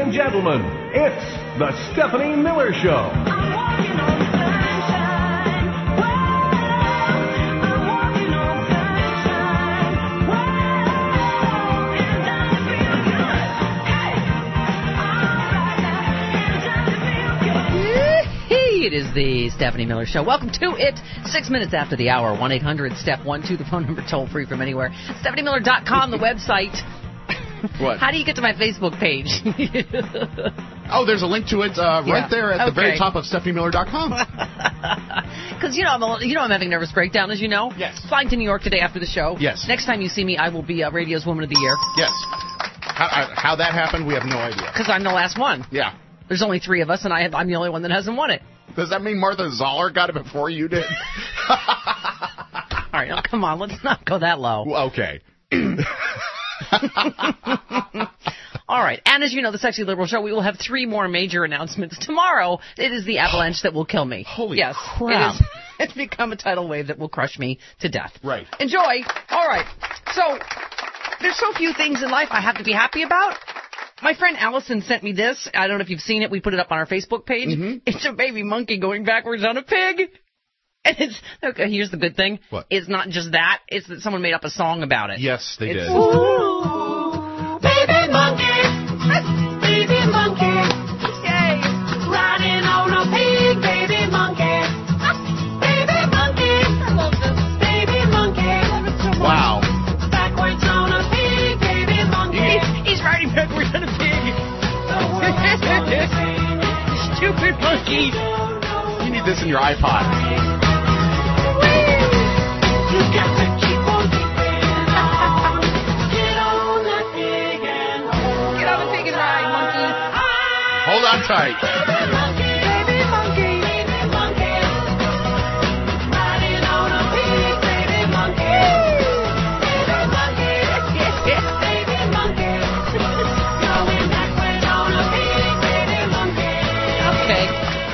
and gentlemen, it's the Stephanie Miller Show. I'm walking on sunshine. Whoa, I'm walking on sunshine. Whoa, and I feel good. Hey, all right, and I feel good. It is the Stephanie Miller Show. Welcome to it. 6 minutes after the hour. 1-800-STEP-12, the phone number toll free from anywhere. StephanieMiller.com, the website. What? How do you get to my Facebook page? Oh, there's a link to it right there at the very top of StephanieMiller.com. Because I'm having a nervous breakdown, as you know. Yes. Flying to New York today after the show. Yes. Next time you see me, I will be Radio's Woman of the Year. Yes. How that happened, we have no idea. Because I'm the last one. Yeah. There's only 3 of us, and I'm the only one that hasn't won it. Does that mean Martha Zoller got it before you did? All right, now, come on, let's not go that low. Okay. All right, and as you know, the Sexy Liberal Show, we will have 3 more major announcements. Tomorrow, it is the avalanche that will kill me. Holy crap. It's become a tidal wave that will crush me to death. Right. Enjoy. All right. So, there's so few things in life I have to be happy about. My friend Allison sent me this. I don't know if you've seen it. We put it up on our Facebook page. Mm-hmm. It's a baby monkey going backwards on a pig. And it's, okay, here's the good thing. What? It's not just that. It's that someone made up a song about it. Yes, they did. Ooh, baby monkey, baby monkey, yay, riding on a pig, baby monkey, baby monkey, I love this, baby monkey, Wow. backwards on a pig, baby monkey, He's riding backwards on a pig. Stupid monkey. You need this in your iPod. You got to keep on keeping on, get on that pig and hold Get on the pig and ride, monkey. Hold on tight. Baby monkey, baby monkey, baby monkey, riding on a pig, baby monkey, baby monkey, baby monkey, going backwards on a pig, baby monkey. Okay.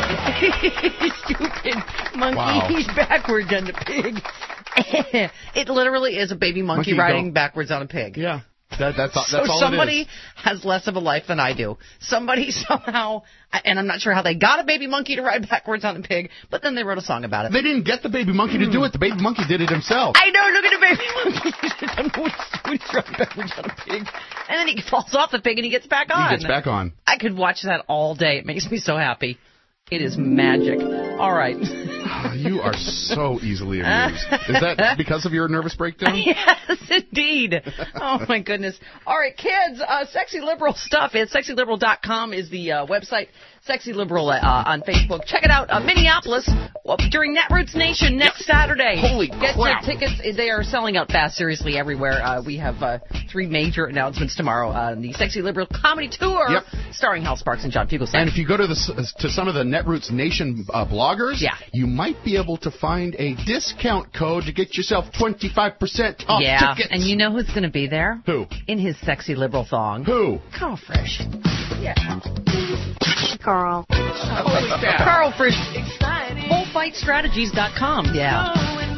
Stupid monkey. Wow. He's backwards on the pig. It literally is a baby monkey riding backwards on a pig. Yeah. That's all So it is. somebody has less of a life than I do. Somebody somehow, and I'm not sure how they got a baby monkey to ride backwards on a pig, but then they wrote a song about it. They didn't get the baby monkey to do it. The baby monkey did it himself. I know, look at the baby monkey. I don't know what he's riding backwards on a pig. And then he falls off the pig and he gets back on. He gets back on. I could watch that all day. It makes me so happy. It is magic. All right. You are so easily amused. Is that because of your nervous breakdown? Yes, indeed. Oh, my goodness. All right, kids, Sexy Liberal stuff. It's sexyliberal.com is the website. Sexy Liberal on Facebook. Check it out. Minneapolis during Netroots Nation next Saturday. Holy Get crap. your tickets. They are selling out fast, seriously, everywhere. We have 3 major announcements tomorrow on the Sexy Liberal Comedy Tour. Yep. Starring Hal Sparks and John Fugelsang. And if you go to some of the Netroots Nation bloggers, you might be able to find a discount code to get yourself 25% off tickets. And you know who's going to be there? Who? In his Sexy Liberal thong. Who? Carl Frisch. Yeah. Carl. Holy cow. Carl Frisch. Bullfightstrategies.com. Yeah.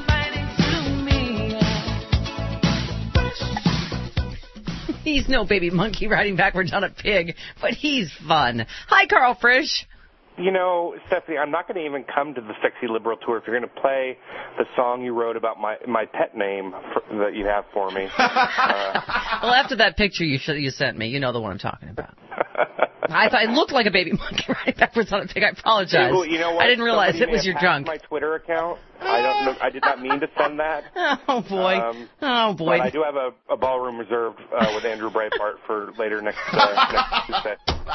He's no baby monkey riding backwards on a pig, but he's fun. Hi, Carl Frisch. You know, Stephanie, I'm not going to even come to the Sexy Liberal Tour if you're going to play the song you wrote about my pet name that you have for me. Well, after that picture you sent me, you know the one I'm talking about. I thought it looked like a baby monkey riding backwards on a pig. I apologize. Well, you know what? I didn't realize Somebody it was may your have junk. hacked my Twitter account. I don't know. I did not mean to send that. Oh, boy. Oh, boy. But I do have a ballroom reserved with Andrew Breitbart for later next Tuesday.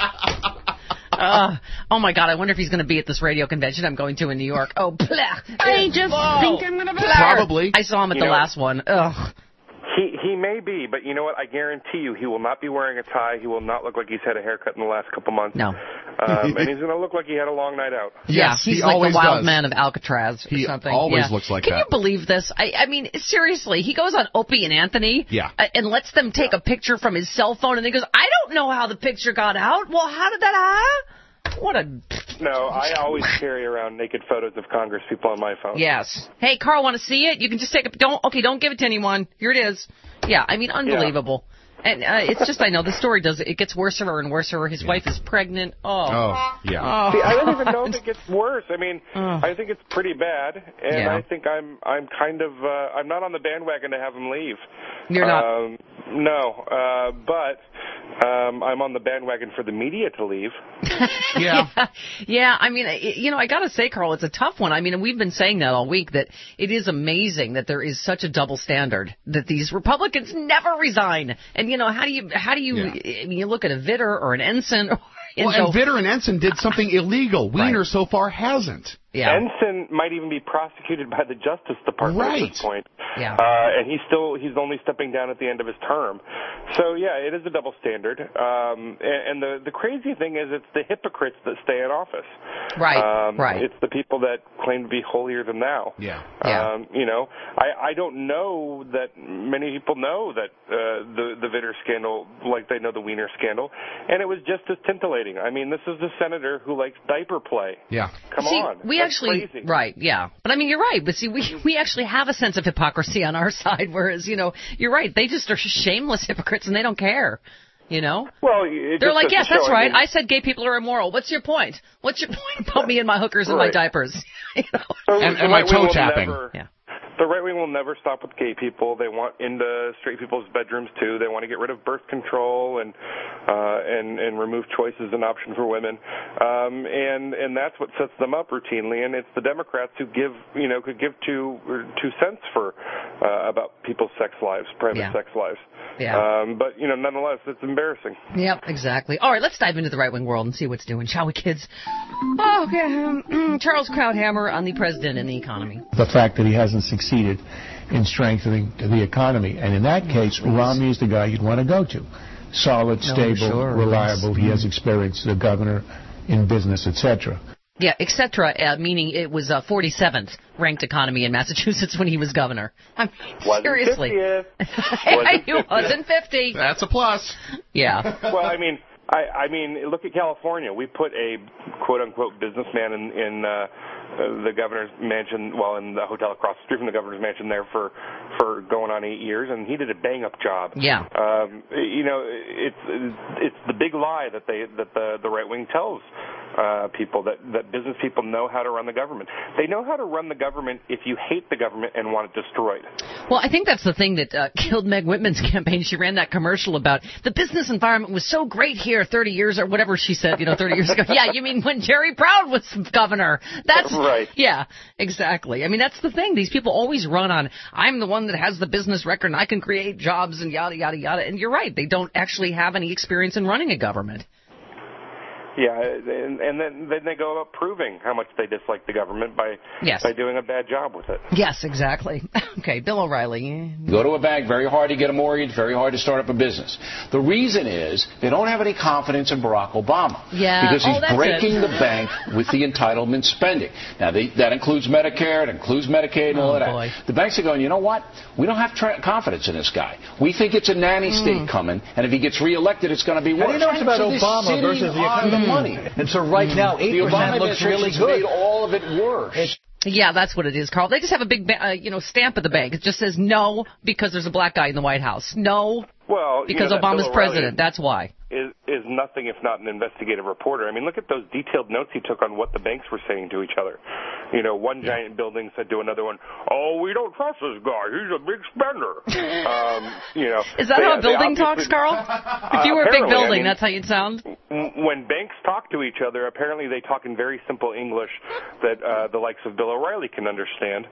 Oh, my God. I wonder if he's going to be at this radio convention I'm going to in New York. Oh, blah. I just think I'm going to be Probably. I saw him at the last one. Ugh. He may be, but you know what? I guarantee you he will not be wearing a tie. He will not look like he's had a haircut in the last couple months. No. And he's going to look like he had a long night out. Yeah, he's like the wild man of Alcatraz or He something. always looks like Can that. you believe this? I mean, seriously, he goes on Opie and Anthony and lets them take a picture from his cell phone, and he goes, I don't know how the picture got out. Well, how did that What a... No, I always carry around naked photos of Congress people on my phone. Yes. Hey, Carl, want to see it? You can just take it. Don't give it to anyone. Here it is. Yeah, I mean, unbelievable. And it's just, I know, the story it gets worse and worse. His wife is pregnant. Oh, yeah. Oh. See, I don't even know if it gets worse. I mean, I think it's pretty bad, and I think I'm kind of I'm not on the bandwagon to have him leave. You're not? No, but I'm on the bandwagon for the media to leave. Yeah. I mean, I got to say, Carl, it's a tough one. I mean, we've been saying that all week, that it is amazing that there is such a double standard, that these Republicans never resign. And, how do you I mean, you look at a Vitter or an Ensign. And Vitter and Ensign did something illegal. Weiner so far hasn't. Yeah. Ensign might even be prosecuted by the Justice Department at this point. Yeah. And he's only stepping down at the end of his term. So, yeah, it is a double standard. And the crazy thing is it's the hypocrites that stay in office. Right. It's the people that claim to be holier than thou. Yeah. I don't know that many people know that the Vitter scandal like they know the Weiner scandal. And it was just as titillating. I mean, this is a senator who likes diaper play. Yeah. Come on. That's crazy. Right, yeah. But I mean, you're right. But see, we actually have a sense of hypocrisy on our side, whereas, you're right. They just are shameless hypocrites and they don't care. Well, they're like, yes, that's right. I said gay people are immoral. What's your point? What's your point about me and my hookers and my diapers? And my toe tapping. The right wing will never stop with gay people. They want into straight people's bedrooms too. They want to get rid of birth control and remove choice as an option for women. And that's what sets them up routinely. And it's the Democrats who could give two cents for about people's sex lives, private sex lives. Yeah. But nonetheless, it's embarrassing. Yep, exactly. All right, let's dive into the right wing world and see what's doing, shall we, kids? Oh, okay. Charles Krauthammer on the president and the economy. The fact that he hasn't succeeded in strengthening the economy, and in that case, Romney is the guy you'd want to go to. Solid, stable, reliable. He has experience, the governor in business, etc. Yeah, etc. Meaning it was 47th ranked economy in Massachusetts when he was governor. I mean, seriously. He wasn't 50. That's a plus. Yeah. Well, I mean, look at California. We put a quote-unquote businessman in the governor's mansion, in the hotel across the street from the governor's mansion there for going on 8 years, and he did a bang-up job. Yeah. It's the big lie that the right wing tells people that business people know how to run the government. They know how to run the government if you hate the government and want it destroyed. Well, I think that's the thing that killed Meg Whitman's campaign. She ran that commercial about the business environment was so great here 30 years or whatever she said, 30 years ago. Yeah, you mean when Jerry Proud was governor. That's right. Yeah, exactly. I mean, that's the thing. These people always run on, I'm the one that has the business record and I can create jobs and yada, yada, yada. And you're right. They don't actually have any experience in running a government. Yeah, and then they go about proving how much they dislike the government by doing a bad job with it. Yes, exactly. Okay, Bill O'Reilly. Go to a bank, very hard to get a mortgage, very hard to start up a business. The reason is they don't have any confidence in Barack Obama. Yeah. Because he's breaking the bank with the entitlement spending. Now, that includes Medicare, it includes Medicaid and all of that. Boy. The banks are going, you know what? We don't have confidence in this guy. We think it's a nanny state coming, and if he gets reelected, it's going to be worse. And it's about Obama versus the economy. Money. And so right now, 8% looks really good. Made all of it worse. Yeah, that's what it is, Carl. They just have a big, stamp at the bank. It just says no because there's a black guy in the White House. No, because Obama's president. That's why. Is nothing if not an investigative reporter. I mean, look at those detailed notes he took on what the banks were saying to each other. One giant building said to another one, "Oh, we don't trust this guy. He's a big spender." Is that how a building talks, Carl? If you were a big building, that's how you'd sound? When banks talk to each other, apparently they talk in very simple English that the likes of Bill O'Reilly can understand.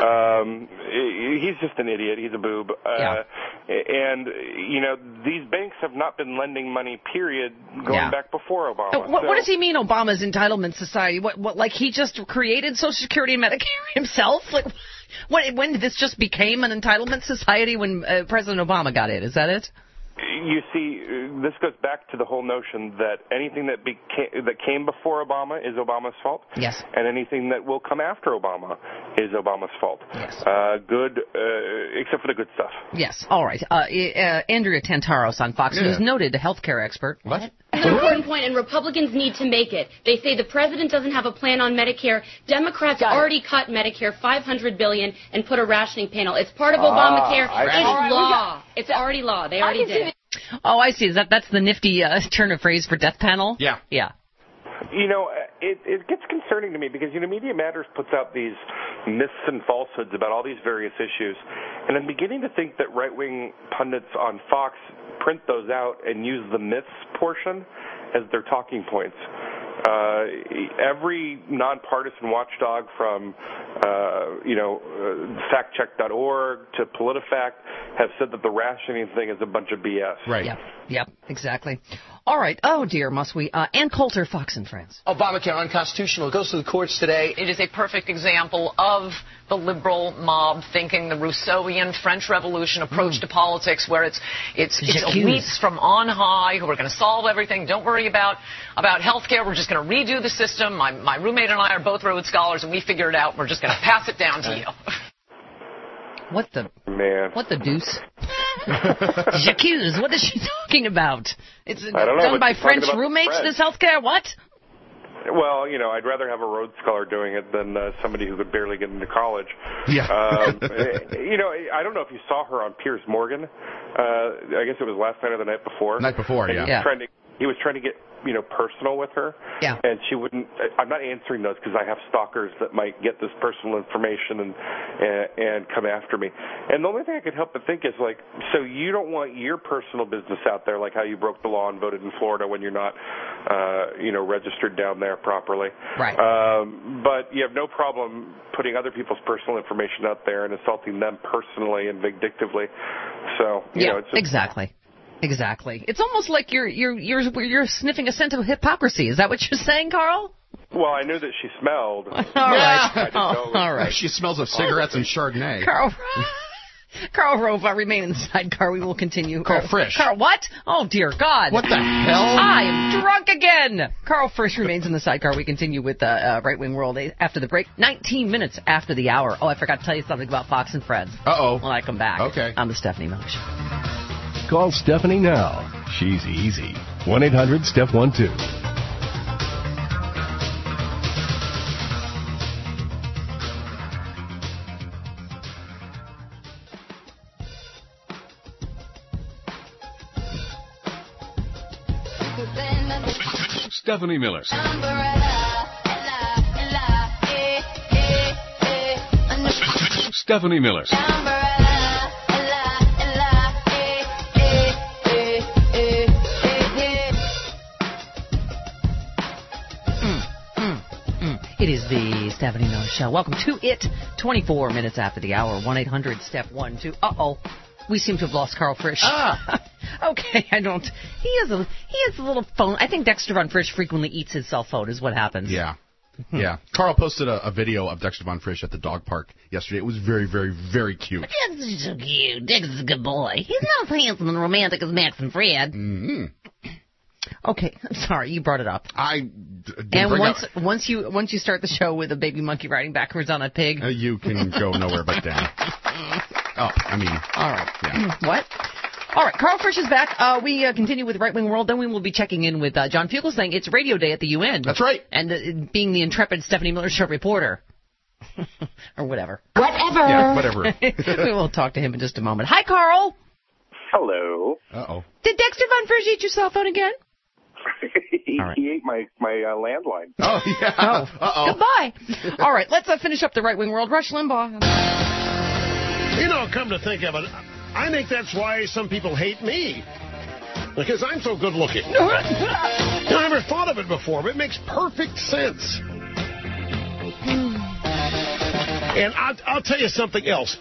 He's just an idiot. He's a boob. And, these banks have not been lending money, period, going back before Obama. What does he mean, Obama's entitlement society? What, like he just created Social Security and Medicare himself? Like, when this just became an entitlement society when President Obama got in? Is that it? You see, this goes back to the whole notion that anything that came before Obama is Obama's fault. Yes. And anything that will come after Obama is Obama's fault. Yes. Good, except for the good stuff. Yes. All right. Andrea Tantaros on Fox News, noted healthcare expert. What? That's an important point, and Republicans need to make it. They say the president doesn't have a plan on Medicare. Democrats already cut Medicare $500 billion and put a rationing panel. It's part of Obamacare. It's law. It's already law. They already did. Oh, I see. That's the nifty turn of phrase for death panel? Yeah. Yeah. You know, it gets concerning to me because, Media Matters puts out these myths and falsehoods about all these various issues, and I'm beginning to think that right-wing pundits on Fox print those out and use the myths portion as their talking points. Every nonpartisan watchdog from, factcheck.org to PolitiFact have said that the rationing thing is a bunch of BS. Right. Yep, exactly. All right. Oh, dear, must we? Ann Coulter, Fox and Friends. Obamacare unconstitutional. It goes to the courts today. It is a perfect example of the liberal mob thinking, the Rousseauian French Revolution approach to politics, where it's elites from on high who are going to solve everything. Don't worry about health care. We're just going to redo the system. My roommate and I are both Rhodes Scholars, and we figured it out. We're just going to pass it down to you. What the deuce? J'accuse. What is she talking about? It's done by French roommates, this healthcare? What? Well, I'd rather have a Rhodes Scholar doing it than somebody who could barely get into college. Yeah. I don't know if you saw her on Piers Morgan. I guess it was last night or the night before. Night before, yeah. He was trying to get, personal with her. Yeah. And she wouldn't. I'm not answering those because I have stalkers that might get this personal information and come after me. And the only thing I could help but think is, so you don't want your personal business out there, like how you broke the law and voted in Florida when you're not, registered down there properly. Right. But you have no problem putting other people's personal information out there and assaulting them personally and vindictively. So, it's just, Exactly. It's almost like you're sniffing a scent of hypocrisy. Is that what you're saying, Carl? Well, I knew that she smelled. All right. All right. She smells of cigarettes and Chardonnay. Carl Rove, remain in the sidecar. We will continue. Carl Frisch. Carl, what? Oh, dear God. What the hell? I am drunk again. Carl Frisch remains in the sidecar. We continue with Right Wing World after the break. 19 minutes after the hour. Oh, I forgot to tell you something about Fox and Friends. Uh-oh. When I come back. Okay. On the Stephanie Miller Show. Call Stephanie now. She's easy. 1-800-STEP-12. Stephanie Miller. Stephanie Miller. It is the Stephanie Miller Show. Welcome to it. 24 minutes after the hour. 1-800-STEP-12. Uh-oh. We seem to have lost Carl Frisch. Okay, I don't. He has a little phone. I think Dexter Von Frisch frequently eats his cell phone is what happens. Yeah. Yeah. Carl posted a video of Dexter Von Frisch at the dog park yesterday. It was very, very, very cute. Dexter's so cute. Dexter's a good boy. He's not as handsome and romantic as Max and Fred. Mm-hmm. Okay, I'm sorry, you brought it up. Once you start the show with a baby monkey riding backwards on a pig, you can go nowhere but down. All right. Yeah. What? All right, Carl Frisch is back. We continue with Right Wing World. Then we will be checking in with John Fugelsang. It's Radio Day at the UN. That's right. And being the intrepid Stephanie Miller Show reporter. Or whatever. Whatever. Yeah, whatever. We will talk to him in just a moment. Hi, Carl. Hello. Uh-oh. Did Dexter Von Frisch eat your cell phone again? He ate my landline. Oh, yeah. Oh. Uh-oh. Goodbye. All right, let's finish up the Right Wing World. Rush Limbaugh. Come to think of it, I think that's why some people hate me. Because I'm so good looking. I never thought of it before, but it makes perfect sense. And I'll tell you something else.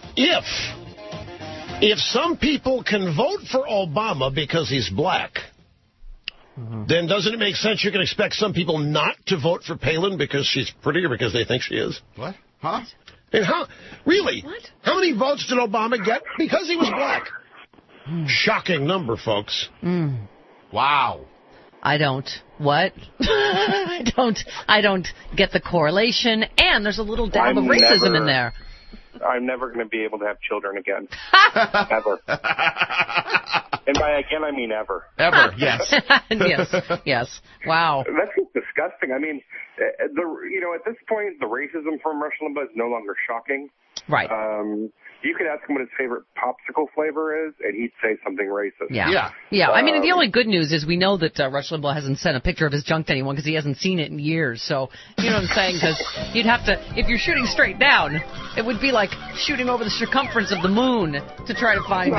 If some people can vote for Obama because he's black, then doesn't it make sense you can expect some people not to vote for Palin because she's pretty or because they think she is? What? Huh? And really? What? How many votes did Obama get? Because he was black. Shocking number, folks. Wow. I don't. What? I don't get the correlation. And there's a little dab of racism in there. I'm never going to be able to have children again. Ever. And by again, I mean ever. Ever, yes. Yes. Wow. That's just disgusting. I mean, at this point, the racism from Rush Limbaugh is no longer shocking. Right. You could ask him what his favorite popsicle flavor is, and he'd say something racist. Yeah. I mean, the only good news is we know that Rush Limbaugh hasn't sent a picture of his junk to anyone because he hasn't seen it in years. So, you know what I'm saying? Because you'd have to, if you're shooting straight down, it would be like shooting over the circumference of the moon to try to find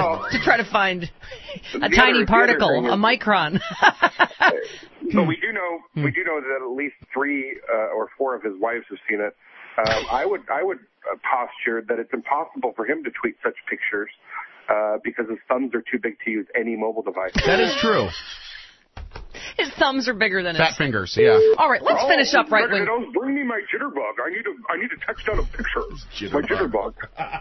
a tiny particle, a micron. But we do know that at least 3 or 4 of his wives have seen it. I would posture that it's impossible for him to tweet such pictures because his thumbs are too big to use any mobile device. That is true. His thumbs are bigger than fat fingers. Yeah. All right, let's finish up right wing. Bring me my jitterbug. I need to text out a picture. My jitterbug.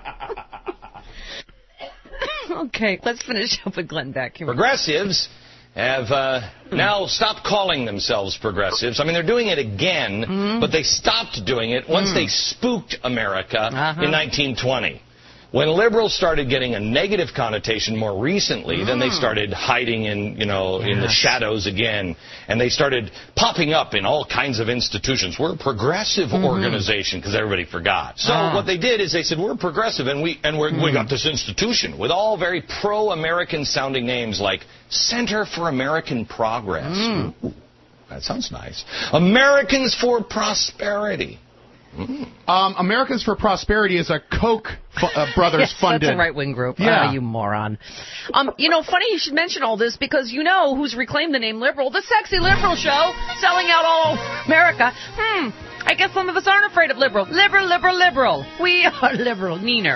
Okay, let's finish up with Glenn Beck. Progressives have now stopped calling themselves progressives. I mean, they're doing it again, but they stopped doing it once they spooked America in 1920. When liberals started getting a negative connotation more recently, then they started hiding in the shadows again, and they started popping up in all kinds of institutions. We're a progressive organization because everybody forgot. So what they did is they said we're progressive, and we got this institution with all very pro-American sounding names like Center for American Progress. Ooh, that sounds nice. Americans for Prosperity. Americans for Prosperity is a Koch brothers funded. That's a right-wing group. Yeah. You moron. Funny you should mention all this because you know who's reclaimed the name liberal. The Sexy Liberal Show, selling out all America. I guess some of us aren't afraid of liberal. Liberal. We are liberal. Neener.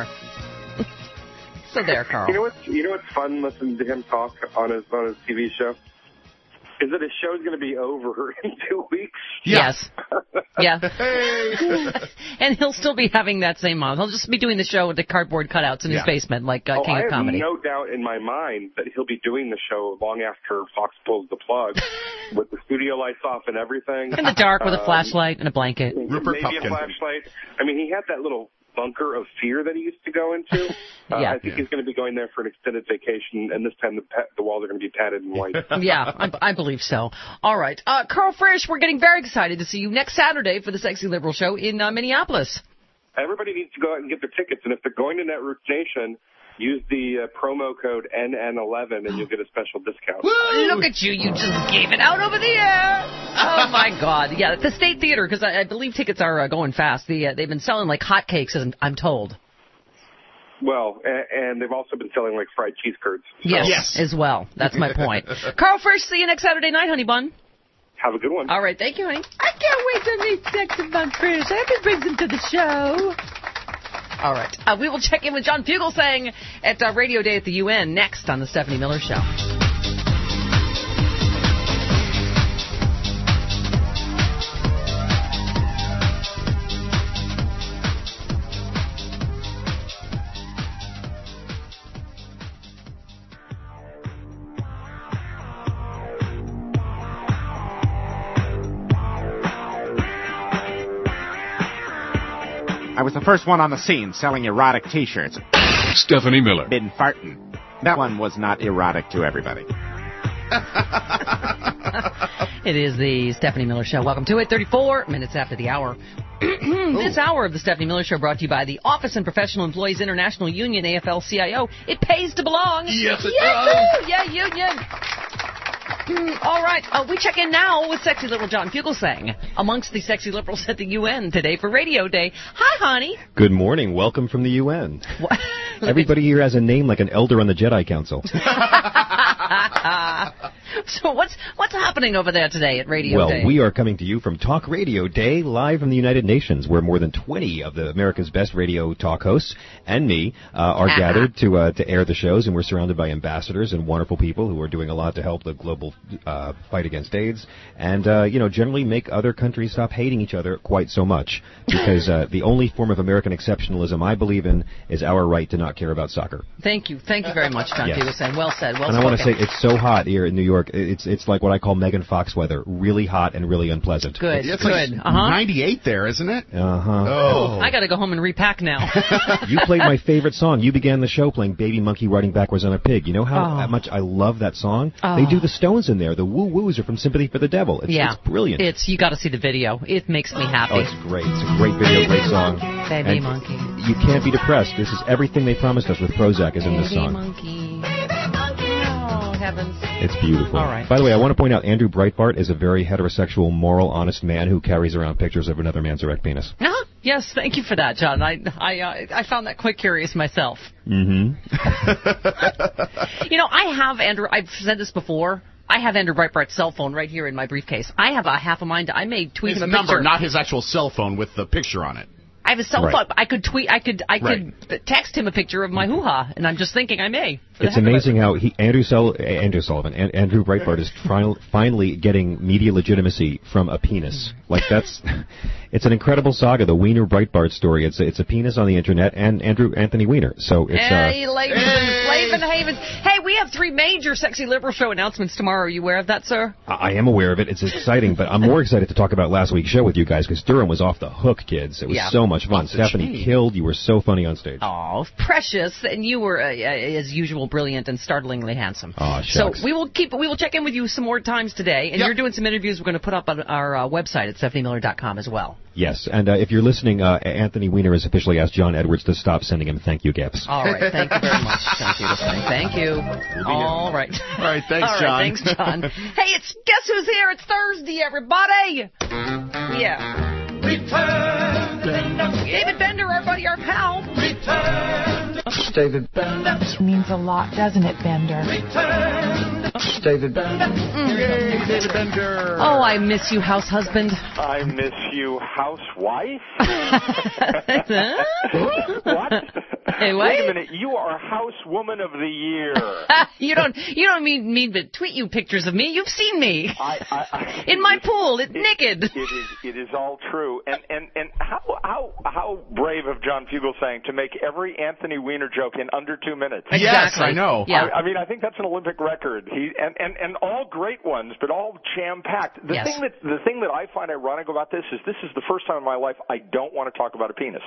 So there, Carl. You know what's fun listening to him talk on his TV show? Is that his show's going to be over in 2 weeks? Yes. Yeah. And he'll still be having that same mom. He'll just be doing the show with the cardboard cutouts in his basement like King of Comedy. I have no doubt in my mind that he'll be doing the show long after Fox pulls the plug with the studio lights off and everything. In the dark with a flashlight and a blanket. Maybe a flashlight. I mean, he had that little bunker of fear that he used to go into. I think he's going to be going there for an extended vacation, and this time the walls are going to be padded in white. Yeah, I believe so. All right. Carl Frisch, we're getting very excited to see you next Saturday for the Sexy Liberal Show in Minneapolis. Everybody needs to go out and get their tickets, and if they're going to Netroots Nation, use the promo code NN11 and you'll get a special discount. Look at you. You just gave it out over the air. Oh, my God. Yeah, at the State Theater, because I believe tickets are going fast. They've been selling like hotcakes, I'm told. Well, and they've also been selling like fried cheese curds. So. Yes, as well. That's my point. Carl Frisch, see you next Saturday night, honey bun. Have a good one. All right, thank you, honey. I can't wait to meet Sexy Bun Frisch. I can bring them to the show. All right. We will check in with John Fugelsang at Radio Day at the UN next on The Stephanie Miller Show. I was the first one on the scene selling erotic T-shirts. Stephanie Miller. Been farting. That one was not erotic to everybody. It is the Stephanie Miller Show. Welcome to it. 34 minutes after the hour. This hour of the Stephanie Miller Show brought to you by the Office and Professional Employees International Union, AFL-CIO. It pays to belong. Yes, it does. Yeah, union. All right, we check in now with Sexy Liberal John Fugelsang, amongst the sexy liberals at the UN today for Radio Day. Hi, honey. Good morning. Welcome from the UN. Everybody here has a name like an elder on the Jedi Council. So what's happening over there today at Radio Day? Well, we are coming to you from Talk Radio Day, live from the United Nations, where more than 20 of America's best radio talk hosts and me are gathered to air the shows, and we're surrounded by ambassadors and wonderful people who are doing a lot to help the global fight against AIDS, and generally make other countries stop hating each other quite so much, because the only form of American exceptionalism I believe in is our right to not care about soccer. Thank you very much, John Fugelsang. Well said. Well spoken. And I want to say it's so hot here in New York York, it's like what I call Megan Fox weather, really hot and really unpleasant. Good, It's good. like 98 there, isn't it? Oh. I got to go home and repack now. You played my favorite song. You began the show playing Baby Monkey Riding Backwards on a Pig. You know how much I love that song? They do the Stones in there. The woo-woos are from Sympathy for the Devil. It's brilliant. You got to see the video. It makes me happy. Oh, it's great. It's a great video, great song. Baby Monkey. You can't be depressed. This is everything they promised us with Prozac is in this song. Monkey. Oh, heavens. It's beautiful. All right. By the way, I want to point out Andrew Breitbart is a very heterosexual, moral, honest man who carries around pictures of another man's erect penis. Yes, thank you for that, John. I found that quite curious myself. Mm-hmm. I have Andrew. I've said this before. I have Andrew Breitbart's cell phone right here in my briefcase. I have a half a mind. I may tweet his him a number, picture. not his actual cell phone with the picture on it. I have a cell phone. I could tweet. I could text him a picture of my hoo-ha, and I'm just thinking I may. It's amazing how Andrew Sullivan, Andrew Breitbart is finally getting media legitimacy from a penis. Like it's an incredible saga, the Wiener Breitbart story. It's a penis on the internet and Anthony Weiner. So it's Hey, ladies and havens. Hey, we have 3 major Sexy Liberal Show announcements tomorrow. Are you aware of that, sir? I am aware of it. It's exciting, but I'm more excited to talk about last week's show with you guys because Durham was off the hook, kids. It was so much fun. Stephanie killed. You were so funny on stage. Oh, precious, and you were as usual brilliant and startlingly handsome. Oh, shucks. So we will check in with you some more times today, and you're doing some interviews we're going to put up on our website at StephanieMiller.com as well. Yes, and if you're listening, Anthony Weiner has officially asked John Edwards to stop sending him thank you gifts. All right, thank you very much. Thank you. All right. All right, thanks, All right, John. thanks, John. Hey, guess who's here? It's Thursday, everybody. Yeah. Return David Bender, our buddy, our pal. Return David Bender. Means a lot, doesn't it, Bender? Return David Bender. Yay, David Bender. Oh, I miss you, house husband. I miss you, housewife. What? Hey, what? Wait a minute. You are housewoman of the year. You don't mean me to tweet you pictures of me. You've seen me in my pool, naked. It is all true. And how brave of John Fugelsang to make every Anthony Weiner joke in under 2 minutes. Exactly. Yes, I know. Yeah. I mean, I think that's an Olympic record. And all great ones, but all jam-packed. The thing that I find ironic about this is the first time in my life I don't want to talk about a penis.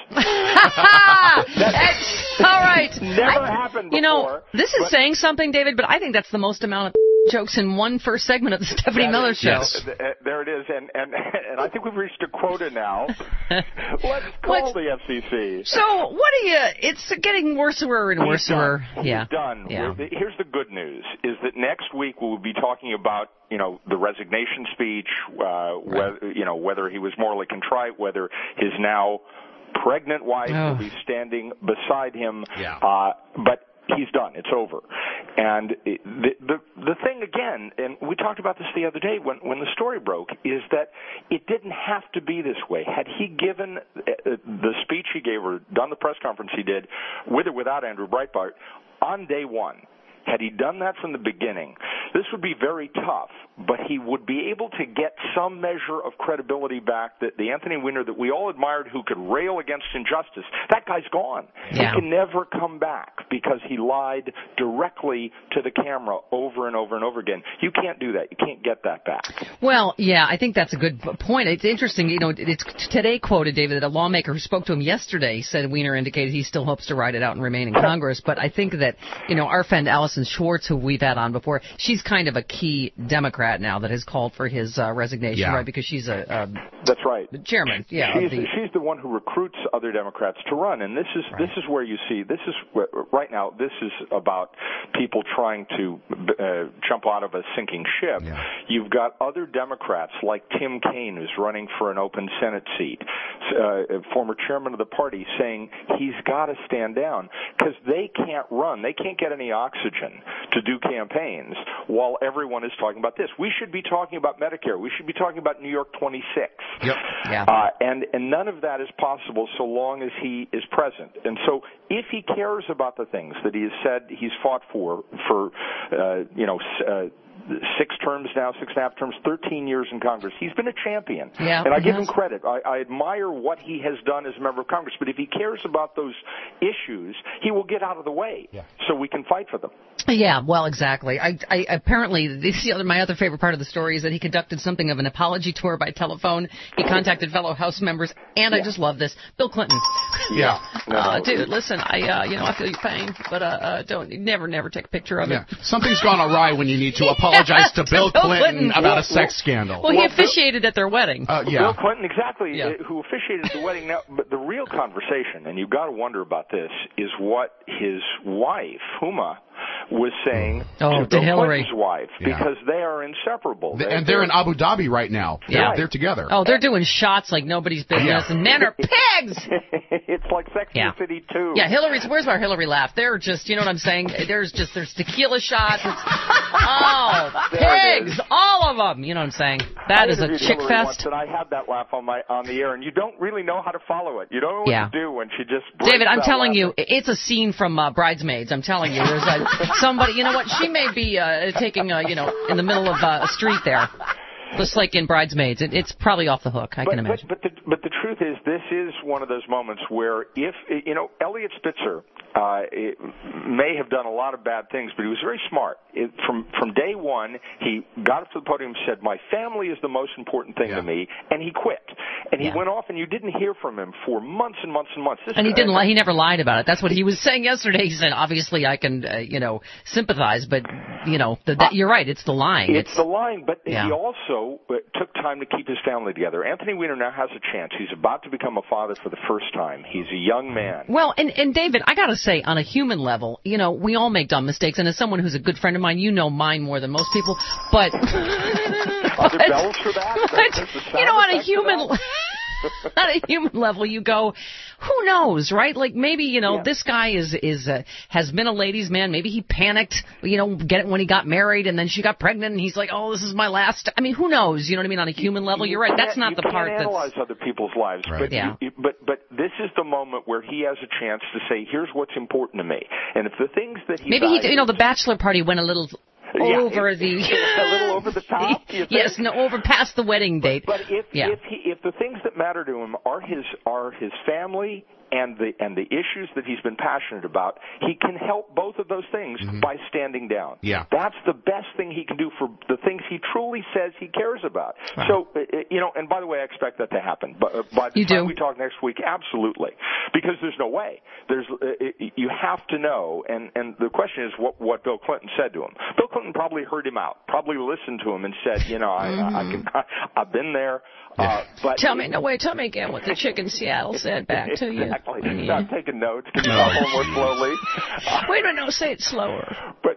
All right. Never happened before. You know, this is saying something, David, but I think that's the most amount of jokes in one first segment of the Stephanie Miller Show. Yes. There it is, and I think we've reached a quota now. Let's call the FCC. So, it's getting worser and worser. He's done. Yeah. Here's the good news, is that next week we'll be talking about, the resignation speech, whether he was morally contrite, whether his now pregnant wife will be standing beside him. But he's done. It's over. And the thing again, and we talked about this the other day when the story broke, is that it didn't have to be this way. Had he given the speech he gave or done the press conference he did, with or without Andrew Breitbart, on day one, had he done that from the beginning, this would be very tough, but he would be able to get some measure of credibility back. That the Anthony Weiner that we all admired, who could rail against injustice, that guy's gone. Yeah. He can never come back because he lied directly to the camera over and over and over again. You can't do that. You can't get that back. Well, yeah, I think that's a good point. It's interesting, it's today quoted, David, that a lawmaker who spoke to him yesterday said Weiner indicated he still hopes to ride it out and remain in Congress. But I think that, our friend Allison Schwartz, who we've had on before, she's kind of a key Democrat now that has called for his resignation, right? Because she's that's right, the chairman. Yeah, she's the one who recruits other Democrats to run, and this is where you see right now. This is about people trying to jump out of a sinking ship. Yeah. You've got other Democrats like Tim Kaine, who's running for an open Senate seat, former chairman of the party, saying he's got to stand down because they can't run. They can't get any oxygen to do campaigns while everyone is talking about this. We should be talking about Medicare. We should be talking about New York 26. Yep. Yeah. And none of that is possible so long as he is present. And so if he cares about the things that he has said he's fought for 6.5 terms, 13 years in Congress. He's been a champion. Yeah, and I give him credit. I admire what he has done as a member of Congress. But if he cares about those issues, he will get out of the way so we can fight for them. Yeah, well, exactly. I apparently, my other favorite part of the story is that he conducted something of an apology tour by telephone. He contacted fellow House members, and I just love this, Bill Clinton. Yeah. Dude, listen, I feel your pain, but don't never take a picture of it. Something's gone awry when you need to apologize to Bill Clinton about a sex scandal. Well, he officiated at their wedding. Bill Clinton, exactly, who officiated the wedding. Now, but the real conversation, and you've got to wonder about this, is what his wife, Huma, was saying to Bill Hillary. Clinton's wife, because they are inseparable. And they're in Abu Dhabi right now. They're together. Oh, they're doing shots like nobody's business, and men are pigs! It's like Sex and the City 2. Yeah, where's our Hillary laugh? They're just, you know what I'm saying? There's tequila shots. Pigs! All of them! You know what I'm saying? That is a chick Hillary fest. Once, and I had that laugh on the air, and you don't really know how to follow it. You don't know what to do when she just breaks David, I'm out telling laughing. you, it's a scene from Bridesmaids. I'm telling you. There's somebody, you know what? She may be taking, in the middle of a street there. Just like in Bridesmaids. It's probably off the hook, I can imagine. But the truth is, this is one of those moments where if, Eliot Spitzer may have done a lot of bad things, but he was very smart. From day one, he got up to the podium and said, my family is the most important thing to me, and he quit. And he went off, and you didn't hear from him for months and months and months. And he didn't lie. He never lied about it. That's what he was saying yesterday. He said, obviously I can, sympathize, but, you're right. It's the lying. It's the lying, but he also took time to keep his family together. Anthony Weiner now has a chance. He's about to become a father for the first time. He's a young man. Well, and David, I got to say, on a human level, we all make dumb mistakes, and as someone who's a good friend of mine, you know mine more than most people, but... Are there bells for that? On a human... On a human level, you go, who knows, right? Like maybe this guy has been a ladies' man. Maybe he panicked, get it when he got married, and then she got pregnant, and he's like, oh, this is my last. I mean, who knows? You know what I mean? On a human level, you're right. That's not the part that's. You can't analyze other people's lives, right. but this is the moment where he has a chance to say, here's what's important to me, and if the things that he maybe the bachelor party went a little. Over the a little over the top. Yes, over past the wedding date. But if the things that matter to him are his family and the issues that he's been passionate about, he can help both of those things by standing down. Yeah. That's the best thing he can do for the things he truly says he cares about. Right. So, and by the way, I expect that to happen. But by the time we talk next week, absolutely. Because there's no way. You have to know, and the question is what Bill Clinton said to him. Bill Clinton probably heard him out, probably listened to him and said, I've been there. But tell me again what the chick in Seattle said back to you. Exactly. Yeah. I'm taking notes. Can you talk a little more slowly? Wait a minute, no, say it slower. But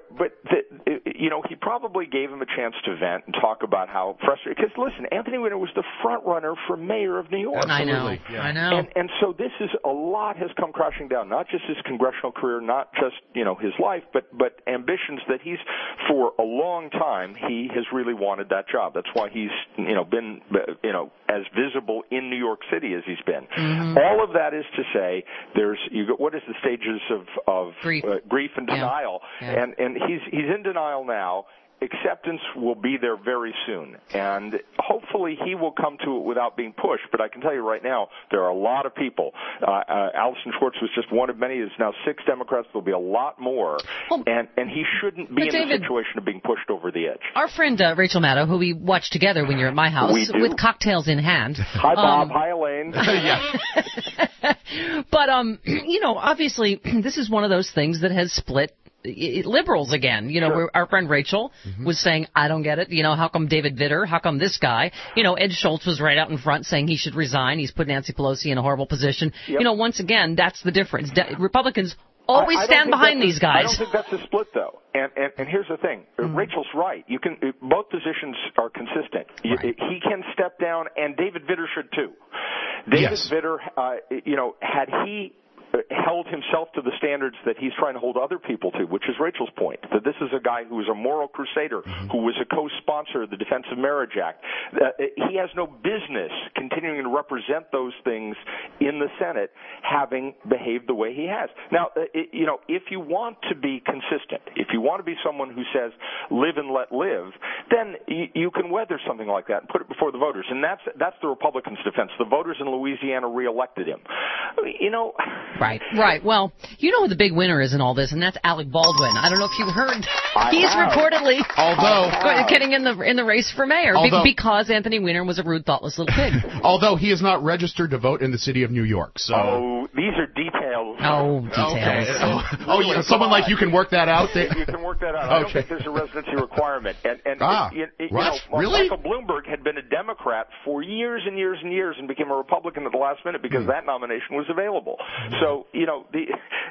he probably gave him a chance to vent and talk about how frustrated. Because listen, Anthony Weiner was the front runner for mayor of New York. Absolutely. I know. And so this is a lot has come crashing down. Not just his congressional career, not just his life, but ambitions that he's for a long time he has really wanted that job. That's why he's been as visible in New York City as he's been. Mm-hmm. All of that is to say, what is the stages of grief and denial, and he's in denial now. Acceptance will be there very soon, and hopefully he will come to it without being pushed. But I can tell you right now, there are a lot of people. Alison Schwartz was just one of many. There's now 6 Democrats. There'll be a lot more, and he shouldn't be in the situation of being pushed over the edge. Our friend Rachel Maddow, who we watch together when you're at my house, with cocktails in hand. Hi, Bob. Hi, Elaine. But obviously, this is one of those things that has split liberals again. Where our friend Rachel was saying, I don't get it. How come David Vitter? How come this guy? Ed Schultz was right out in front saying he should resign. He's put Nancy Pelosi in a horrible position. Yep. Once again, that's the difference. Republicans always stand behind these guys. I don't think that's a split, though. And here's the thing. Rachel's right. Both positions are consistent. Right. He can step down, and David Vitter should too. David Vitter, had he held himself to the standards that he's trying to hold other people to, which is Rachel's point, that this is a guy who is a moral crusader, who was a co-sponsor of the Defense of Marriage Act. He has no business continuing to represent those things in the Senate, having behaved the way he has. Now, if you want to be consistent, if you want to be someone who says live and let live, then you can weather something like that and put it before the voters. And that's the Republicans' defense. The voters in Louisiana reelected him. Right. Well, you know who the big winner is in all this, and that's Alec Baldwin. I don't know if you heard. He's reportedly getting in the race for mayor because Anthony Weiner was a rude, thoughtless little pig. Although he is not registered to vote in the city of New York. So these are details. Okay. Someone like you can work that out. You can work that out. I don't think there's a residency requirement. Michael Bloomberg had been a Democrat for years and years and years and became a Republican at the last minute because that nomination was available. So, the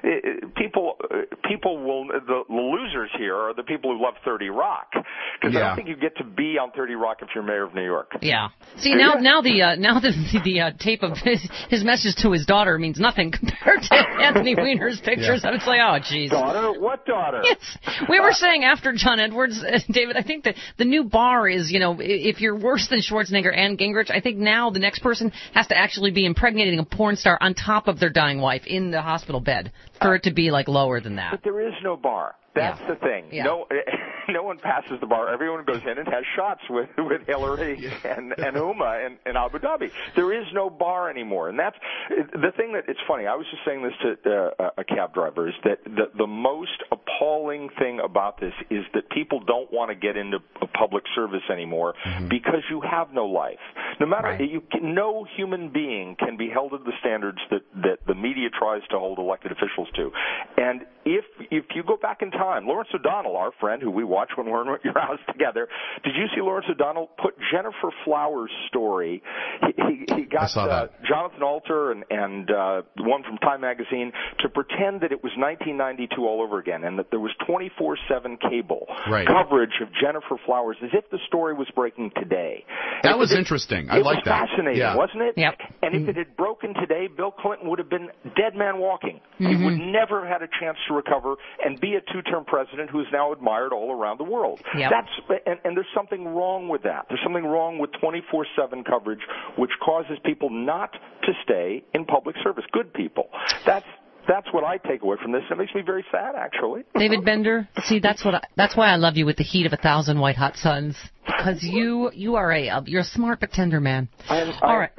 losers here are the people who love 30 Rock. Because I don't think you get to be on 30 Rock if you're mayor of New York. Yeah. See, now the tape of his message to his daughter means nothing compared to Anthony Weiner's pictures. I would say, oh, jeez. Daughter? What daughter? Yes. We were saying after John Edwards, David, I think that the new bar is, if you're worse than Schwarzenegger and Gingrich, I think now the next person has to actually be impregnating a porn star on top of their dying wife in the hospital bed for it to be lower than that. But there is no bar. That's the thing. Yeah. No one passes the bar. Everyone goes in and has shots with Hillary and Uma in Abu Dhabi. There is no bar anymore, and that's the thing that it's funny. I was just saying this to a cab driver is that the most appalling thing about this is that people don't want to get into public service anymore because you have no life. No matter no human being can be held to the standards that the media tries to hold elected officials to, and if you go back in time, Lawrence O'Donnell, our friend who we watch when we're in your house together, did you see Lawrence O'Donnell put Jennifer Flowers' story? He got Jonathan Alter and one from Time Magazine to pretend that it was 1992 all over again and that there was 24/7 cable coverage of Jennifer Flowers as if the story was breaking today. That was interesting. I like that. It was fascinating, wasn't it? Yep. And if it had broken today, Bill Clinton would have been dead man walking. He would never have had a chance to recover and be a two-term president who is now admired all around the world. Yep. And there's something wrong with that. There's something wrong with 24/7 coverage, which causes people not to stay in public service. Good people. That's what I take away from this. It makes me very sad, actually. David Bender, see, that's why I love you with the heat of 1,000 white hot suns, because you're a smart but tender man. All right.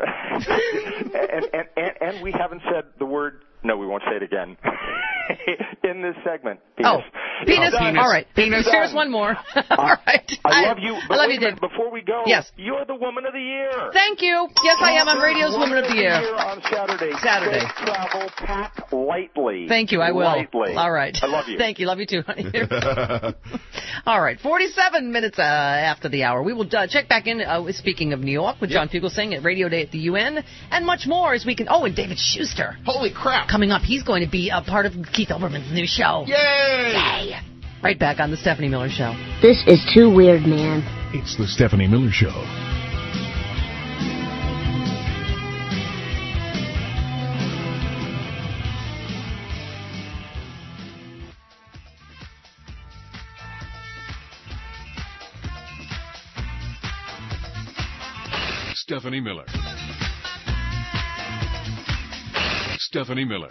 And we haven't said the word. No, we won't say it again. In this segment. Penis. Penis. All right. Penis. There's one more. All right. I love you. I love you, David. Before we go, you're the Woman of the Year. Thank you. Yes, I am. I'm radio's Woman of the Year. On Saturday. Safe travel, pack lightly. Thank you. I will. Lightly. All right. I love you. Thank you. Love you too, honey. All right. 47 minutes after the hour. We will check back in, speaking of New York, with John Fugelsang at Radio Day at the UN, and much more as we can. Oh, and David Schuster. Holy crap. Coming up, he's going to be a part of Keith Olbermann's new show. Yay! Right back on the Stephanie Miller Show. This is too weird, man. It's the Stephanie Miller Show. Stephanie Miller. Stephanie Miller.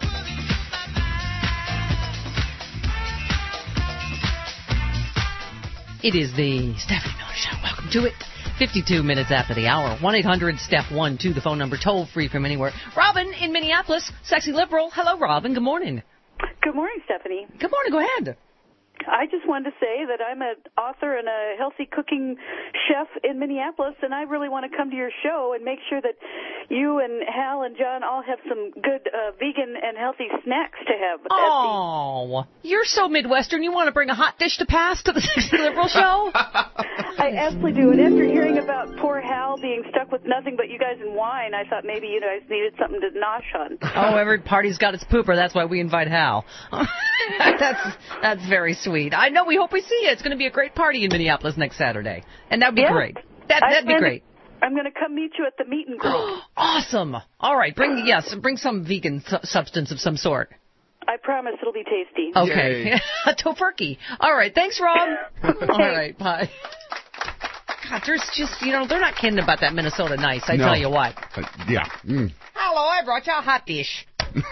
It is the Stephanie Miller Show. Welcome to it. 52 minutes after the hour. 1-800-STEP-1-2, the phone number, toll free from anywhere. Robin in Minneapolis, sexy liberal. Hello, Robin. Good morning. Good morning, Stephanie. Good morning. Go ahead. I just wanted to say that I'm an author and a healthy cooking chef in Minneapolis, and I really want to come to your show and make sure that you and Hal and John all have some good vegan and healthy snacks to have. Oh, you're so Midwestern. You want to bring a hot dish to pass to the Sexy Liberal Show? I absolutely do. And after hearing about poor Hal being stuck with nothing but you guys and wine, I thought maybe you guys needed something to nosh on. Oh, every party's got its pooper. That's why we invite Hal. That's very sweet. I know. We hope we see you. It's going to be a great party in Minneapolis next Saturday, and that'd be great. That'd be great. I'm going to come meet you at the meet and greet. Awesome. All right, bring some vegan substance of some sort. I promise it'll be tasty. Okay. A tofurkey. All right, thanks, Rob. All right, bye. God, there's just, they're not kidding about that Minnesota nice, I tell you what. Yeah. Hello, I brought you a hot dish.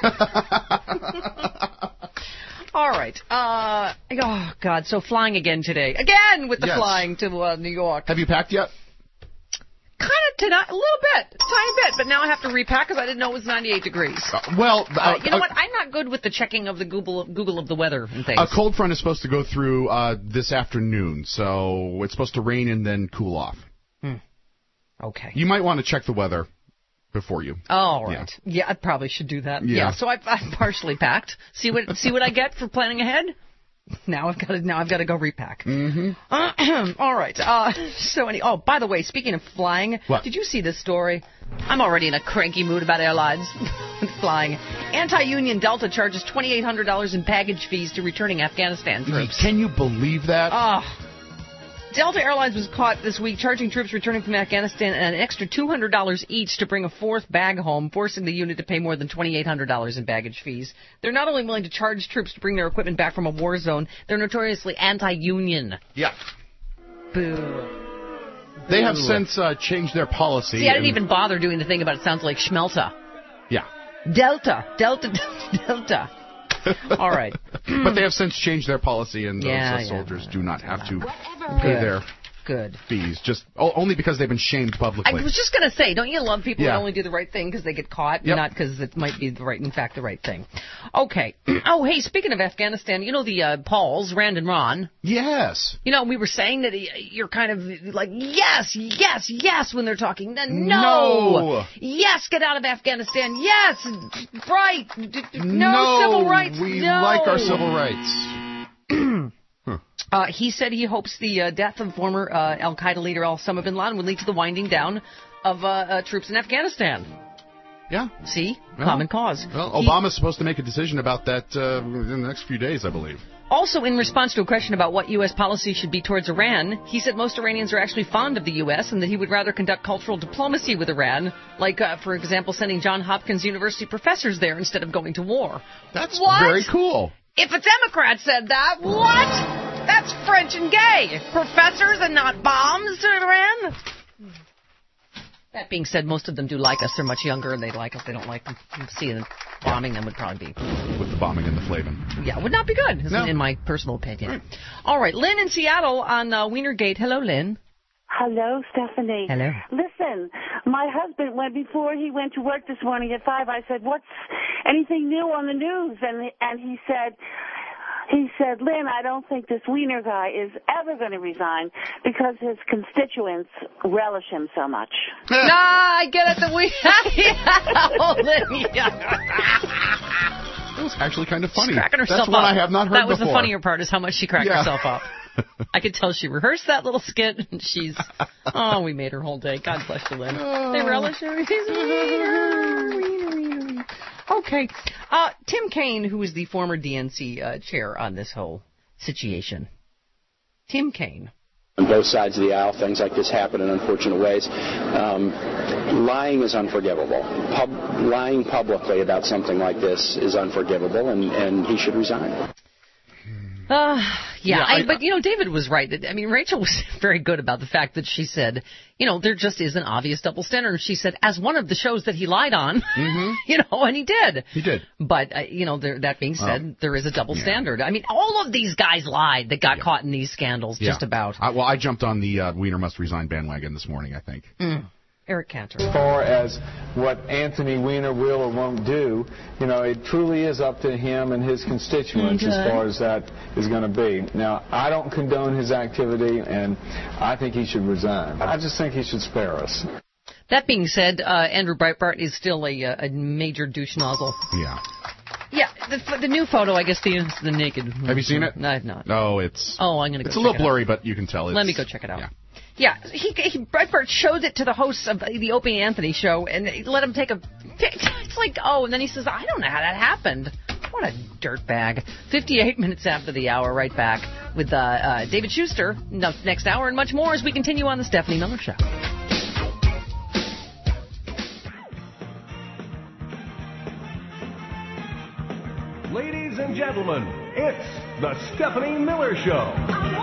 All right. Oh, God, so flying again today. Again with the flying to New York. Have you packed yet? Kind of tonight, a little bit, a tiny bit, but now I have to repack because I didn't know it was 98 degrees. You know what? I'm not good with the checking of the Google of the weather and things. A cold front is supposed to go through this afternoon, so it's supposed to rain and then cool off. Okay. You might want to check the weather before you. All right. Yeah, I probably should do that. Yeah. So I've partially packed. See what I get for planning ahead. Now I've got to go repack. All right. By the way, speaking of flying, did you see this story? I'm already in a cranky mood about airlines flying. Anti-union Delta charges $2,800 in baggage fees to returning Afghanistan troops. Can you believe that? Delta Airlines was caught this week charging troops returning from Afghanistan an extra $200 each to bring a fourth bag home, forcing the unit to pay more than $2,800 in baggage fees. They're not only willing to charge troops to bring their equipment back from a war zone, they're notoriously anti-union. Yeah. Boo. They have since changed their policy. See, I didn't even bother doing the thing about it sounds like schmelta. Yeah. Delta. All right. But they have since changed their policy, and those soldiers do not have to pay their fees, just only because they've been shamed publicly. I was just going to say, don't you love people that only do the right thing because they get caught, not because it might be in fact the right thing? Okay. Oh, hey, speaking of Afghanistan, the Pauls, Rand and Ron. Yes. We were saying that you're kind of like, yes, when they're talking. No. Yes, get out of Afghanistan. Yes, right. No civil rights. We like our civil rights. He said he hopes the death of former al-Qaeda leader Osama bin Laden would lead to the winding down of troops in Afghanistan. Yeah. See? Common cause. Well, Obama's supposed to make a decision about that in the next few days, I believe. Also, in response to a question about what U.S. policy should be towards Iran, he said most Iranians are actually fond of the U.S. and that he would rather conduct cultural diplomacy with Iran, like, for example, sending Johns Hopkins University professors there instead of going to war. That's very cool. If a Democrat said that, what? That's French and gay. Professors and not bombs to Iran? That being said, most of them do like us. They're much younger, and they like us. They don't like them. Seeing bombing them would probably be... With the bombing and the flavin. Yeah, would not be good, in my personal opinion. Right. All right, Lynn in Seattle on Wienergate. Hello, Lynn. Hello, Stephanie. Hello. Listen, my husband, before he went to work this morning at 5, I said, what's anything new on the news? And he said, Lynn, I don't think this Wiener guy is ever going to resign because his constituents relish him so much. I get it. It was actually kind of funny. She's cracking herself That's one I have not heard before. That was the funnier part, is how much she cracked herself up. I could tell she rehearsed that little skit, and we made her whole day. God bless you, Lynn. They relish her. Okay. Tim Kaine, who is the former DNC chair on this whole situation. Tim Kaine. On both sides of the aisle, things like this happen in unfortunate ways. Lying is unforgivable. Lying publicly about something like this is unforgivable, and he should resign. But David was right. I mean, Rachel was very good about the fact that she said, there just is an obvious double standard. And she said, as one of the shows that he lied on, and he did. He did. But, that being said, there is a double standard. I mean, all of these guys lied that got caught in these scandals, just about. I jumped on the Wiener must resign bandwagon this morning, I think. Eric Cantor. As far as what Anthony Weiner will or won't do, it truly is up to him and his constituents as far as that is going to be. Now, I don't condone his activity, and I think he should resign. I just think he should spare us. That being said, Andrew Breitbart is still a major douche nozzle. Yeah. Yeah, the new photo, I guess, the naked. Have you seen it? No, I've not. No, I'm going to go. It's a little blurry, but you can tell. Let me go check it out. Yeah, Breitbart showed it to the hosts of the Opie and Anthony show, and he let him take a picture. It's like, and then he says, I don't know how that happened. What a dirtbag. 58 minutes after the hour, right back with David Schuster next hour and much more as we continue on the Stephanie Miller Show. Ladies and gentlemen, it's the Stephanie Miller Show.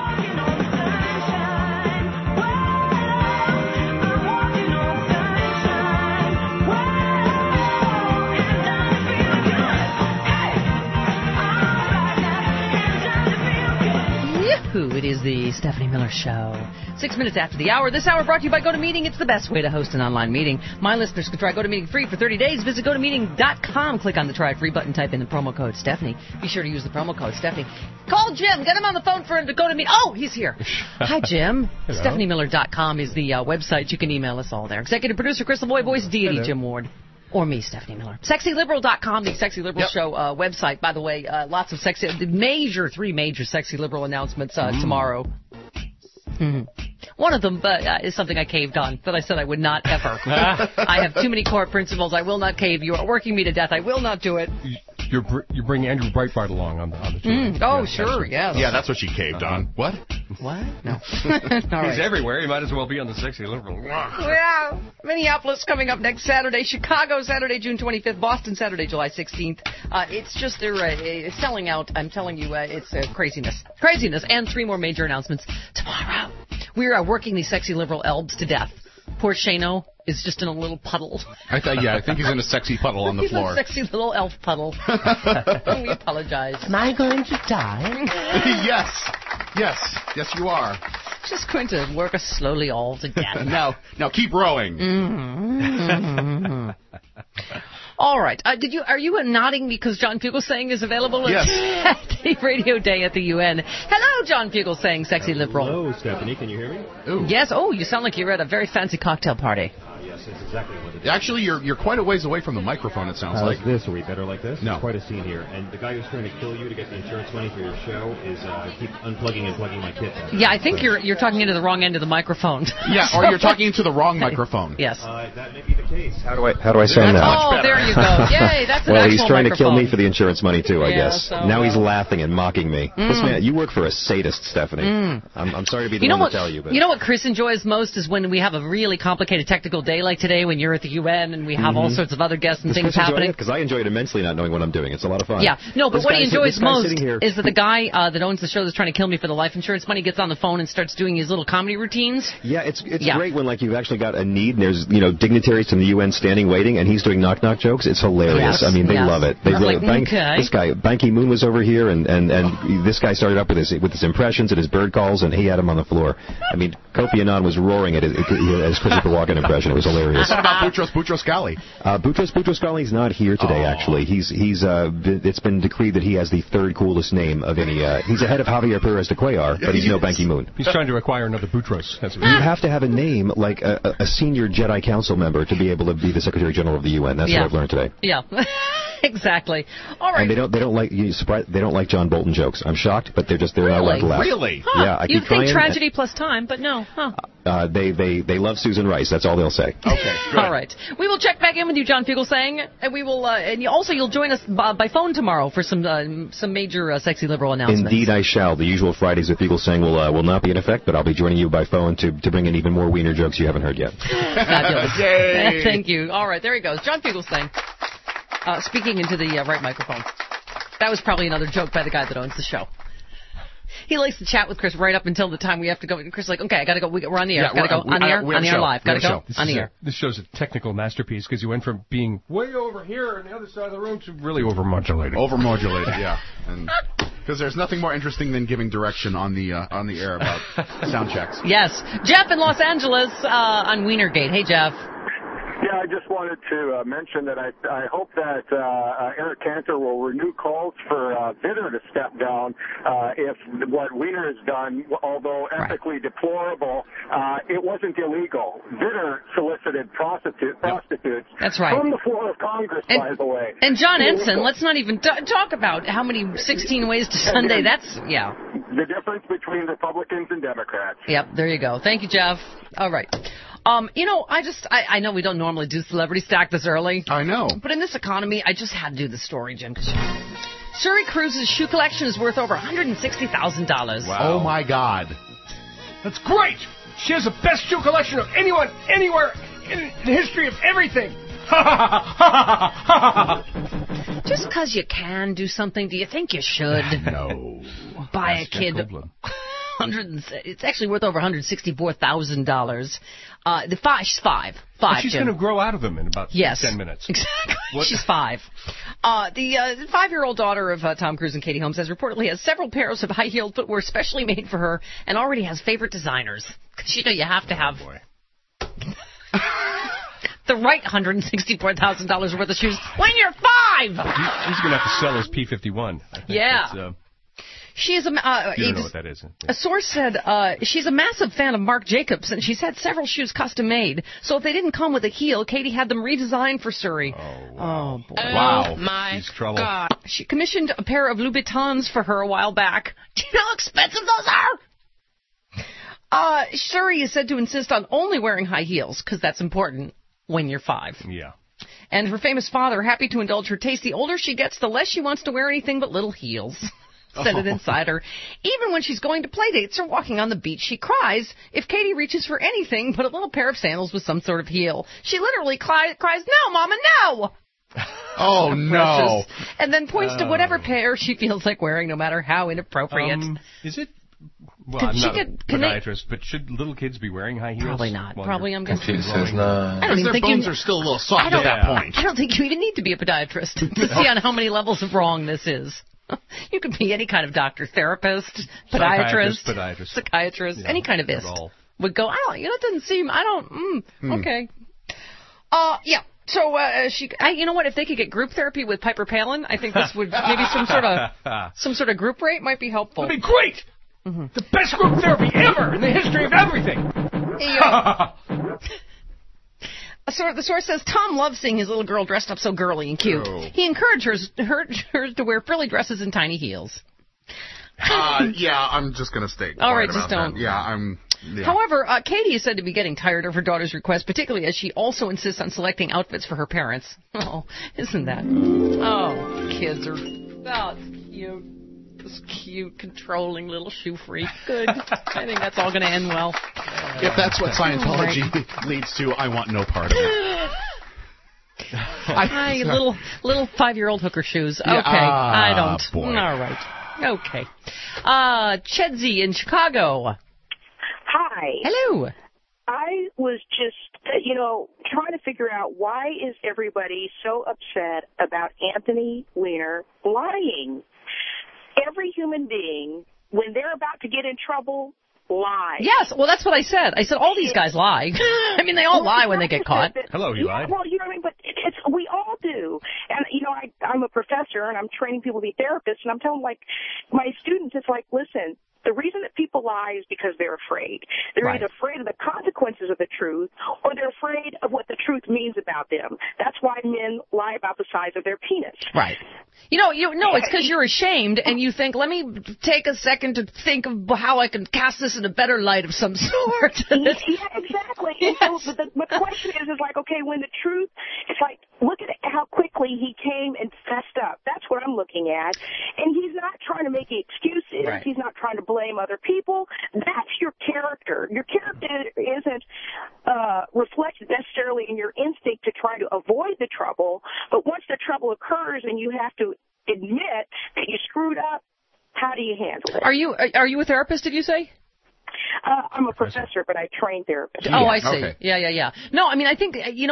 It is the Stephanie Miller Show. 6 minutes after the hour. This hour brought to you by GoToMeeting. It's the best way to host an online meeting. My listeners can try GoToMeeting free for 30 days. Visit GoToMeeting.com. Click on the Try Free button. Type in the promo code Stephanie. Be sure to use the promo code Stephanie. Call Jim. Get him on the phone for him to go to meet. Oh, he's here. Hi, Jim. StephanieMiller.com is the website. You can email us all there. Executive producer Crystal Boy, voice deity Jim Ward. Or me, Stephanie Miller. SexyLiberal.com, the Sexy Liberal Show website. By the way, lots of three major Sexy Liberal announcements tomorrow. One of them is something I caved on, that I said I would not ever. I have too many core principles. I will not cave. You are working me to death. I will not do it. You bring Andrew Breitbart along on the tour. Oh, sure, yes. Yeah, that's what she caved on. What? What? No. He's everywhere. He might as well be on the Sexy Liberal. Well, Minneapolis coming up next Saturday. Chicago, Saturday, June 25th. Boston, Saturday, July 16th. It's just, they're selling out. I'm telling you, it's craziness. Craziness. And 3 more major announcements tomorrow. We're working these Sexy Liberal elves to death. Poor Shano is just in a little puddle. I think he's in a sexy puddle on the floor. He's a sexy little elf puddle. We apologize. Am I going to die? Yes, you are. Just going to work us slowly all together. Now keep rowing. Mm-hmm. All right. Are you nodding because John Fugelsang is available at the Radio Day at the UN? Hello, John Fugelsang, Sexy Liberal. Hello, Stephanie. Can you hear me? Ooh. Yes. Oh, you sound like you're at a very fancy cocktail party. Yes, that's exactly what it is. Actually, you're quite a ways away from the microphone, it sounds like. This? Are we better like this? No. It's quite a scene here. And the guy who's trying to kill you to get the insurance money for your show is keep unplugging and plugging my kit. Yeah, I think you're talking into the wrong end of the microphone. Yeah, or you're talking into the wrong microphone. Yes. That may be the case. How do I sound now? Oh, there you go. Yay, that's an well, actual he's trying microphone. to kill me for the insurance money, too, I guess. So, now he's laughing and mocking me. Listen, man, you work for a sadist, Stephanie. I'm sorry to be the one to tell you. But you know what Chris enjoys most is when we have a really complicated technical day like today when you're at the UN and we have all sorts of other guests and things happening. Because I enjoy it immensely not knowing what I'm doing. It's a lot of fun. Yeah. No, but what he enjoys most is that the guy that owns the show that's trying to kill me for the life insurance money gets on the phone and starts doing his little comedy routines. Yeah, it's great when you've actually got a need and there's dignitaries from the UN standing waiting and he's doing knock-knock jokes. It's hilarious. Yes. I mean, they love it. They really this guy, Ban Ki-moon was over here and this guy started up with his impressions and his bird calls and he had him on the floor. I mean, Kofi Annan was roaring at his Christopher Walken impression. It was hilarious. What about Boutros Boutros-Ghali? Boutros Boutros-Ghali's not here today, actually. It's been decreed that he has the third coolest name of any. He's ahead of Javier Perez de Cuellar, but he's no Ban Ki-moon. He's trying to acquire another Boutros. You have to have a name like a senior Jedi Council member to be able to be the Secretary General of the UN. That's what I've learned today. Yeah, exactly. All right. And they don't like John Bolton jokes. I'm shocked, but they're not allowed to laugh. Really? Huh. Yeah, You'd think tragedy plus time, but no. Huh. They love Susan Rice. That's all they'll say. Okay, good. All right. We will check back in with you, John Fugelsang, and we will. And you'll join us by phone tomorrow for some major Sexy Liberal announcements. Indeed, I shall. The usual Fridays with Fugelsang will not be in effect, but I'll be joining you by phone to bring in even more wiener jokes you haven't heard yet. Fabulous. Yay. Thank you. All right, there he goes, John Fugelsang, speaking into the right microphone. That was probably another joke by the guy that owns the show. He likes to chat with Chris right up until the time we have to go. And Chris is like, okay, I got to go. We're on the air. Yeah, got to go on the air. On the air live. Got to go on the air. This show's a technical masterpiece because you went from being way over here on the other side of the room to really overmodulated. Overmodulated, yeah. Because there's nothing more interesting than giving direction on the air about sound checks. Yes, Jeff in Los Angeles on Wienergate. Hey, Jeff. Yeah, I just wanted to mention that I hope that Eric Cantor will renew calls for Vitter to step down if what Wiener has done, although ethically deplorable, it wasn't illegal. Vitter solicited prostitutes. That's right. From the floor of Congress, by the way. And John Ensign, let's not even talk about how many 16 ways to Sunday. That's, the difference between Republicans and Democrats. Yep, there you go. Thank you, Jeff. All right. I know we don't normally do Celebrity Stack this early. I know. But in this economy, I just had to do the story, Jim. Suri Cruise's shoe collection is worth over $160,000. Wow. Oh, my God. That's great. She has the best shoe collection of anyone, anywhere, in the history of everything. Just because you can do something, do you think you should? No. Buy a kid. It's actually worth over $164,000. She's five. But she's going to grow out of them in about 10 minutes. Exactly. She's 5. The 5-year-old daughter of Tom Cruise and Katie Holmes reportedly has several pairs of high-heeled footwear specially made for her and already has favorite designers. Because you have to have the right $164,000 worth of shoes when you're 5. He's going to have to sell his P-51. Yeah. She is you don't know what that is. A source said she's a massive fan of Marc Jacobs, and she's had several shoes custom made. So if they didn't come with a heel, Katie had them redesigned for Suri. Oh, wow. Oh, boy. Wow. My She's trouble. God. She commissioned a pair of Louboutins for her a while back. Do you know how expensive those are? Suri is said to insist on only wearing high heels, because that's important when you're 5. Yeah. And her famous father, happy to indulge her taste. The older she gets, the less she wants to wear anything but little heels. Said an insider. Even when she's going to play dates or walking on the beach, she cries if Katie reaches for anything but a little pair of sandals with some sort of heel. She literally cries, "No, Mama, no!" Oh, no. And then points to whatever pair she feels like wearing, no matter how inappropriate. Is it? Well, I'm not a podiatrist, but should little kids be wearing high heels? Probably not. Probably I'm guessing. She says no. I don't even their think bones are still a little soft at that point. I don't think you even need to be a podiatrist to see on how many levels of wrong this is. You could be any kind of doctor, therapist, podiatrist, psychiatrist, any kind of ist would go, it doesn't seem, okay. Yeah. So, you know what, if they could get group therapy with Piper Palin, I think this would, maybe some sort of group rate might be helpful. That'd be great! Mm-hmm. The best group therapy ever in the history of everything! The source says Tom loves seeing his little girl dressed up so girly and cute. Oh. He encourages her to wear frilly dresses and tiny heels. Yeah, I'm just going to stay quiet. All right, just don't. That. Yeah. However, Katie is said to be getting tired of her daughter's request, particularly as she also insists on selecting outfits for her parents. Oh, isn't that? Oh, kids are so cute. This cute, controlling little shoe freak. Good. I think that's all going to end well. If that's what Scientology leads to, I want no part of it. Hi, little 5-year-old hooker shoes. Okay, I don't. Boy. All right. Okay. Chedsy in Chicago. Hi. Hello. I was just, trying to figure out why is everybody so upset about Anthony Weiner lying? Every human being, when they're about to get in trouble, lie. Yes, well, that's what I said. I said all these guys lie. I mean, they all lie when they get caught. Hello, you lied. Well, you know what I mean? But we all do. And, I'm a professor, and I'm training people to be therapists, and I'm telling, my students, it's like, listen, the reason that people lie is because they're afraid. They're either afraid of the consequences of the truth, or they're afraid of what the truth means about them. That's why men lie about the size of their penis. Right. It's because you're ashamed, and you think, let me take a second to think of how I can cast this in a better light of some sort. Yeah, exactly. Yes. And so the question is okay, when the truth, it's like, look at how quickly he came and fessed up. That's what I'm looking at. And he's not trying to make excuses. Right. He's not trying to blame other people. That's your character. Your character isn't reflected necessarily in your instinct to try to avoid the trouble, but once the trouble occurs and you have to admit that you screwed up, how do you handle it? Are you a therapist, did you say? I'm a professor, but I train therapists. Oh, I see. Okay. Yeah. No, I mean, I think,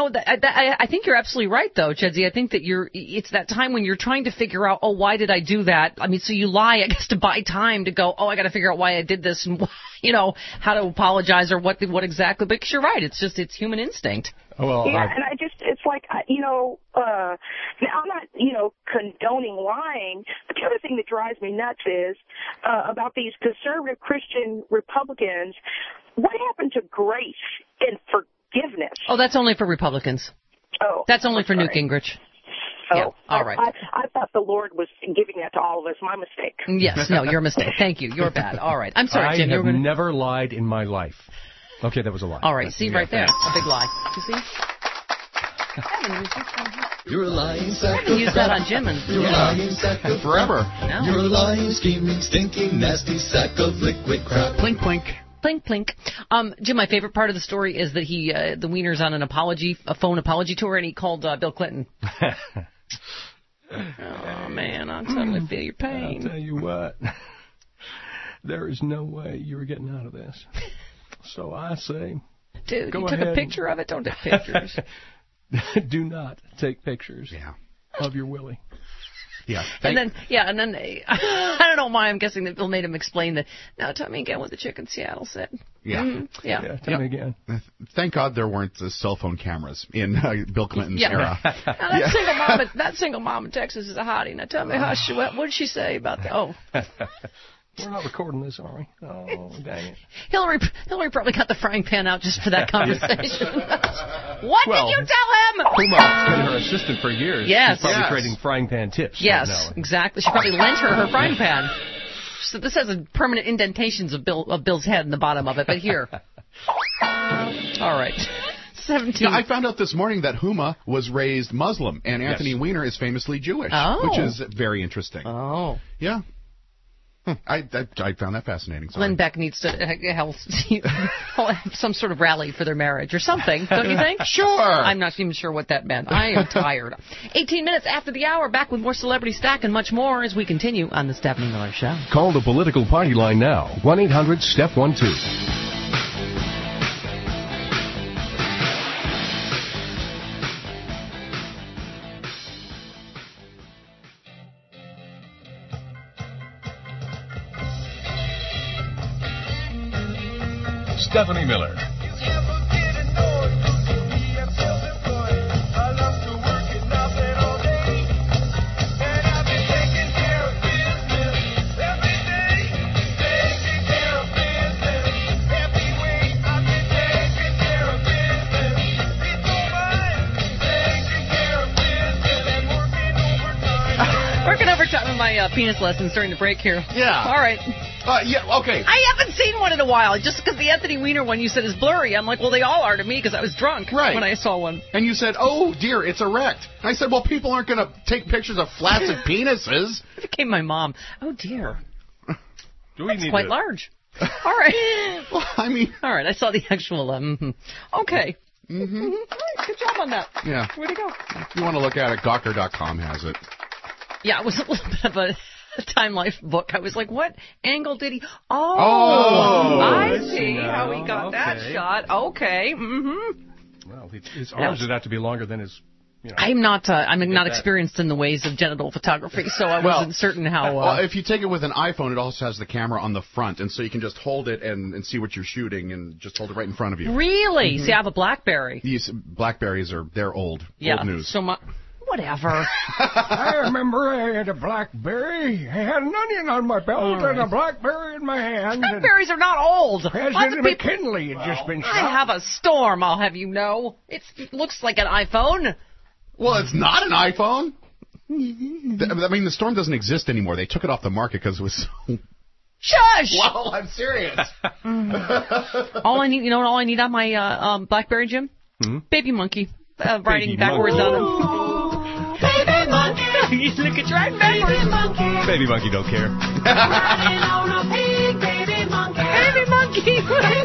I think you're absolutely right, though, Chedsy. I think that it's that time when you're trying to figure out, why did I do that? I mean, so you lie, I guess, to buy time to go, I got to figure out why I did this and, how to apologize or what exactly. Because you're right. It's human instinct. Oh, well, yeah, and it's like, now I'm not, condoning lying, but the other thing that drives me nuts is about these conservative Christian Republicans, what happened to grace and forgiveness? Oh, that's only for Republicans. Oh. That's only for Newt Gingrich. Oh, yeah, all right. I thought the Lord was giving that to all of us. My mistake. Yes, no, your mistake. Thank you. You're bad. All right. I'm sorry, Jim. I have never lied in my life. Okay, that was a lie. All right, see right there. A big lie. You see? You're a lying sack I haven't used that on Jim You're a lying sack of forever. No. You're a lying, scheming, stinking, nasty sack of liquid crap. Plink, plink. Plink, plink. Jim, my favorite part of the story is that the Weiner's on a phone apology tour, and he called Bill Clinton. Oh, man, I totally feel your pain. I'll tell you what. There is no way you were getting out of this. So I say, dude, go you took ahead. A picture of it? Don't take pictures. Do not take pictures of your Willie. Yeah. And then I don't know why I'm guessing that Bill made him explain that. Now tell me again what the chick in Seattle said. Yeah. Yeah. Tell me again. Thank God there weren't cell phone cameras in Bill Clinton's era. Now, that single mom in Texas is a hottie. Now tell me what did she say about that? Oh. We're not recording this, are we? Oh, dang it. Hillary probably got the frying pan out just for that conversation. What did you tell him? Puma's been her assistant for years. Yes. She's probably trading frying pan tips. Yes, right now. exactly. She probably lent her frying pan. So this has a permanent indentations of Bill's head in the bottom of it, but here. All right. 17. Yeah, I found out this morning that Huma was raised Muslim, and Anthony Weiner is famously Jewish, which is very interesting. Oh. Yeah. I found that fascinating. Sorry. Lynn Beck needs to have some sort of rally for their marriage or something, don't you think? Sure. I'm not even sure what that meant. I am tired. 18 minutes after the hour, back with more Celebrity Stack and much more as we continue on The Stephanie Miller Show. Call the political party line now, 1-800-STEP12. Stephanie Miller. Working overtime in my penis lessons during the break here. Yeah. All right. Okay. I haven't seen one in a while. Just because the Anthony Weiner one you said is blurry. I'm like, well, they all are to me because I was drunk when I saw one. And you said, oh, dear, it's erect. And I said, well, people aren't going to take pictures of flaccid penises. It became my mom. Oh, dear. That's quite large. All right. Well, I mean. All right, I saw the actual. Okay. Mm-hmm. All right, good job on that. Yeah. Where'd it go? If you want to look at it, Gawker.com has it. Yeah, it was a little bit of a Time Life book. I was like, what angle did he... Oh, I see how he got that shot. Okay. Mm-hmm. Well, his arms would have to be longer than his... I'm not experienced in the ways of genital photography, so I wasn't certain how... Well, if you take it with an iPhone, it also has the camera on the front, and so you can just hold it and see what you're shooting and just hold it right in front of you. Really? See, I have a BlackBerry. Blackberries they're old. Old news. So whatever. I remember I had a BlackBerry. I had an onion on my belt and a BlackBerry in my hand. Blackberries are not old. President McKinley had just been shot. I have a Storm, I'll have you know. It looks like an iPhone. Well, it's not an iPhone. I mean, the Storm doesn't exist anymore. They took it off the market because it was so... Shush! Well, I'm serious. All I need on my BlackBerry, Jim? Baby monkey. Riding backwards on him. Baby monkey! Look at you riding backwards. Baby monkey don't care. Riding on a pig, baby monkey. Baby monkey!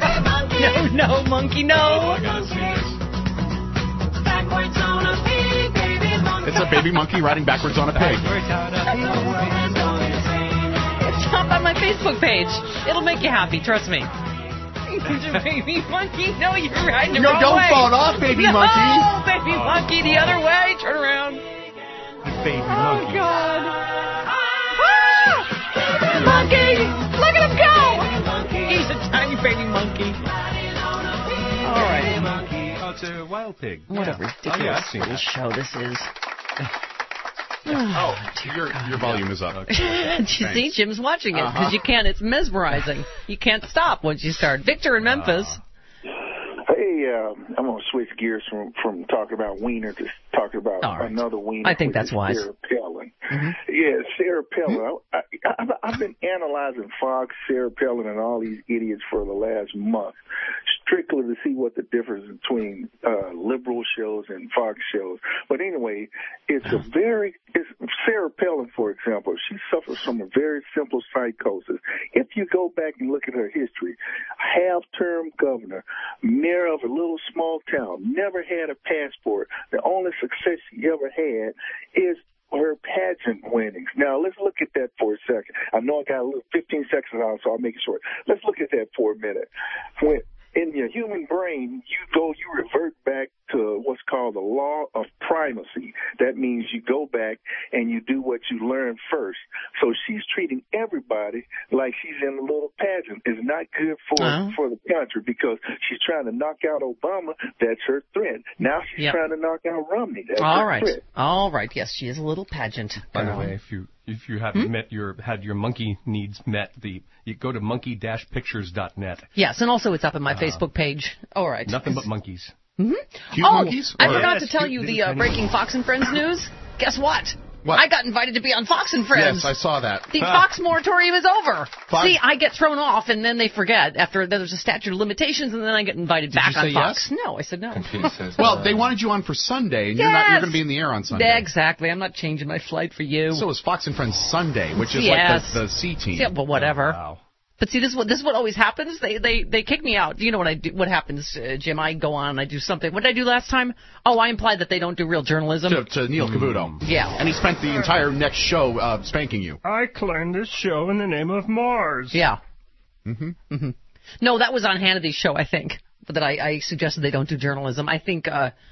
No, monkey, no. Oh, I gotta see this. Backwards on a pig, baby monkey. It's a baby monkey riding backwards on a pig. It's up on my Facebook page. It'll make you happy, trust me. Baby monkey, no, you're riding the wrong way. No, don't fall off, baby monkey. No, baby monkey, the other way. Turn around. Baby monkey. Oh, God. Baby monkey. Look at him go. He's a tiny baby monkey. All right. Monkey. Oh, it's a wild pig. What a ridiculous show this is. Your volume is up. You see, Jim's watching it because you can't. It's mesmerizing. You can't stop once you start. Victor in Memphis. Hey, I'm going to switch gears from talking about Weiner to talking about another Weiner. I think that's wise. Sarah Palin. Yeah, Sarah Palin. I've been analyzing Fox, Sarah Palin, and all these idiots for the last month, strictly to see what the difference between liberal shows and Fox shows. But anyway, it's Sarah Palin, for example, she suffers from a very simple psychosis. If you go back and look at her history, half-term governor, mayor of a little small town, never had a passport. The only success she ever had is her pageant winnings. Now, let's look at that for a second. I know I got a little 15 seconds on, so I'll make it short. Let's look at that for a minute. When in your human brain, you revert back to what's called the law of primacy. That means you go back and you do what you learned first. So she's treating everybody like she's in a little pageant. It's not good for the country because she's trying to knock out Obama. That's her threat. Now she's trying to knock out Romney. That's her threat. All right. Yes, she is a little pageant. By the way, if you haven't had your monkey needs met, you go to monkey-pictures.net. Yes, and also it's up on my Facebook page. All right. Nothing but monkeys. Mm-hmm. Cute monkeys? I forgot to tell you the breaking Fox and Friends news. Guess what? What? I got invited to be on Fox and Friends. Yes, I saw that. The Fox moratorium is over. See, I get thrown off, and then they forget after there's a statute of limitations, and then I get invited back on Fox. Yes? No, I said no. Well, they wanted you on for Sunday, and you're going to be in the air on Sunday. Exactly. I'm not changing my flight for you. So is Fox and Friends Sunday, which is like the C team. Yeah, but whatever. Wow. But see, this is what always happens. They kick me out. You know what I do? What happens, Jim? I go on and I do something. What did I do last time? Oh, I implied that they don't do real journalism. To Neil Cavuto. Yeah. And he spent the entire next show spanking you. I claimed this show in the name of Mars. Yeah. Mm-hmm. Mm-hmm. No, that was on Hannity's show, I think, that I suggested they don't do journalism. I think,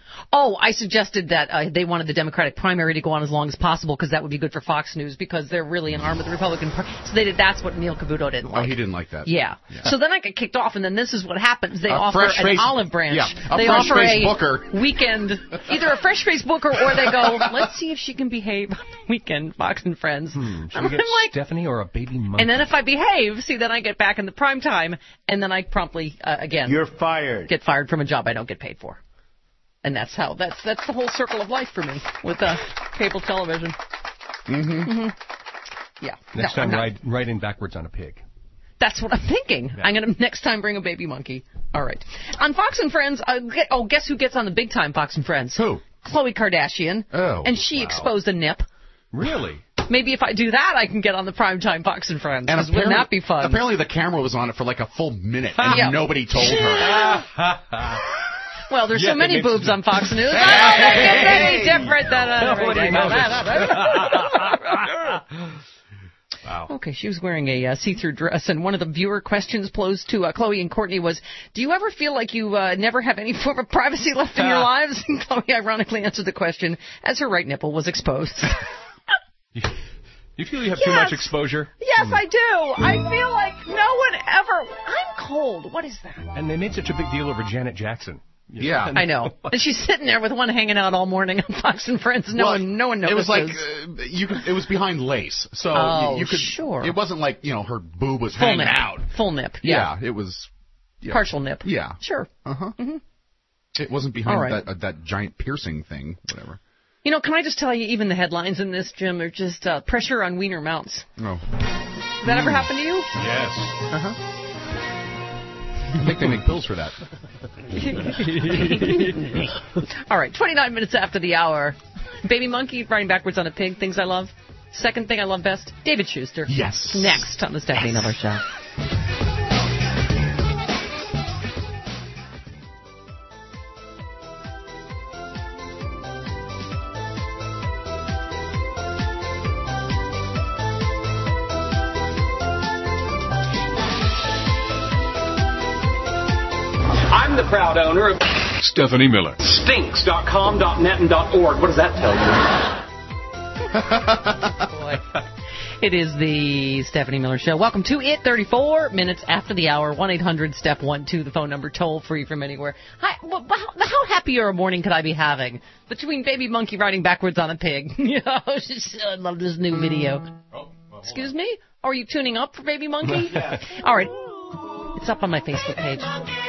I suggested that they wanted the Democratic primary to go on as long as possible because that would be good for Fox News because they're really in arm with the Republican Party. So that's what Neil Cavuto didn't like. Oh, he didn't like that. Yeah. So then I get kicked off, and then this is what happens. They offer an olive branch. Yeah, they offer a booker. Weekend, either a fresh-faced booker or they go, let's see if she can behave on the weekend, Fox and Friends. Should we get Stephanie or a baby monkey? And then if I behave, then I get back in the prime time, and then I promptly, again, you're fired. Get fired from a job I don't get paid for. And that's the whole circle of life for me with cable television. Mm-hmm. Mm-hmm. Yeah. Next time, riding backwards on a pig. That's what I'm thinking. Yeah. I'm going to next time bring a baby monkey. All right. On Fox and Friends, guess who gets on the big time Fox and Friends? Who? Khloe Kardashian. Oh, and she exposed a nip. Really? Maybe if I do that, I can get on the primetime Fox and Friends. And wouldn't that be fun? Apparently the camera was on it for like a full minute, and nobody told her. Well, there's so many boobs on Fox News. I don't think it's any different than Wow. Okay, she was wearing a see-through dress, and one of the viewer questions posed to Khloe and Kourtney was, do you ever feel like you never have any form of privacy left in your lives? And Khloe ironically answered the question as her right nipple was exposed. You feel you have too much exposure? Yes, I do. I feel like no one ever... I'm cold. What is that? And they made such a big deal over Janet Jackson. Yeah. I know. And she's sitting there with one hanging out all morning on Fox and Friends. No one notices. It was like, it was behind lace. So you could... Sure. It wasn't like, her boob was hanging out. Full nip. Yeah, it was... Yeah. Partial nip. Yeah. Sure. Uh-huh. Mm-hmm. It wasn't behind that giant piercing thing, whatever. Can I just tell you, even the headlines in this, Jim, are just pressure on wiener mounts. Oh. Did that ever happen to you? Yes. Uh-huh. I think they make pills for that. All right, 29 minutes after the hour. Baby monkey riding backwards on a pig, things I love. Second thing I love best, David Schuster. Yes. Next on the Stephanie Miller Show. I'm the proud owner of Stephanie Miller. Stinks.com.net and .org. What does that tell you? Boy. It is the Stephanie Miller Show. Welcome to it. 34 minutes after the hour. 1-800-STEP-12, the phone number, toll free from anywhere. How happy a morning could I be having between baby monkey riding backwards on a pig? I love this new video. Excuse me? Are you tuning up for baby monkey? All right. It's up on my Facebook page.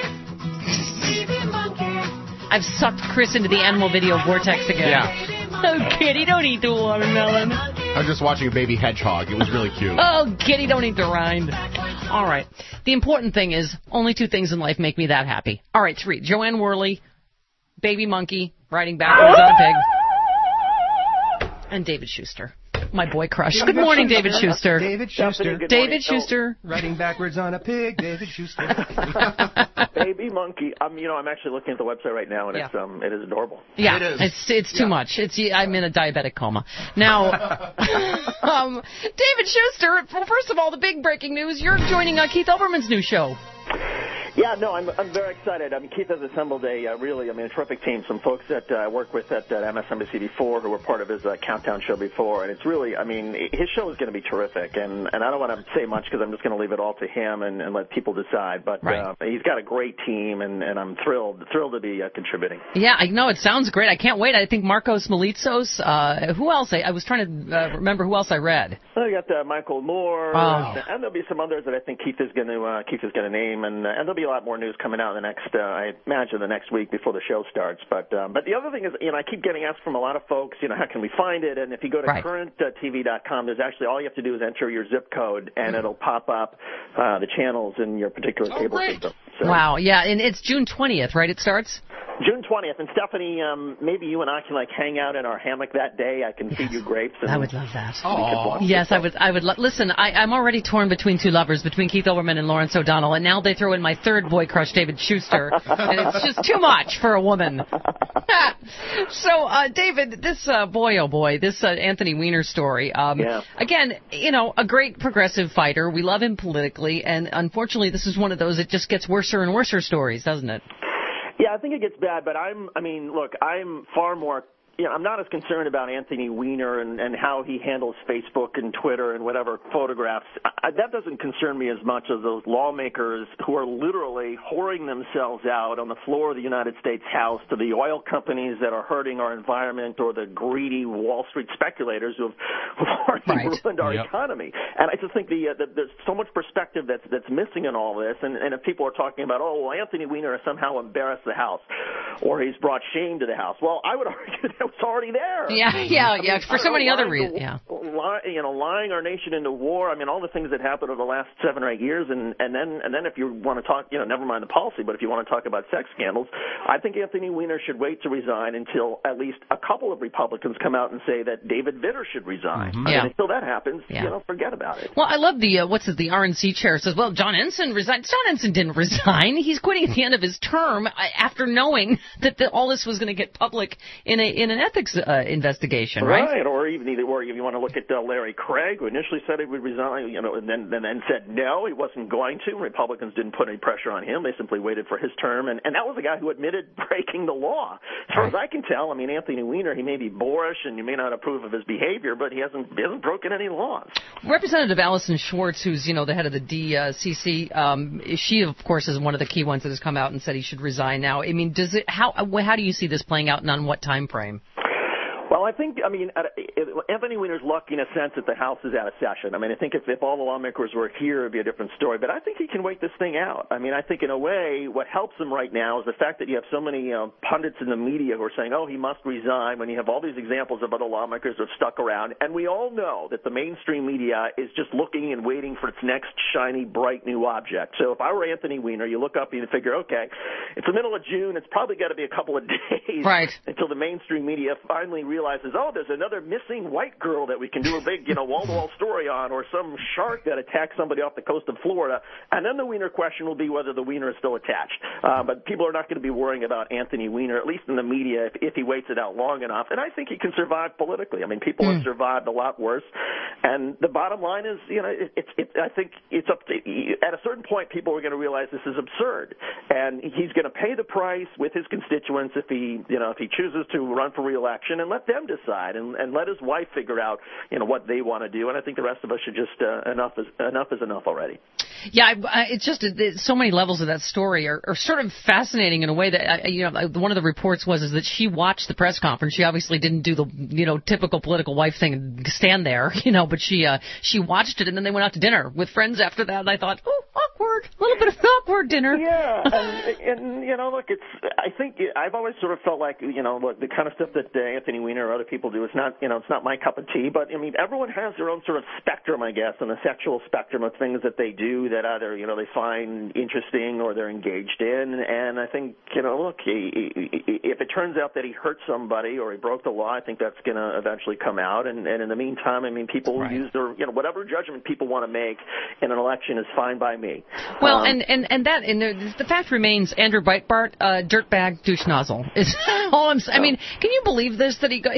I've sucked Chris into the animal video vortex again. Yeah. Oh, kitty, don't eat the watermelon. I was just watching a baby hedgehog. It was really cute. Oh, kitty, don't eat the rind. All right. The important thing is, only two things in life make me that happy. All right, three. Joanne Worley, baby monkey riding backwards on a pig, and David Schuster. My boy crush. Good morning, David Schuster. David Schuster. David Schuster. Riding backwards on a pig, David Schuster. Baby monkey. I'm actually looking at the website right now, and it is adorable. Yeah, it is. It's too much. I'm in a diabetic coma. Now, David Schuster, well, first of all, the big breaking news, you're joining Keith Olbermann's new show. Yeah, no, I'm very excited. I mean, Keith has assembled a terrific team. Some folks that I work with at MSNBC before who were part of his Countdown show before, and it's really, his show is going to be terrific. And I don't want to say much because I'm just going to leave it all to him and let people decide. But he's got a great team, and I'm thrilled to be contributing. Yeah, I know, it sounds great. I can't wait. I think Marcos Melitsos. Who else? I was trying to remember who else I read. Well, you got Michael Moore, and there'll be some others that I think Keith is going to name, and there'll be a lot more news coming out in the next, I imagine, the next week before the show starts. But the other thing is, I keep getting asked from a lot of folks, how can we find it? And if you go to currenttv.com, there's actually all you have to do is enter your zip code, and it'll pop up the channels in your particular cable system. So. Wow, yeah, and it's June 20th, right? It starts. June 20th. And Stephanie, maybe you and I can hang out in our hammock that day. I can feed you grapes. And I would love that. Yes, I would. Listen, I'm already torn between two lovers, between Keith Olbermann and Lawrence O'Donnell, and now they throw in my third boy crush, David Schuster, and it's just too much for a woman. So, David, this this Anthony Weiner story. Again, a great progressive fighter. We love him politically, and unfortunately, this is one of those that just gets worse and worse stories, doesn't it? Yeah, I think it gets bad, but I'm far more I'm not as concerned about Anthony Weiner and how he handles Facebook and Twitter and whatever photographs. That doesn't concern me as much as those lawmakers who are literally whoring themselves out on the floor of the United States House to the oil companies that are hurting our environment or the greedy Wall Street speculators who have already ruined our economy. And I just think there's so much perspective that's missing in all this. And if people are talking about, Anthony Weiner has somehow embarrassed the House or he's brought shame to the House, well, I would argue that it's already there. Yeah. For so many other reasons. Lying our nation into war. All the things that happened over the last 7 or 8 years, and then if you want to talk, never mind the policy, but if you want to talk about sex scandals, I think Anthony Weiner should wait to resign until at least a couple of Republicans come out and say that David Vitter should resign. Until that happens, forget about it. Well, I love the RNC chair says, well, John Ensign resigned. John Ensign didn't resign. He's quitting at the end of his term after knowing that all this was going to get public in an ethics investigation, right? Or even if you want to look at Larry Craig, who initially said he would resign, and then said no, he wasn't going to. Republicans didn't put any pressure on him; they simply waited for his term, and that was a guy who admitted breaking the law. As far as I can tell, Anthony Weiner, he may be boorish and you may not approve of his behavior, but he hasn't broken any laws. Representative Allison Schwartz, who's the head of the DCC, she of course is one of the key ones that has come out and said he should resign now. How do you see this playing out, and on what time frame? Well, I think, Anthony Weiner's lucky in a sense that the House is out of session. I think if all the lawmakers were here, it would be a different story. But I think he can wait this thing out. I think in a way, what helps him right now is the fact that you have so many pundits in the media who are saying, he must resign, when you have all these examples of other lawmakers who have stuck around. And we all know that the mainstream media is just looking and waiting for its next shiny, bright new object. So if I were Anthony Weiner, you look up and you figure, okay, it's the middle of June. It's probably got to be a couple of days until the mainstream media finally realizes, there's another missing white girl that we can do a big, wall-to-wall story on, or some shark that attacked somebody off the coast of Florida. And then the Weiner question will be whether the Weiner is still attached. But people are not going to be worrying about Anthony Weiner, at least in the media, if he waits it out long enough. And I think he can survive politically. People have survived a lot worse. And the bottom line is, I think it's up to, at a certain point, people are going to realize this is absurd. And he's going to pay the price with his constituents if he chooses to run for re-election, and let them decide and let his wife figure out what they want to do. And I think the rest of us should just enough is enough already. Yeah, it's just so many levels of that story are sort of fascinating in a way that one of the reports was that she watched the press conference. She obviously didn't do the typical political wife thing and stand there, but she watched it, and then they went out to dinner with friends after that. And I thought, awkward. awkward. A little bit of awkward dinner. Yeah, and you know, look, I think I've always sort of felt like, you know, look, the kind of stuff that Anthony Weiner or other people do, it's not my cup of tea. But I mean, everyone has their own sort of spectrum, I guess, on the sexual spectrum of things that they do that either, you know, they find interesting or they're engaged in. And I think, you know, look, if it turns out that he hurt somebody or he broke the law, I think that's going to eventually come out. And in the meantime, I mean, people use their, you know, whatever judgment people want to make in an election is fine by me. Well, the fact remains, Andrew Breitbart, dirtbag douche nozzle is all I'm saying. I mean, can you believe this? That he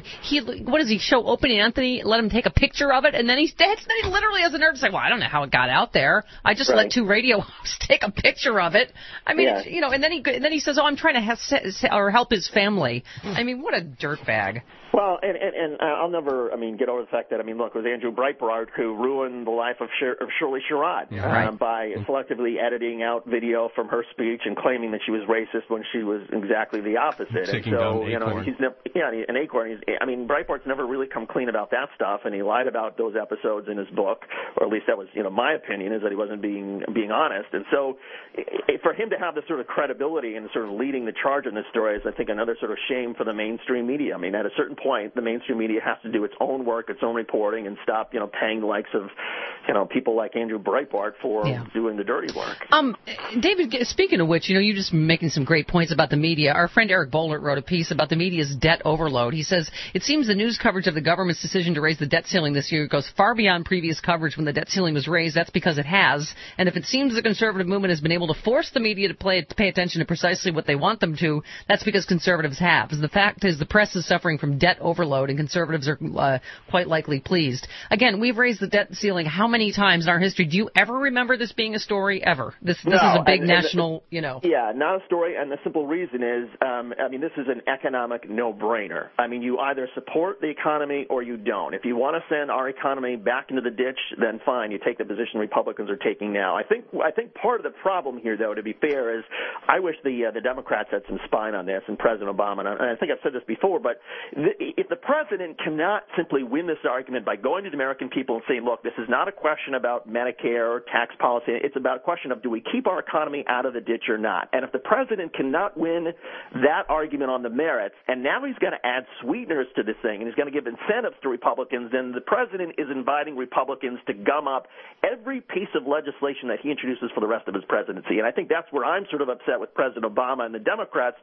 what does he show Opie and Anthony? Let him take a picture of it, and then he literally has the nerve to say, "Well, I don't know how it got out there. I just let two radio hosts take a picture of it." I mean, you know, and then he says, "Oh, I'm trying to help his family." I mean, what a dirtbag. Well, and I'll never, get over the fact that, look, it was Andrew Breitbart who ruined the life of Shirley Sherrod by selectively editing out video from her speech and claiming that she was racist when she was exactly the opposite. Taking and so, down Acorn. He's never, an Acorn. Breitbart's never really come clean about that stuff, and he lied about those episodes in his book, or at least that was, my opinion, is that he wasn't being honest. And so, for him to have this sort of credibility and sort of leading the charge in this story is, I think, another sort of shame for the mainstream media. At a certain point, the mainstream media has to do its own work, its own reporting, and stop, paying the likes of, people like Andrew Breitbart for doing the dirty work. David, speaking of which, you're just making some great points about the media. Our friend Eric Bollert wrote a piece about the media's debt overload. He says, it seems the news coverage of the government's decision to raise the debt ceiling this year goes far beyond previous coverage when the debt ceiling was raised. That's because it has. And if it seems the conservative movement has been able to force the media to pay attention to precisely what they want them to, that's because conservatives have. The fact is the press is suffering from debt overload, and conservatives are quite likely pleased. Again, we've raised the debt ceiling how many times in our history? Do you ever remember this being a story ever? This is a big national, Yeah, not a story, and the simple reason is, this is an economic no-brainer. You either support the economy or you don't. If you want to send our economy back into the ditch, then fine, you take the position Republicans are taking now. I think part of the problem here, though, to be fair, is I wish the Democrats had some spine on this, and President Obama, and I think I've said this before, but if the president cannot simply win this argument by going to the American people and saying, look, this is not a question about Medicare or tax policy, it's about a question of do we keep our economy out of the ditch or not? And if the president cannot win that argument on the merits, and now he's going to add sweeteners to this thing, and he's going to give incentives to Republicans, then the president is inviting Republicans to gum up every piece of legislation that he introduces for the rest of his presidency. And I think that's where I'm sort of upset with President Obama and the Democrats.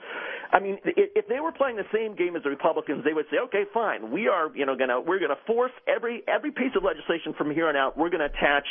If they were playing the same game as the Republicans, they would say, okay, fine, we're going to force every piece of legislation from here on out. We're going to attach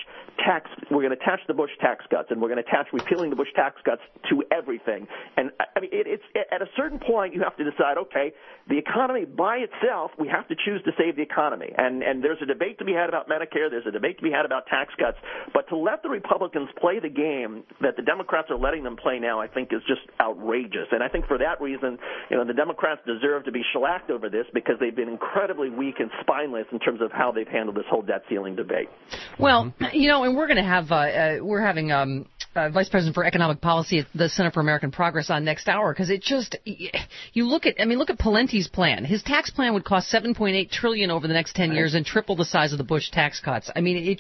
the Bush tax cuts, and we're going to attach repealing the Bush tax cuts to everything. And it's at a certain point you have to decide, okay, the economy by itself, we have to choose to save the economy. And there's a debate to be had about Medicare. There's a debate to be had about tax cuts. But to let the Republicans play the game that the Democrats are letting them play now, I think is just outrageous. And I think for that reason, the Democrats deserve to be shellacked over this because they've been incredibly weak and spineless in terms of how they've handled this whole debt ceiling debate. Well, and we're going to have we're having Vice President for Economic Policy at the Center for American Progress on next hour, because it just look at Pawlenty's plan. His tax plan would cost $7.8 trillion over the next 10 years and triple the size of the Bush tax cuts.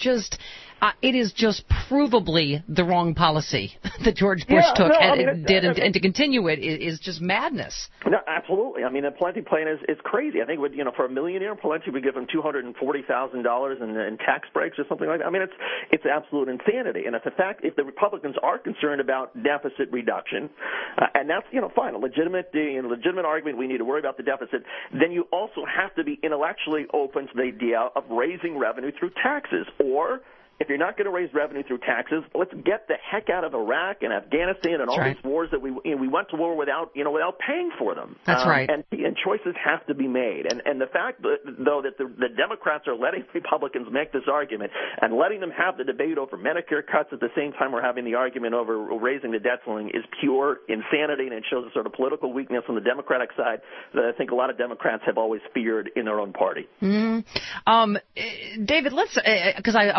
It is just provably the wrong policy that George Bush took and to continue it is just madness. No, absolutely. The Pawlenty plan is crazy. I think for a millionaire, Pawlenty would give him $240,000 in tax breaks or something like that. It's absolute insanity. And if the Republicans are concerned about deficit reduction, and that's fine, a legitimate argument, we need to worry about the deficit, then you also have to be intellectually open to the idea of raising revenue through taxes. Or if you're not going to raise revenue through taxes, let's get the heck out of Iraq and Afghanistan and all these wars that we went to war without paying for them. That's right. And choices have to be made. And the fact, though, that the Democrats are letting Republicans make this argument and letting them have the debate over Medicare cuts at the same time we're having the argument over raising the debt ceiling is pure insanity, and it shows a sort of political weakness on the Democratic side that I think a lot of Democrats have always feared in their own party. Mm-hmm. David, let's because we have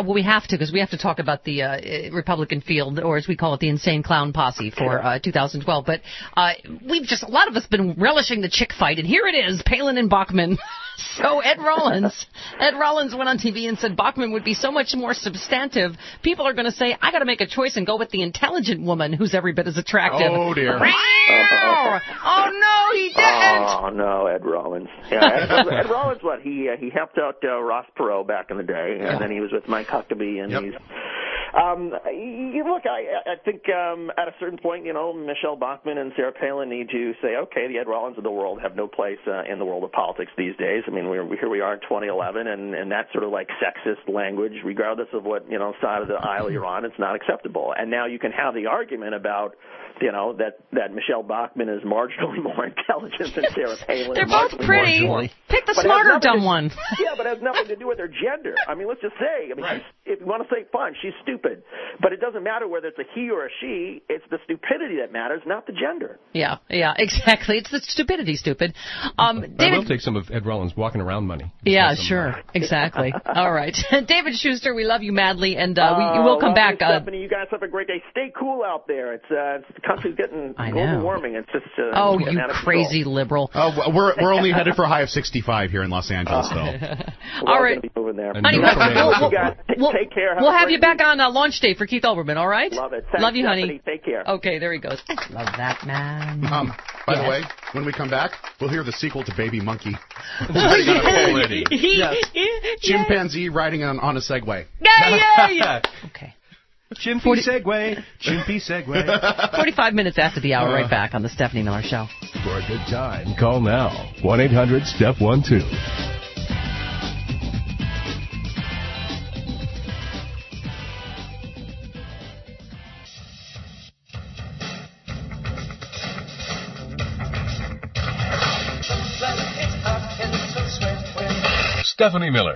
to, because we have to talk about the Republican field, or as we call it, the insane clown posse for 2012. But we've just, a lot of us been relishing the chick fight, and here it is, Palin and Bachmann. So Ed Rollins went on TV and said Bachmann would be so much more substantive. People are going to say, I got to make a choice and go with the intelligent woman who's every bit as attractive. Oh, dear. Oh, no, he didn't. Oh, no, Ed Rollins. Yeah, Ed Rollins, what, he helped out Ross Perot back in the day, and then he was with Mike Huckabee, and he's... look, I think at a certain point, Michelle Bachmann and Sarah Palin need to say, okay, the Ed Rollins of the world have no place in the world of politics these days. I mean, here we are in 2011, and that sort of like sexist language, regardless of what side of the aisle you're on, it's not acceptable. And now you can have the argument about that Michelle Bachmann is marginally more intelligent than Sarah Palin. They're both pretty. Pick the smarter dumb one. Yeah, but it has nothing to do with her gender. I mean, let's just say, if you want to say, fine, she's stupid. But it doesn't matter whether it's a he or a she. It's the stupidity that matters, not the gender. Yeah, exactly. It's the stupidity, stupid. David, I will take some of Ed Rollins' walking around money. Yeah, sure. Exactly. All right. David Schuster, we love you madly, and you will come back. Stephanie, you guys have a great day. Stay cool out there. It's the country's getting global warming. It's just you crazy liberal. We're only headed for a high of 65 here in Los Angeles, though. All right. Moving there. Honey, take care. We'll have you back on launch day for Keith Olbermann, all right? Love it. Love you, Stephanie. honey. Take care. Okay, there he goes. Love that man. By the way, when we come back, we'll hear the sequel to Baby Monkey. Already. Chimpanzee riding on a Segway. Yeah. Okay. Chimpy Segway. 45 minutes after the hour, right back on the Stephanie Miller Show. For a good time, call now. 1-800-STEP-12. Stephanie Miller.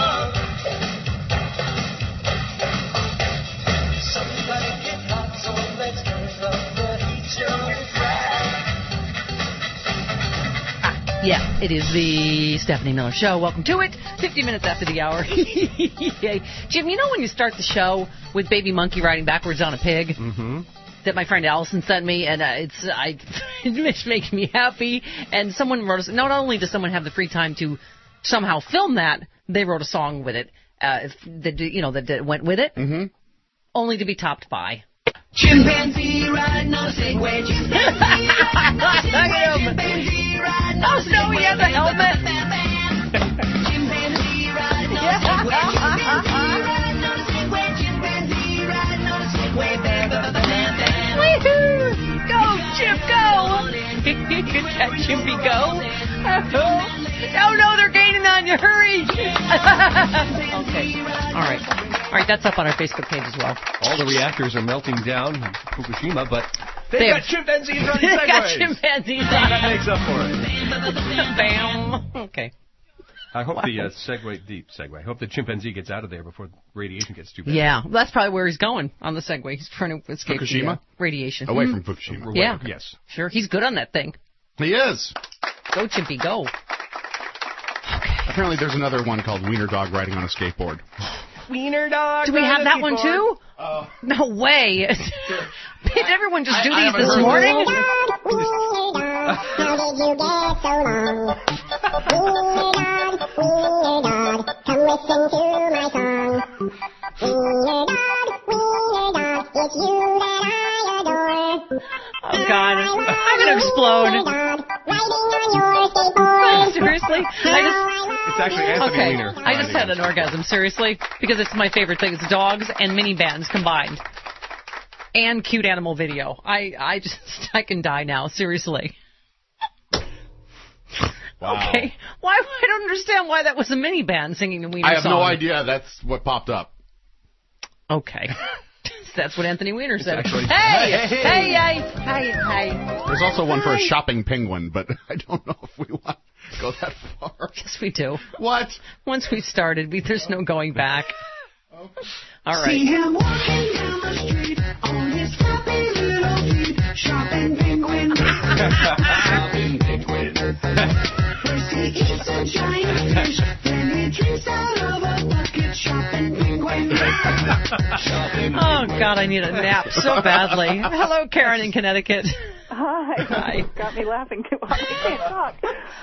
Yeah, it is the Stephanie Miller Show. Welcome to it. 50 minutes after the hour. Jim, when you start the show with Baby Monkey riding backwards on a pig? Mm-hmm. That my friend Allison sent me, and it's making me happy. And someone wrote us. Not only does someone have the free time to somehow film that, they wrote a song with it. That went with it. Mm-hmm. Only to be topped by Chimpanzee riding on a Segway. Chimpanzee riding on a Segway. Chimpanzee riding on a Segway. Oh no, he has a helmet. Chimpanzee riding on a Segway. Chimpanzee riding on a Segway. Chimpanzee riding on a Segway. Woohoo! Go, Chip, go! That Chimpy go. Oh no, they're gaining on you. Hurry! Okay. All right, that's up on our Facebook page as well. All the reactors are melting down in Fukushima, but they've got chimpanzees running segways. They've got chimpanzees. That makes up for it. Bam. Okay. I hope I hope the chimpanzee gets out of there before radiation gets too bad. Yeah, that's probably where he's going on the Segway. He's trying to escape Fukushima? Radiation. Away from Fukushima. Yeah. Yes. Sure, he's good on that thing. He is. Go, Chimpy, go. Okay. Apparently there's another one called Wiener Dog riding on a skateboard. Wiener Dog. Do we have that one too? No way. Did everyone just do these this morning? How did you get so long? Wiener Dog, come listen to my song. Wiener Dog, it's you that I adore. Oh God, I'm gonna explode. Seriously? It's actually Anthony Weiner. I just had an orgasm, seriously, because it's my favorite thing. It's dogs and minivans combined. And cute animal video. I can die now, seriously. Wow. Okay. I don't understand why that was a minivan singing the Weiner song. I have no idea. That's what popped up. Okay. That's what Anthony Weiner said. Actually, hey. There's also one for a shopping penguin, but I don't know if we want to go that far. Yes, we do. What? Once we've started, there's no going back. All right. See him walking down the street on his happy little feet, shopping penguin. Shopping penguin. First he eats a giant fish, then he drinks out of a bucket, shopping penguin. Oh, God, I need a nap so badly. Hello, Karen in Connecticut. Hi. Hi. Got me laughing too hard. I can't talk.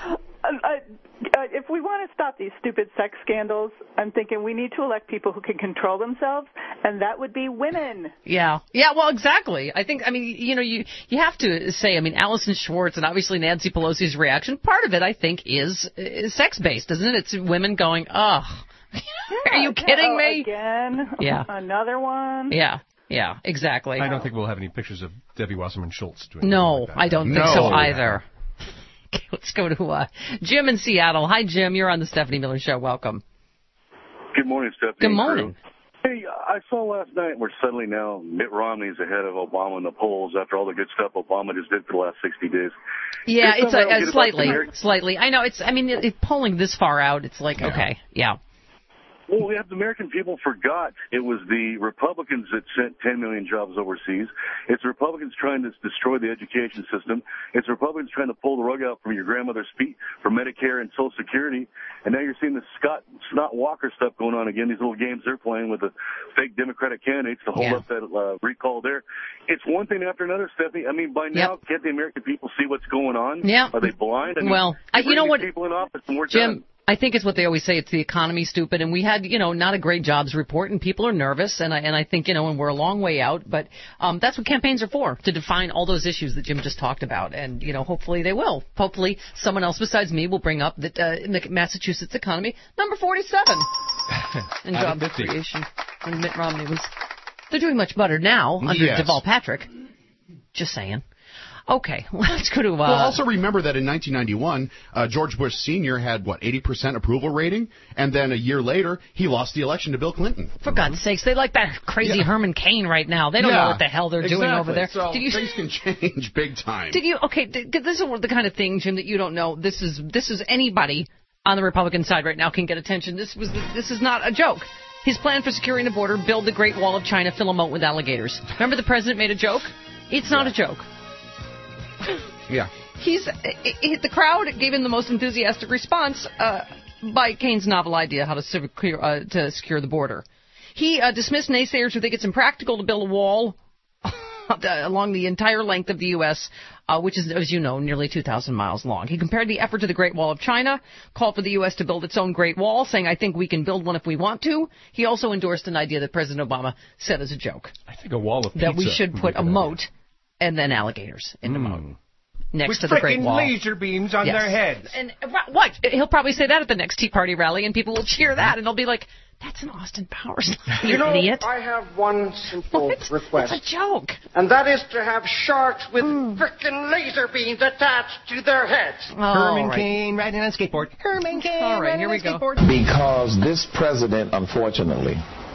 If we want to stop these stupid sex scandals, I'm thinking we need to elect people who can control themselves, and that would be women. Yeah, well, exactly. I think, you have to say, Allison Schwartz and obviously Nancy Pelosi's reaction, part of it, I think, is sex-based, isn't it? It's women going, ugh. Are you kidding me? Again? Yeah. Another one? Yeah, exactly. I don't think we'll have any pictures of Debbie Wasserman Schultz doing No, like that. I don't think so either. Okay, let's go to Jim in Seattle. Hi, Jim. You're on the Stephanie Miller Show. Welcome. Good morning, Stephanie. Good morning. Hey, I saw last night where suddenly now Mitt Romney's ahead of Obama in the polls after all the good stuff Obama just did for the last 60 days. Yeah, it's slightly. I know. Polling this far out, it's like, okay, yeah. Well, we have the American people forgot it was the Republicans that sent 10 million jobs overseas. It's the Republicans trying to destroy the education system. It's the Republicans trying to pull the rug out from your grandmother's feet for Medicare and Social Security. And now you're seeing the Scott Walker stuff going on again, these little games they're playing with the fake Democratic candidates to hold up that recall there. It's one thing after another, Stephanie. By now, can't the American people see what's going on? Yeah. Are they blind? You know what, people in office and we're Jim, done. I think it's what they always say. It's the economy, stupid. And we had, not a great jobs report, and people are nervous. And I think, and we're a long way out. But that's what campaigns are for, to define all those issues that Jim just talked about. And, hopefully they will. Hopefully someone else besides me will bring up that in the Massachusetts economy, number 47 in job creation. And Mitt Romney was. They're doing much better now under Deval Patrick. Just saying. Okay, let's go to... Well, also remember that in 1991, George Bush Sr. had, 80% approval rating? And then a year later, he lost the election to Bill Clinton. For God's sakes, they like that crazy Herman Cain right now. They don't know what the hell they're doing over there. So things can change big time. This is the kind of thing, Jim, that you don't know. This is anybody on the Republican side right now can get attention. This is not a joke. His plan for securing the border, build the Great Wall of China, fill a moat with alligators. Remember the president made a joke? It's not a joke. Yeah. The crowd gave him the most enthusiastic response by Kane's novel idea how to secure the border. He dismissed naysayers who think it's impractical to build a wall along the entire length of the U.S., which is, as you know, nearly 2,000 miles long. He compared the effort to the Great Wall of China, called for the U.S. to build its own Great Wall, saying, I think we can build one if we want to. He also endorsed an idea that President Obama said as a joke. I think a wall of pizza. That we should put a moat and then alligators in the moat. Next to the Great Wall. With frickin' laser beams on their heads. And what? He'll probably say that at the next Tea Party rally, and people will cheer that, and they'll be like, that's an Austin Powers line, you idiot. I have one simple request. It's a joke. And that is to have sharks with frickin' laser beams attached to their heads. Herman Cain riding on a skateboard. Herman Cain riding on a skateboard. Because this president, unfortunately,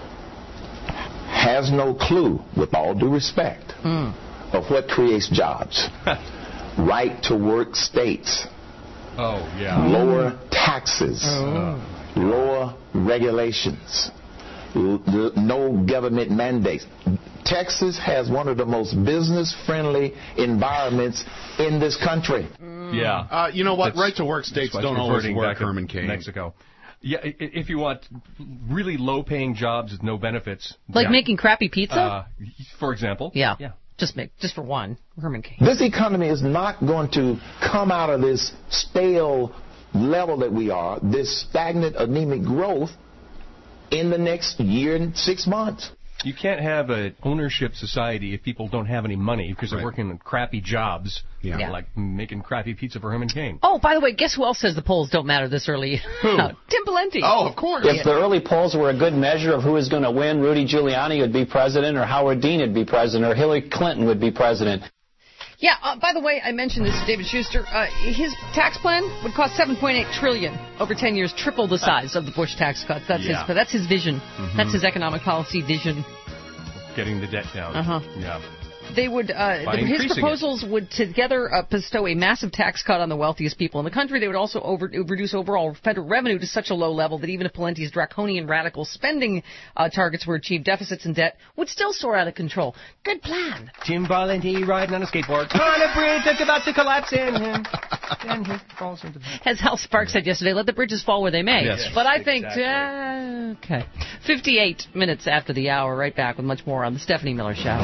has no clue, with all due respect, of what creates jobs. Right-to-work states. Oh, yeah. Lower taxes. Lower regulations. No government mandates. Texas has one of the most business-friendly environments in this country. Yeah. You know what? Right-to-work states don't always work, Herman Cain. Mexico. Yeah, if you want really low-paying jobs with no benefits. Like making crappy pizza? For example. Yeah. Just for one, Herman Cain. This economy is not going to come out of this stale level that we are, this stagnant, anemic growth, in the next year and 6 months. You can't have an ownership society if people don't have any money because they're working in crappy jobs, like making crappy pizza for Herman Cain. Oh, by the way, guess who else says the polls don't matter this early? Who? Tim Pawlenty. Oh, of course. If the early polls were a good measure of who is going to win, Rudy Giuliani would be president, or Howard Dean would be president, or Hillary Clinton would be president. Yeah, by the way, I mentioned this to David Schuster. His tax plan would cost $7.8 trillion over 10 years, triple the size of the Bush tax cuts. That's his vision. That's his economic policy vision. Getting the debt down. Yeah. They would, his proposals would together bestow a massive tax cut on the wealthiest people in the country. They would also reduce overall federal revenue to such a low level that even if Pawlenty's draconian radical spending targets were achieved, deficits and debt would still soar out of control. Good plan. Tim Pawlenty riding on a skateboard on a bridge that's about to collapse in him. And he falls into the... As Hal Sparks said yesterday, let the bridges fall where they may. Yes. But I think Okay. 58 minutes after the hour, right back with much more on the Stephanie Miller Show.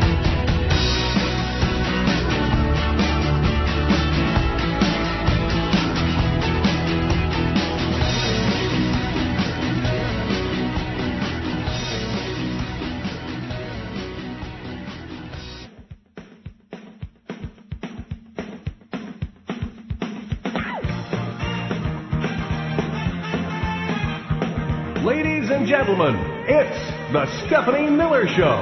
Ladies and gentlemen, it's the Stephanie Miller Show.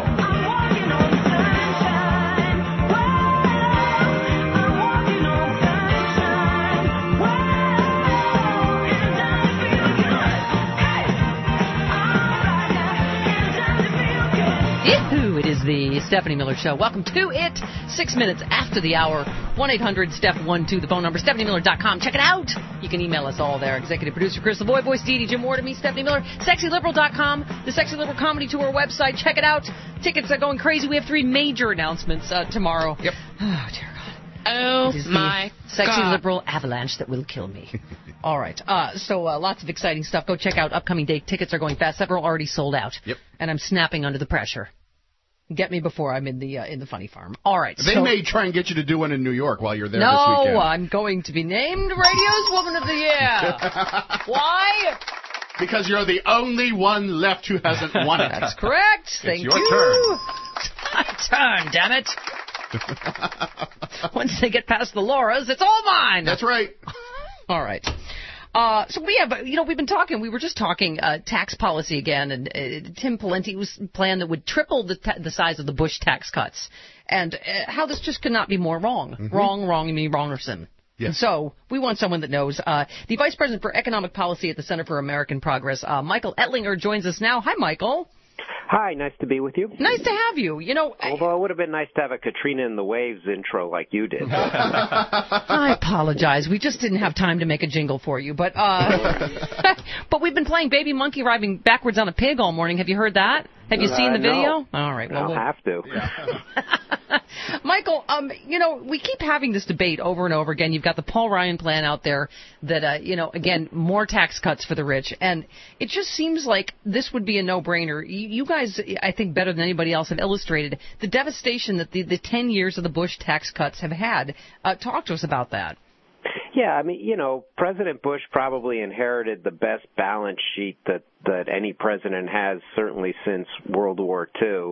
It is the Stephanie Miller Show. Welcome to it. 6 minutes after the hour. 1-800-STEPH12, the phone number, StephanieMiller.com. Check it out. You can email us all there. Executive producer Chris Lavoie, voice Dee Dee, Jim Ward, and me, Stephanie Miller. SexyLiberal.com, the Sexy Liberal Comedy Tour website. Check it out. Tickets are going crazy. We have 3 major announcements tomorrow. Yep. Oh, dear God. Oh, my Sexy God. Liberal avalanche that will kill me. All right. So lots of exciting stuff. Go check out upcoming date. Tickets are going fast. Several already sold out. Yep. And I'm snapping under the pressure. Get me before I'm in the funny farm. All right. They may try and get you to do one in New York while you're there this No, weekend. I'm going to be named Radio's Woman of the Year. Why? Because you're the only one left who hasn't won it. That's correct. Thank you. It's your turn. My turn, damn it. Once they get past the Lauras, it's all mine. That's right. All right. So we have, we've been talking, we were just talking tax policy again, and Tim Pawlenty's plan that would triple the size of the Bush tax cuts, and how this just could not be more wrong. Mm-hmm. Wrong, wrongersome. Yes. And so we want someone that knows. The Vice President for Economic Policy at the Center for American Progress, Michael Ettlinger, joins us now. Hi, Michael. Hi, nice to be with you. Nice to have you. Although it would have been nice to have a Katrina and the Waves intro like you did. I apologize. We just didn't have time to make a jingle for you. But but we've been playing Baby Monkey riding backwards on a pig all morning. Have you heard that? Have you seen the video? No. All right. Well, I'll have to. Michael, we keep having this debate over and over again. You've got the Paul Ryan plan out there that, again, more tax cuts for the rich. And it just seems like this would be a no-brainer. You guys, I think, better than anybody else have illustrated the devastation that the 10 years of the Bush tax cuts have had. Talk to us about that. Yeah, I mean, President Bush probably inherited the best balance sheet that any president has, certainly since World War II.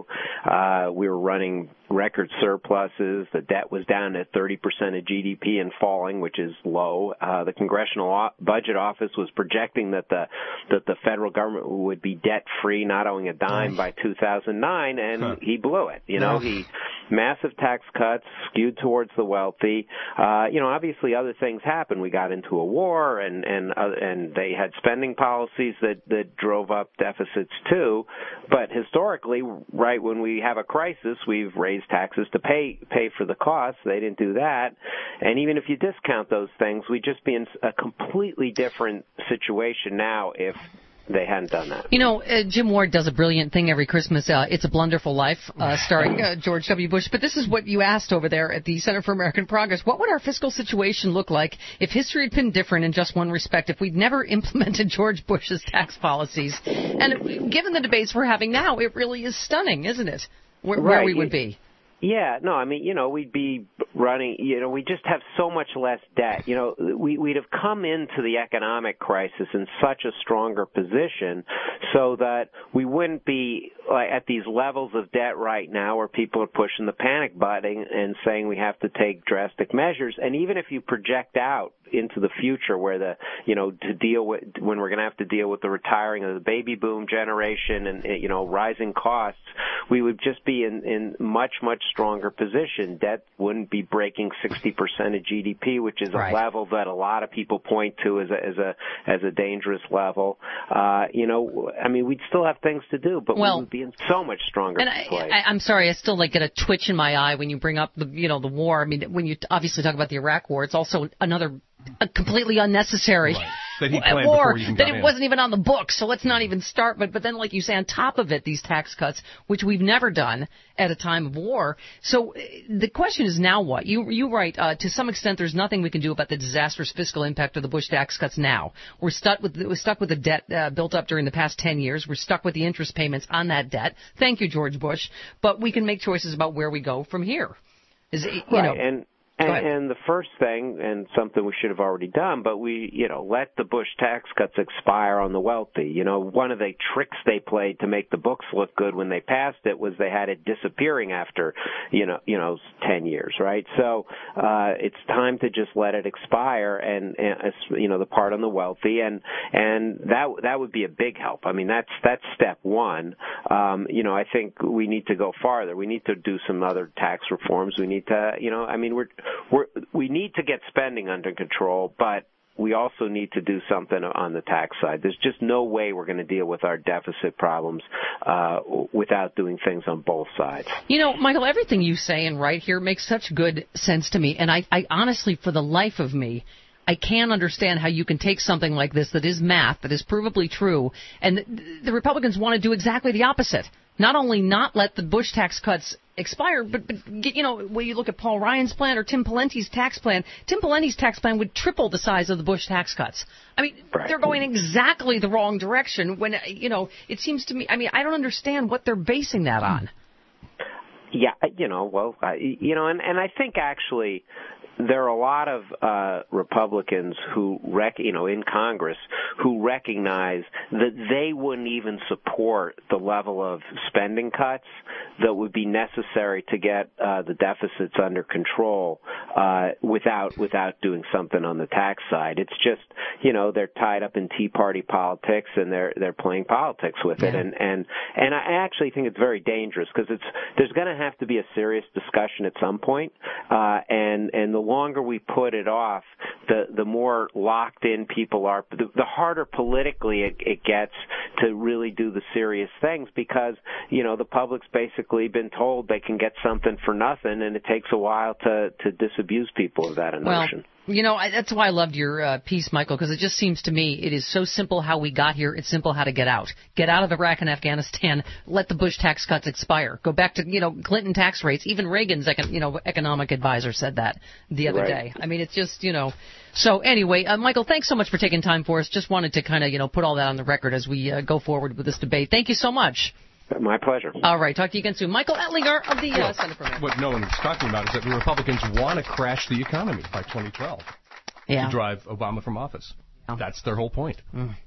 We were running record surpluses. The debt was down at 30% of GDP and falling, which is low. The Congressional Budget Office was projecting that the federal government would be debt-free, not owing a dime by 2009, and he blew it. He massive tax cuts skewed towards the wealthy. Obviously other things happened. We got into a war, and they had spending policies that drove up deficits too. But historically, right when we have a crisis, we've raised taxes to pay for the costs. They didn't do that. And even if you discount those things, we'd just be in a completely different situation now if they hadn't done that. Jim Ward does a brilliant thing every Christmas. It's a Blunderful Life, starring George W. Bush. But this is what you asked over there at the Center for American Progress. What would our fiscal situation look like if history had been different in just one respect, if we'd never implemented George Bush's tax policies? And given the debates we're having now, it really is stunning, isn't it? Where we would be. Yeah, no, I mean, we'd be running, we just have so much less debt. We'd have come into the economic crisis in such a stronger position so that we wouldn't be at these levels of debt right now where people are pushing the panic button and saying we have to take drastic measures. And even if you project out into the future where to deal with, when we're going to have to deal with the retiring of the baby boom generation and, rising costs, we would just be in much stronger position. Debt wouldn't be breaking 60% of GDP, which is a level that a lot of people point to as a dangerous level. We'd still have things to do, but we would be in so much stronger place. I'm sorry, I still get a twitch in my eye when you bring up the war. I mean, when you obviously talk about the Iraq war, it's also another completely unnecessary that he planned before he even got that it in. wasn't even on the books. So let's not even start. But then, like you say, on top of it, these tax cuts, which we've never done at a time of war. So the question is now what? You write, to some extent, there's nothing we can do about the disastrous fiscal impact of the Bush tax cuts now. We're stuck with the debt built up during the past 10 years. We're stuck with the interest payments on that debt. Thank you, George Bush. But we can make choices about where we go from here. And the first thing, and something we should have already done, but we, let the Bush tax cuts expire on the wealthy. One of the tricks they played to make the books look good when they passed it was they had it disappearing after, 10 years, right? So, it's time to just let it expire and the part on the wealthy, and that would be a big help. I mean, that's step one. I think we need to go farther. We need to do some other tax reforms. We need to, we need to get spending under control, but we also need to do something on the tax side. There's just no way we're going to deal with our deficit problems without doing things on both sides. Michael, everything you say and write here makes such good sense to me, and I honestly, for the life of me, I can't understand how you can take something like this that is math, that is provably true, and the Republicans want to do exactly the opposite. Not only not let the Bush tax cuts expire, but when you look at Paul Ryan's plan or Tim Pawlenty's tax plan would triple the size of the Bush tax cuts. I mean, They're going exactly the wrong direction when, it seems to me, I don't understand what they're basing that on. Yeah, and I think actually there are a lot of Republicans who in Congress who recognize that they wouldn't even support the level of spending cuts that would be necessary to get the deficits under control without doing something on the tax side. It's just they're tied up in Tea Party politics and they're playing politics with it, and I actually think it's very dangerous because there's going to have to be a serious discussion at some point, and the longer we put it off, the more locked in people are, the harder politically it gets to really do the serious things because, the public's basically been told they can get something for nothing, and it takes a while to disabuse people of that notion. That's why I loved your piece, Michael, because it just seems to me it is so simple how we got here. It's simple how to get out. Get out of Iraq and Afghanistan. Let the Bush tax cuts expire. Go back to, Clinton tax rates. Even Reagan's, economic advisor said that the other day. I mean, it's just, So anyway, Michael, thanks so much for taking time for us. Just wanted to kind of, put all that on the record as we go forward with this debate. Thank you so much. My pleasure. All right. Talk to you again soon. Michael Ettlinger of the Center for America. What no one is talking about is that the Republicans want to crash the economy by 2012 to drive Obama from office. That's their whole point.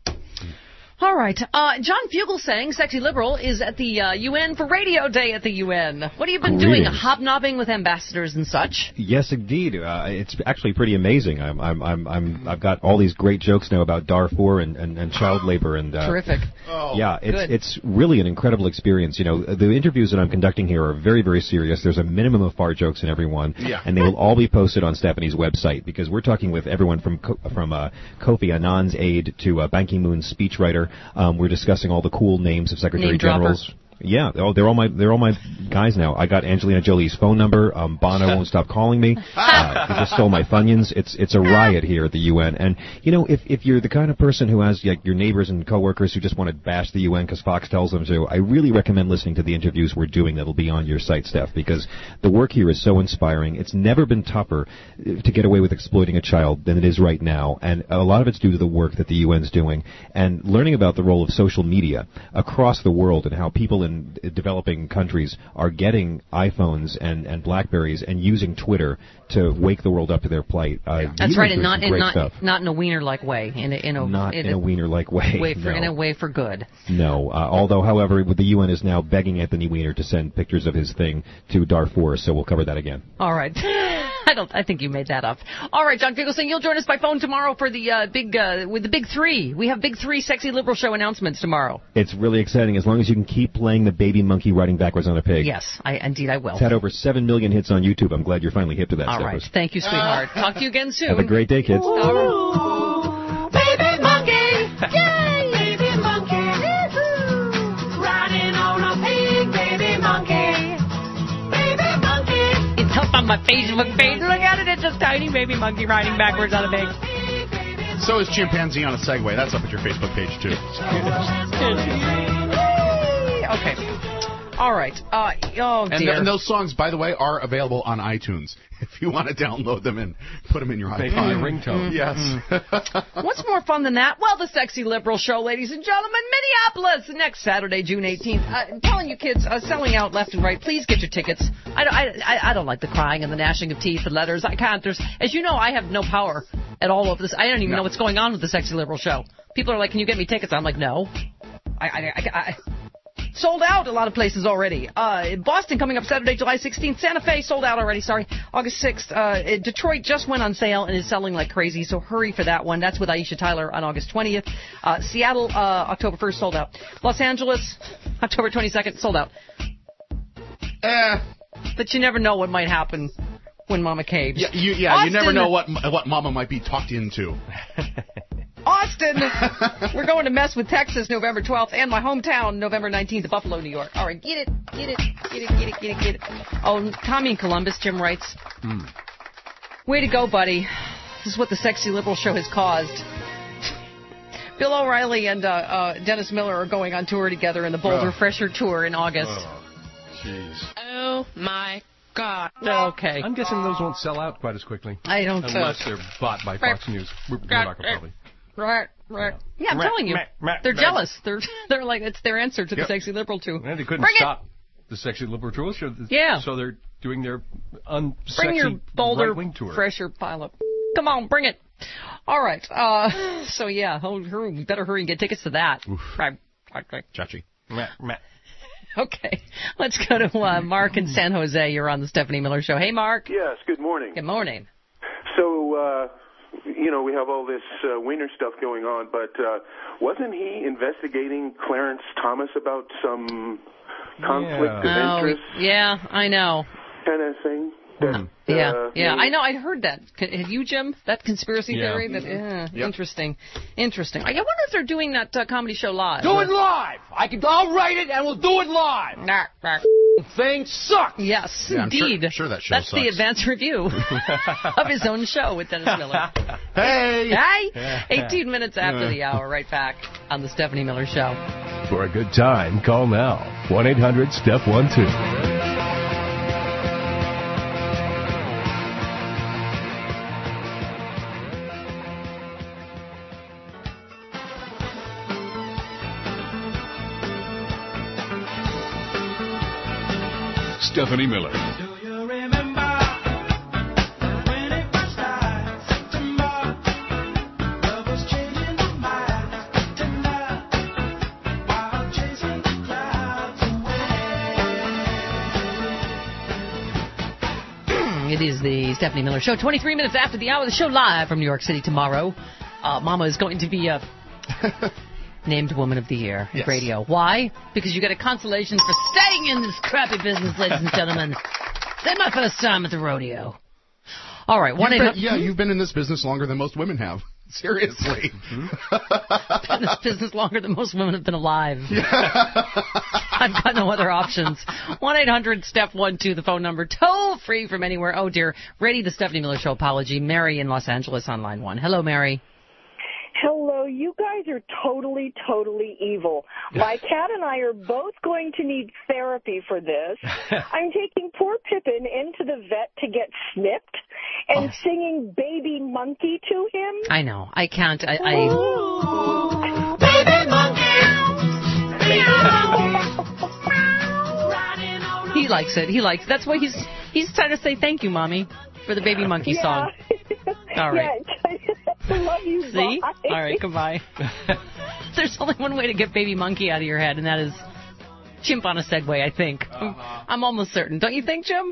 All right. John Fugelsang, sexy liberal, is at the UN for Radio Day at the UN. What have you been doing? Hobnobbing with ambassadors and such? Yes, indeed. It's actually pretty amazing. I've got all these great jokes now about Darfur and child labor and terrific. It's really an incredible experience. The interviews that I'm conducting here are very, very serious. There's a minimum of fart jokes in every one, and they will all be posted on Stephanie's website because we're talking with everyone from Kofi Annan's aide to Ban Ki-moon's speechwriter. We're discussing all the cool names of Secretary Generals. Yeah, they're all my guys now. I got Angelina Jolie's phone number. Bono won't stop calling me. He just stole my Funyuns. It's a riot here at the UN. And if you're the kind of person who has your neighbors and coworkers who just want to bash the UN because Fox tells them to, I really recommend listening to the interviews we're doing that'll be on your site, Steph, because the work here is so inspiring. It's never been tougher to get away with exploiting a child than it is right now, and a lot of it's due to the work that the UN's doing and learning about the role of social media across the world and how people in developing countries are getting iPhones and Blackberries and using Twitter to wake the world up to their plight. That's right, and not in a wiener-like way. In a wiener-like way. In a way for good. No. Although, however, the UN is now begging Anthony Weiner to send pictures of his thing to Darfur, so we'll cover that again. All right. I think you made that up. All right, John Fugelsang, you'll join us by phone tomorrow for the big three. We have big three sexy liberal show announcements tomorrow. It's really exciting as long as you can keep playing the baby monkey riding backwards on a pig. Yes, indeed I will. It's had over 7 million hits on YouTube. I'm glad you're finally hip to that. All right, thank you, sweetheart. Talk to you again soon. Have a great day, kids. Baby monkey, yay! Baby monkey, riding on a pig, baby monkey. Baby monkey. It's up on my Facebook page. Look at it. It's a tiny baby monkey riding backwards on a pig. So is Chimpanzee on a Segway. That's up at your Facebook page, too. Okay. All right. Oh, dear. And those songs, by the way, are available on iTunes. If you want to download them and put them in your iPod. Ringtone. Yes. What's more fun than that? Well, the Sexy Liberal Show, ladies and gentlemen, Minneapolis, next Saturday, June 18th. I'm telling you, kids, selling out left and right. Please get your tickets. I don't like the crying and the gnashing of teeth and letters. I can't. As you know, I have no power at all over this. I don't even know what's going on with the Sexy Liberal Show. People are like, can you get me tickets? I'm like, no. I sold out a lot of places already. Boston coming up Saturday, July 16th. Santa Fe sold out already, August 6th. Detroit just went on sale and is selling like crazy, so hurry for that one. That's with Aisha Tyler on August 20th. Seattle, October 1st, sold out. Los Angeles, October 22nd, sold out. But you never know what might happen when Mama caves. Yeah, you never know what Mama might be talked into. Austin, we're going to mess with Texas November 12th, and my hometown November 19th, Buffalo, New York. All right, get it. Oh, Tommy in Columbus, Jim writes. Way to go, buddy. This is what the Sexy Liberal Show has caused. Bill O'Reilly and Dennis Miller are going on tour together in the Boulder Fresher Tour in August. Jeez. Oh, my God. Okay. I'm guessing those won't sell out quite as quickly. I don't Unless they're bought by Fox News. Murdoch probably. Right. Yeah, I'm telling you. They're jealous. They're like, it's their answer to the Sexy Liberal Tour. And they couldn't stop the Sexy Liberal Tour. Yeah. So they're doing their Bring unsexy your Boulder right-wing tour. Fresher pileup. Come on, bring it. All right. So, yeah, we better hurry and get tickets to that. Right. Chachi. Okay. Let's go to Mark in San Jose. You're on the Stephanie Miller Show. Hey, Mark. Yes, good morning. Good morning. So, we have all this Wiener stuff going on, but wasn't he investigating Clarence Thomas about some conflict of interest? Yeah, I know. Kind of thing? I know. I'd heard that. Have you, Jim? That conspiracy theory? Interesting. I wonder if they're doing that comedy show live. Do it live! I'll write it and we'll do it live! Thing sucks! Yes, yeah, indeed. I'm sure that show That's sucks. the advance review of his own show with Dennis Miller. Hey! 18 minutes after the hour, right back on the Stephanie Miller Show. For a good time, call now. 1-800-STEP-12. Stephanie Miller. It is the Stephanie Miller Show. 23 minutes after the hour. The show live from New York City tomorrow. Mama is going to be named Woman of the Year at radio. Why? Because you get a consolation for staying in this crappy business, ladies and gentlemen. This my first time at the rodeo. All right, you've been in this business longer than most women have. Seriously. Been in this business longer than most women have been alive. I've got no other options. 1-800-STEP-12, the phone number, toll free from anywhere. Oh dear. Ready, the Stephanie Miller Show apology. Mary in Los Angeles on line 1. Hello, Mary. Hello, you guys are totally evil. My cat and I are both going to need therapy for this. I'm taking poor Pippin into the vet to get snipped and singing Baby Monkey to him. I know. I can't. Baby Monkey! He likes it. That's why he's trying to say thank you, Mommy, for the Baby Monkey song. All right. I love you. See? Bye. All right, goodbye. There's only one way to get Baby Monkey out of your head, and that is chimp on a Segway, I think. I'm almost certain. Don't you think, Jim?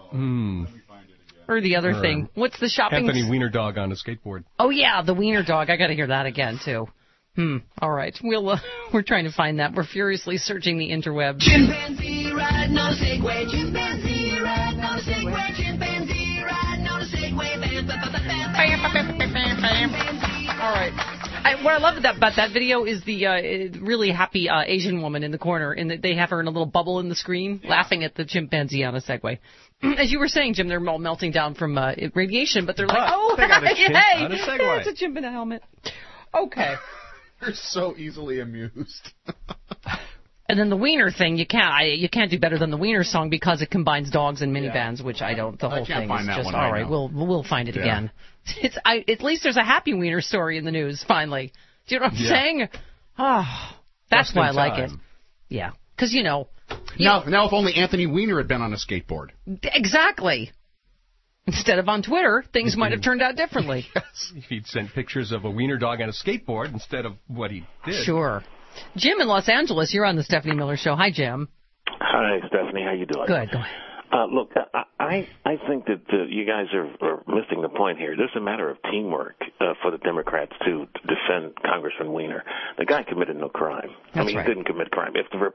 Or the other thing. What's the shopping? Anthony Wiener Dog on a skateboard. Oh, yeah, the Wiener Dog. I got to hear that again, too. All right. We're trying to find that. We're furiously searching the interwebs. Chimpanzee riding on a Segway. Chimpanzee riding on a Segway. Chimpanzee riding on a Segway. All right. What I love about that video is the really happy Asian woman in the corner, and they have her in a little bubble in the screen, laughing at the chimpanzee on a Segway. As you were saying, Jim, they're all melting down from radiation, but they're like, oh, they got a chimp hey, on a Segway. It's a chimp in a helmet. Okay. They're so easily amused. And then the Wiener thing, you can't do better than the Wiener song because it combines dogs and minivans, which I don't. The whole thing is just all right. We'll find it again. At least there's a happy Wiener story in the news finally. Do you know what I'm saying? Oh, that's why I like it. Yeah, because now if only Anthony Weiner had been on a skateboard. Exactly. Instead of on Twitter, things might have turned out differently. Yes. If he'd sent pictures of a Wiener dog on a skateboard instead of what he did. Sure. Jim in Los Angeles, you're on the Stephanie Miller Show. Hi, Jim. Hi, Stephanie. How you doing? Good. Go ahead. Look, I think that you guys are missing the point here. There's a matter of teamwork for the Democrats to defend Congressman Weiner. The guy committed no crime. He didn't commit crime. If you have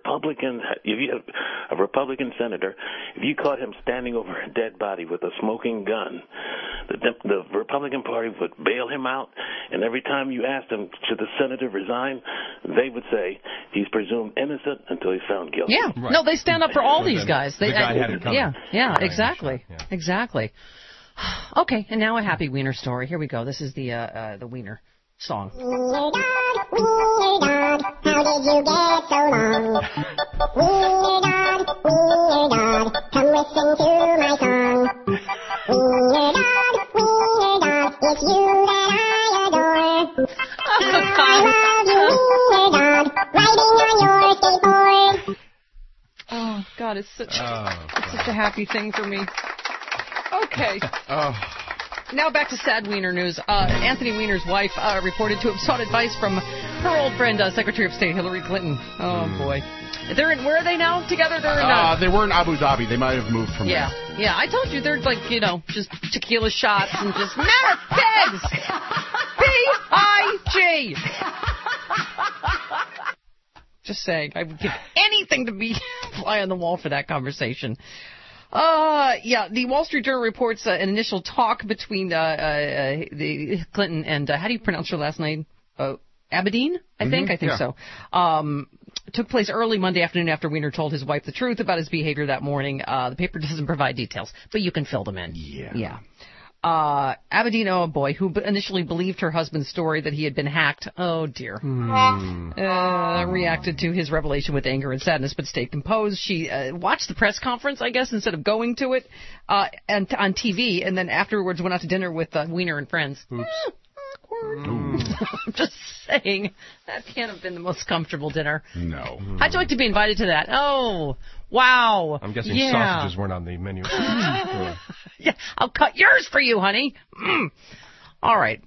a Republican senator, if you caught him standing over a dead body with a smoking gun, the Republican Party would bail him out, and every time you asked them, should the senator resign, they would say he's presumed innocent until he's found guilty. Yeah. Right. No, they stand up for all these guys. The guy had it coming. Yeah, exactly. Yeah. Exactly. Okay, and now a happy Wiener story. Here we go. This is the Wiener song. Wiener dog, how did you get so long? Wiener dog, come listen to my song. Wiener dog, it's you that I adore. I love you, Wiener dog, riding on your skateboard. Oh, God, it's such a happy thing for me. Okay. Now back to sad Wiener news. Anthony Weiner's wife reported to have sought advice from her old friend, Secretary of State Hillary Clinton. Oh, boy. Where are they now together? They were in Abu Dhabi. They might have moved from there. Yeah, I told you they're like, just tequila shots and just mad pigs! P-I-G! Just saying, I would give anything to be fly on the wall for that conversation. The Wall Street Journal reports an initial talk between the Clinton and how do you pronounce her last name? Abedin, I think so. Took place early Monday afternoon after Weiner told his wife the truth about his behavior that morning. The paper doesn't provide details, but you can fill them in. Yeah. Abedin, oh boy, who initially believed her husband's story that he had been hacked, oh dear, reacted to his revelation with anger and sadness, but stayed composed. She watched the press conference, I guess, instead of going to it, and on TV, and then afterwards went out to dinner with Weiner and friends. Oops. I'm just saying, that can't have been the most comfortable dinner. No. How'd you like to be invited to that? Oh, wow. I'm guessing sausages weren't on the menu. Yeah, I'll cut yours for you, honey. All right.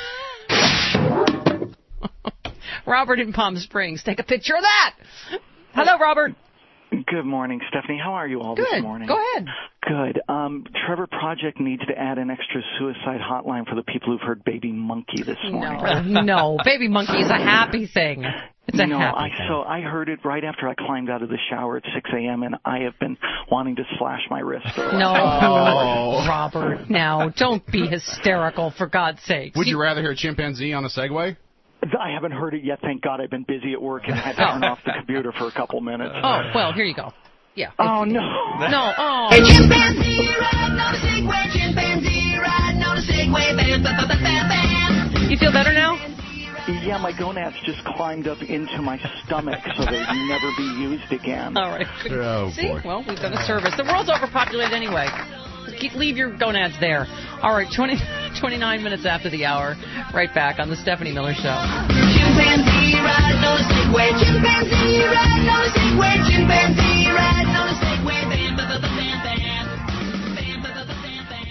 Robert in Palm Springs, take a picture of that. Hello, Robert. Good morning, Stephanie. How are you all this morning? Go ahead. Good. Trevor Project needs to add an extra suicide hotline for the people who've heard Baby Monkey this morning. No. Baby Monkey is a happy thing. It's a happy thing. So I heard it right after I climbed out of the shower at 6 a.m., and I have been wanting to slash my wrist. Robert, now, don't be hysterical, for God's sake. Would you rather hear a chimpanzee on a Segway? I haven't heard it yet. Thank God. I've been busy at work and had to turn off the computer for a couple minutes. Oh, well, here you go. Yeah. Oh, no. No. Oh. A chimpanzee riding on a Segway, chimpanzee riding on a Segway, bam, bam, bam, bam, bam. You feel better now? Yeah, my gonads just climbed up into my stomach, so they'd never be used again. All right. Oh, See? boy. Well, we've done a service. The world's overpopulated anyway. Leave your gonads there. All right, 29 minutes after the hour. Right back on the Stephanie Miller Show. Chimpanzee riding on a Segway, chimpanzee riding on a Segway, chimpanzee riding on a Segway, bam, bam, bam, bam, bam. Bam, bam, bam, bam, bam.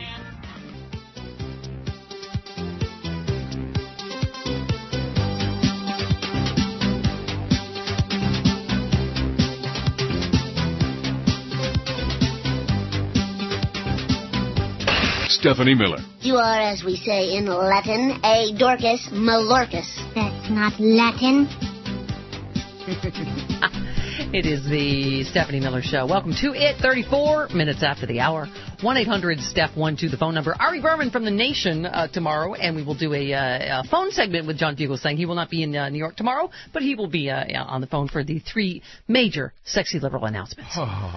Stephanie Miller. You are, as we say in Latin, a Dorcas Malorcus. That's not Latin. It is the Stephanie Miller Show. Welcome to it, 34 minutes after the hour. 1-800-STEPH-12, the phone number. Ari Berman from The Nation tomorrow, and we will do a phone segment with John Fugelsang. He will not be in New York tomorrow, but he will be on the phone for the 3 major sexy liberal announcements.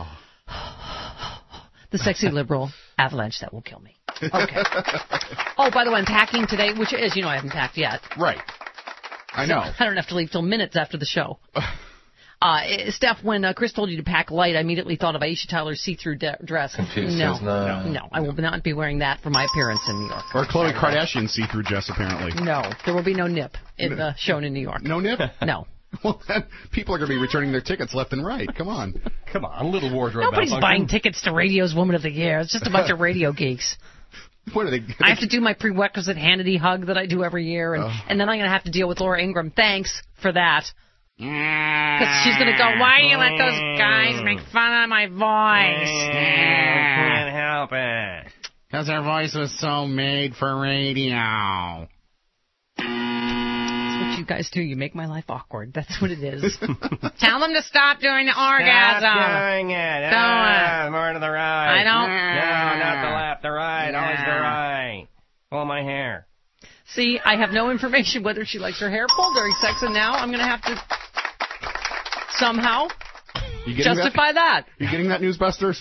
The sexy liberal avalanche that will kill me. Okay. Oh, by the way, I'm packing today, which, as you know, I haven't packed yet. Right. I know. I don't have to leave till minutes after the show. Steph, when Chris told you to pack light, I immediately thought of Aisha Tyler's see-through dress. No, I will not be wearing that for my appearance in New York. Or Khloe Kardashian's see-through dress, apparently. No, there will be no nip shown in New York. No nip? No. Well, then people are going to be returning their tickets left and right. Come on. Come on, a little wardrobe. Nobody's buying tickets to Radio's Woman of the Year. It's just a bunch of radio geeks. What are they? I have to do my prerequisite Hannity hug that I do every year, and then I'm going to have to deal with Laura Ingraham. Thanks for that. Because she's going to go, why do you let those guys make fun of my voice? Can't help it. Because her voice was so made for radio. That's what you guys do. You make my life awkward. That's what it is. Tell them to stop doing the orgasm. Stop doing it. More to the right. I don't. No, not the left. The right. Always the right. Pull my hair. See, I have no information whether she likes her hair pulled during sex, and now I'm going to have to somehow justify that. You getting that, Newsbusters?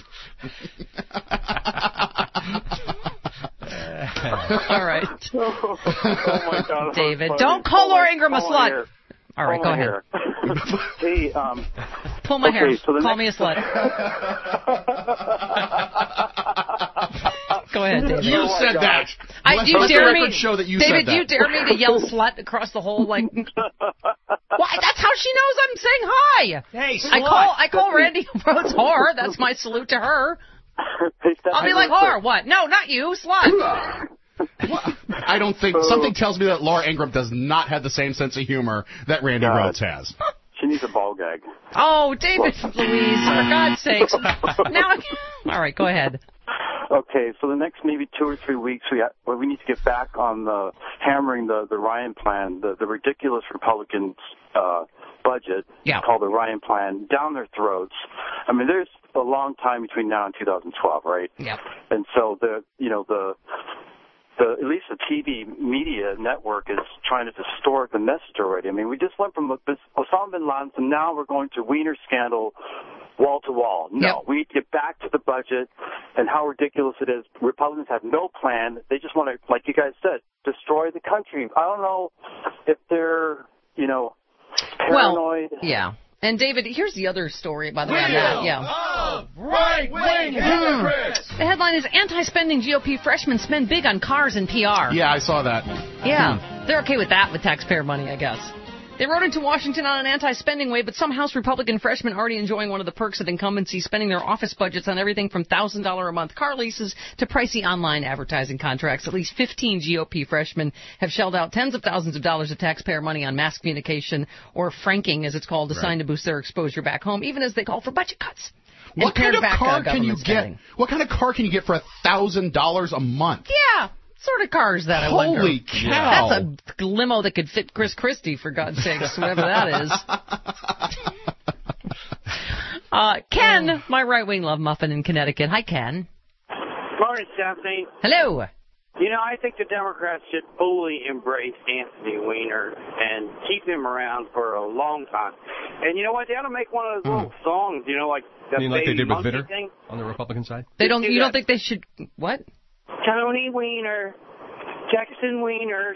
All right. Oh my God, David, don't call Laura Ingraham a slut. Hair. All right, go ahead. Hey, pull my hair. So call me a slut. Go ahead, David. You said that. Do you dare me? Show that you David, said that. do you dare me to yell slut across the whole, like... Why? That's how she knows I'm saying hi. Hey, slut. I call Randy Rhodes whore. That's my salute to her. I'll be like, whore, what? No, not you, slut. I don't think... Something tells me that Laura Ingraham does not have the same sense of humor that Randy Rhodes has. She needs a ball gag. Oh, David Louise, for God's sakes. All right, go ahead. Okay, so the next maybe 2 or 3 weeks, we need to get back on the hammering the Ryan plan, the ridiculous Republicans' budget called the Ryan plan, down their throats. I mean, there's a long time between now and 2012, right? Yeah. And so at least the TV media network is trying to distort the message already. I mean, we just went from Osama bin Laden to now we're going to Wiener scandal wall to wall. No, we need to get back to the budget and how ridiculous it is. Republicans have no plan. They just want to, like you guys said, destroy the country. I don't know if they're, paranoid. Well, yeah. And, David, here's the other story, by the way, on that. Yeah. Right-wing hypocrites. The headline is, anti-spending GOP freshmen spend big on cars and PR. Yeah, I saw that. Yeah. They're okay with that, with taxpayer money, I guess. They rode into Washington on an anti-spending wave, but some House Republican freshmen already enjoying one of the perks of incumbency, spending their office budgets on everything from $1,000 a month car leases to pricey online advertising contracts. At least 15 GOP freshmen have shelled out tens of thousands of dollars of taxpayer money on mass communication, or franking, as it's called, designed to boost their exposure back home, even as they call for budget cuts. What kind of car can you get? What kind of car can you get for $1,000 a month? Yeah. Sort of cars that I wonder. Holy cow. That's a limo that could fit Chris Christie, for God's sakes, whatever that is. Ken, my right-wing love muffin in Connecticut. Hi, Ken. Morning, Stephanie. Hello. I think the Democrats should fully embrace Anthony Weiner and keep him around for a long time. And you know what? They ought to make one of those little songs, like that like they did with Vitter thing on the Republican side? You don't think they should, what? Tony Weiner, Jackson Wieners.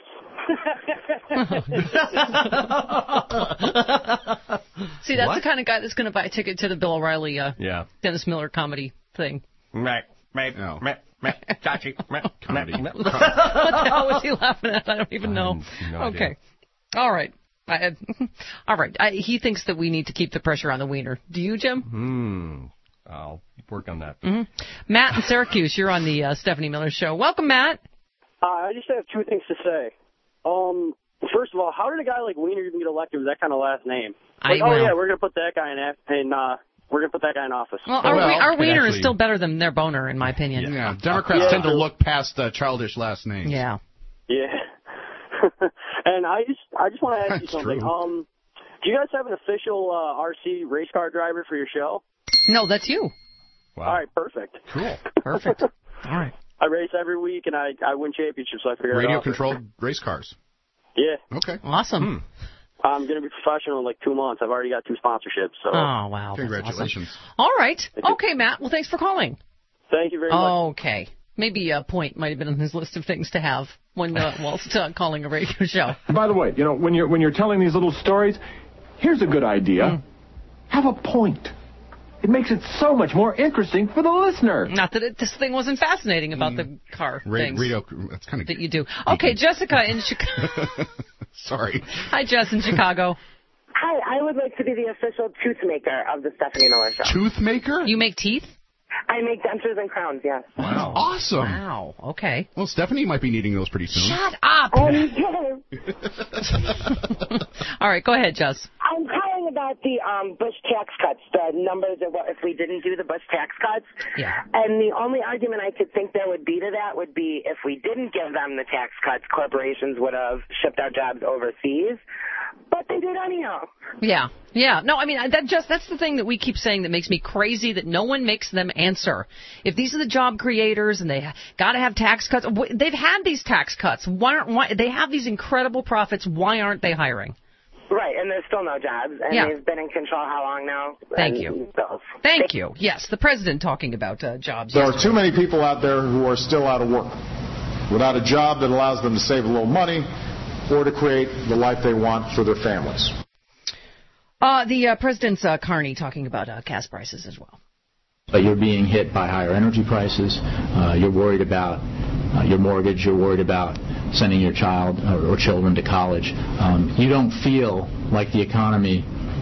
See, that's the kind of guy that's going to buy a ticket to the Bill O'Reilly, Dennis Miller comedy thing. Right. What the hell was he laughing at? I don't even know. No okay. Idea. All right. All right. He thinks that we need to keep the pressure on the wiener. Do you, Jim? I'll work on that. Mm-hmm. Matt in Syracuse, you're on the Stephanie Miller Show. Welcome, Matt. I just have 2 things to say. First of all, how did a guy like Weiner even get elected with that kind of last name? We're going to put that guy we're going to put that guy in office. Well, our Weiner is still better than their boner, in my opinion. Yeah, Democrats tend to look past childish last names. Yeah. Yeah. And I just want to ask you something. True. Do you guys have an official RC race car driver for your show? No, that's you. Wow. All right, perfect. Cool. Perfect. All right. I race every week, and I win championships, so I figured Radio-controlled race cars. Yeah. Okay. Awesome. I'm going to be professional in like 2 months. I've already got 2 sponsorships. So. Oh, wow. Congratulations. Awesome. All right. Okay, Matt. Well, thanks for calling. Thank you very much. Okay. Maybe a point might have been on his list of things to have when whilst calling a radio show. By the way, when you're telling these little stories, here's a good idea. Have a point. It makes it so much more interesting for the listener. Not that this thing wasn't fascinating about the car things That's kind of that you do. Okay, Jessica in Chicago. Sorry. Hi, Jess in Chicago. Hi, I would like to be the official tooth maker of the Stephanie Miller Show. Tooth maker? You make teeth? I make dentures and crowns, yes. Wow. Awesome. Wow. Okay. Well, Stephanie might be needing those pretty soon. Shut up. All right, go ahead, Jess. I'm calling about the Bush tax cuts, the numbers of what if we didn't do the Bush tax cuts. Yeah. And the only argument I could think there would be to that would be if we didn't give them the tax cuts, corporations would have shipped our jobs overseas. But they did anyhow. Yeah. Yeah. No, I mean, that's the thing that we keep saying that makes me crazy, that no one makes them answer. If these are the job creators and they got to have tax cuts, they've had these tax cuts. Why they have these incredible profits? Why aren't they hiring? Right, and there's still no jobs, and they've been in control how long now? Thank you. Thank you. Yes, the president talking about jobs. There are too many people out there who are still out of work, without a job that allows them to save a little money or to create the life they want for their families. The president's Carney talking about gas prices as well. You're being hit by higher energy prices. You're worried about your mortgage. You're worried about sending your child or children to college. You don't feel like the economy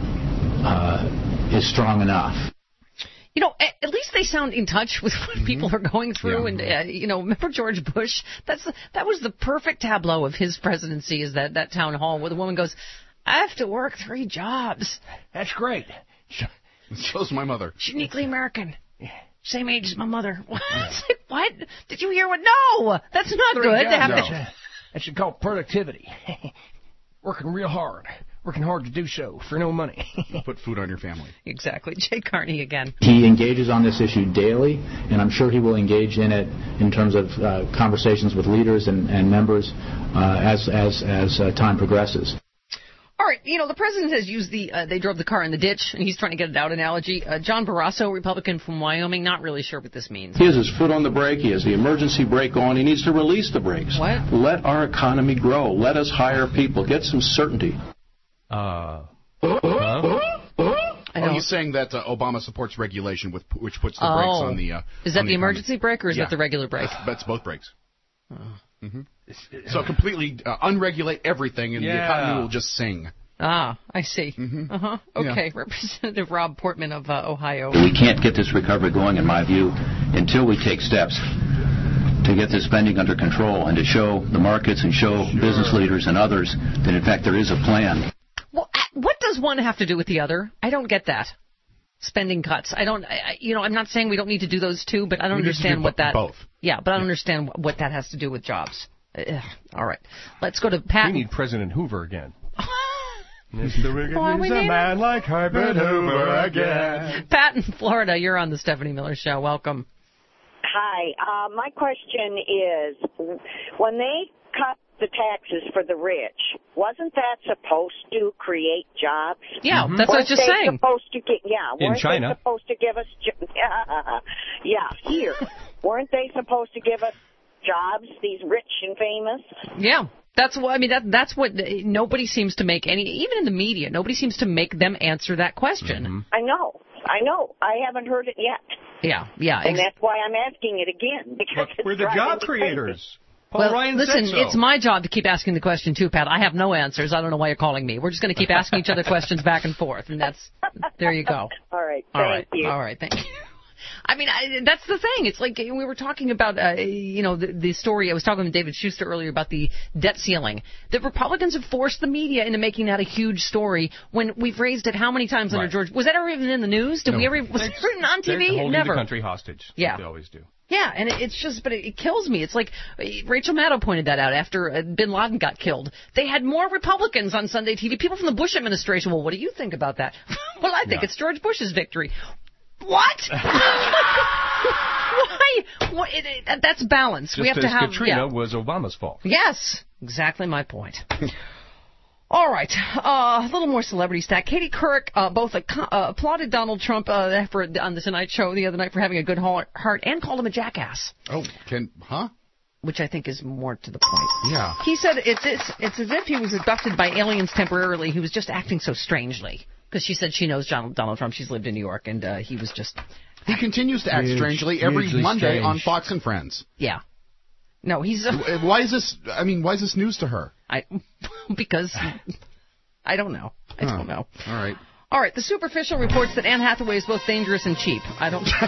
is strong enough. You know, at least they sound in touch with what people are going through. Yeah. And, remember George Bush? That was the perfect tableau of his presidency, is that town hall where the woman goes, I have to work 3 jobs. That's great. So's my mother. She's uniquely American. Same age as my mother. What? Did you hear what? No! That's not good. To have That's called productivity. Working real hard. Working hard to do so for no money. Put food on your family. Exactly. Jay Carney again. He engages on this issue daily, and I'm sure he will engage in it in terms of conversations with leaders and members as time progresses. All right, the president has used they drove the car in the ditch, and he's trying to get it out analogy. John Barrasso, Republican from Wyoming, not really sure what this means. He has his foot on the brake. He has the emergency brake on. He needs to release the brakes. What? Let our economy grow. Let us hire people. Get some certainty. He's saying that Obama supports regulation, which puts the brakes on the... is that the emergency brake, or is that the regular brake? That's both brakes. So completely unregulate everything, and the economy will just sing. Ah, I see. Okay, Representative Rob Portman of Ohio. We can't get this recovery going, in my view, until we take steps to get this spending under control and to show the markets and show business leaders and others that, in fact, there is a plan. Well, what does one have to do with the other? I don't get that. Spending cuts. I'm not saying we don't need to do those two, but I don't understand what that... Both. Yeah, but I don't understand what that has to do with jobs. All right. Let's go to Pat. We need President Hoover again. Mr. Wiggin is a man like Herbert Hoover again. Pat in Florida, you're on the Stephanie Miller Show. Welcome. Hi. My question is, when they cut the taxes for the rich, wasn't that supposed to create jobs? Yeah, that's what I was just saying. Supposed to get, in China. They supposed to give us here. Weren't they supposed to give us jobs, these rich and famous? Yeah. That's what that's what nobody seems to make even in the media, nobody seems to make them answer that question. I know. I haven't heard it yet. Yeah. And that's why I'm asking it again, because we're the job creators. Well, listen, it's my job to keep asking the question too, Pat. I have no answers. I don't know why you're calling me. We're just going to keep asking each other questions back and forth, and there you go. All right. Thank you. All right. Thank you. I mean, that's the thing. It's like we were talking about, the story. I was talking with David Schuster earlier about the debt ceiling. The Republicans have forced the media into making that a huge story when we've raised it how many times under George? Was that ever even in the news? Was it written on TV? They're holding Never. the country hostage. Yeah. They always do. Yeah, and it's just, but it kills me. It's like Rachel Maddow pointed that out after Bin Laden got killed. They had more Republicans on Sunday TV, people from the Bush administration. Well, what do you think about that? Well, I think it's George Bush's victory. What? Why? That's balance. Just we have as to have. Katrina was Obama's fault. Yes, exactly my point. All right, a little more celebrity stack. Katie Couric both applauded Donald Trump on the Tonight Show the other night for having a good heart and called him a jackass. Oh, which I think is more to the point. Yeah. He said it's as if he was abducted by aliens temporarily. He was just acting so strangely. Because she said she knows Donald Trump. She's lived in New York, and he was just... He continues to act strangely every Monday on Fox and Friends. Yeah. No, he's... Why is this news to her? Because... I don't know. I don't know. All right. All right, the Superficial reports that Anne Hathaway is both dangerous and cheap. I don't... What?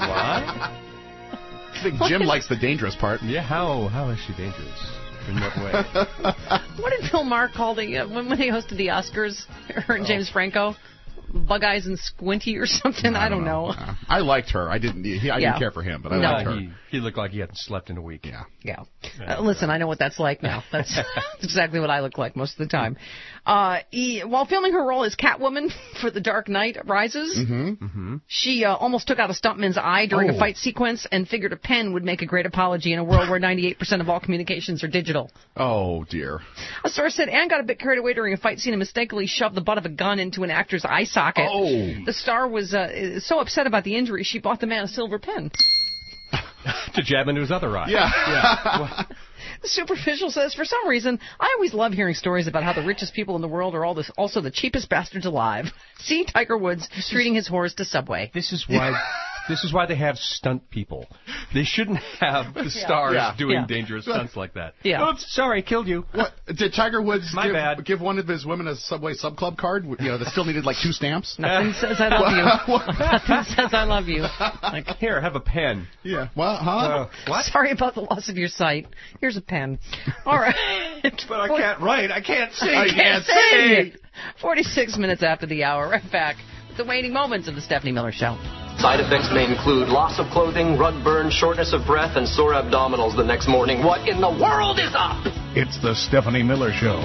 I think Jim likes the dangerous part. Yeah, how is she dangerous? In what way? What did Bill Maher call when they hosted the Oscars? Her and James Franco? Bug Eyes and Squinty or something? I don't know. I liked her. I didn't care for him, but I liked her. He looked like he hadn't slept in a week. Yeah. Listen, I know what that's like now. That's exactly what I look like most of the time. While filming her role as Catwoman for The Dark Knight Rises, she almost took out a stuntman's eye during a fight sequence and figured a pen would make a great apology in a world where 98% of all communications are digital. Oh, dear. A source said Anne got a bit carried away during a fight scene and mistakenly shoved the butt of a gun into an actor's eye socket. The star was so upset about the injury, she bought the man a silver pen. To jab into his other eye. Yeah. The Superficial says, for some reason, I always love hearing stories about how the richest people in the world are also the cheapest bastards alive. See Tiger Woods treating his horse to Subway. This is why they have stunt people. They shouldn't have the stars doing dangerous stunts like that. Yeah. Oops, sorry, killed you. What did Tiger Woods give one of his women a Subway Sub Club card? That still needed like 2 stamps. Nothing says I love you. Nothing says I love you. Like, here, have a pen. Yeah. What? Sorry about the loss of your sight. Here's a pen. All right. But I can't write. I can't see. I can't see. 46 minutes after the hour. Right back with the waning moments of the Stephanie Miller Show. Side effects may include loss of clothing, rug burn, shortness of breath, and sore abdominals the next morning. What in the world is up? It's the Stephanie Miller Show.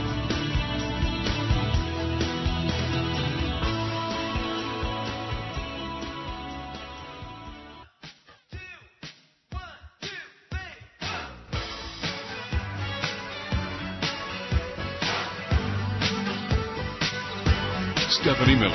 Stephanie Miller.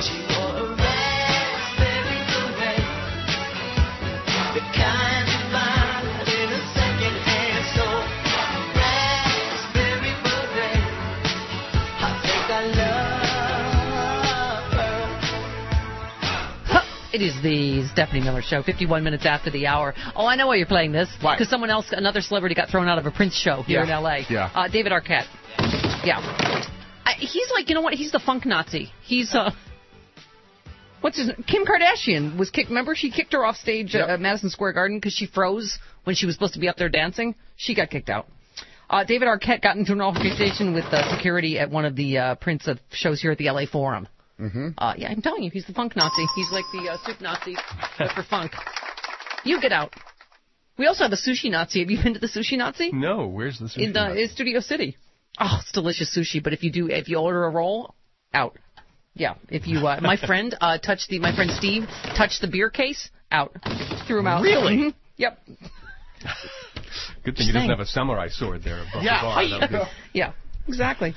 It is the Stephanie Miller Show, 51 minutes after the hour. Oh, I know why you're playing this. Why? Because another celebrity got thrown out of a Prince show here in L.A. Yeah. David Arquette. Yeah. He's like, you know what? He's the funk Nazi. He's, Kim Kardashian was kicked. Remember, she kicked her off stage at Madison Square Garden because she froze when she was supposed to be up there dancing. She got kicked out. David Arquette got into an altercation with security at one of the Prince shows here at the LA Forum. Mm-hmm. I'm telling you, he's the funk Nazi. He's like the soup Nazi, but for funk. You get out. We also have a sushi Nazi. Have you been to the sushi Nazi? No, where's the sushi Nazi? In Studio City. Oh, it's delicious sushi. But if you order a roll, out. Yeah. If you, my friend Steve touched the beer case, out. Threw him out. Really? Mm-hmm. Yep. Good thing he doesn't have a samurai sword there above the bar. That would be... Yeah. Exactly.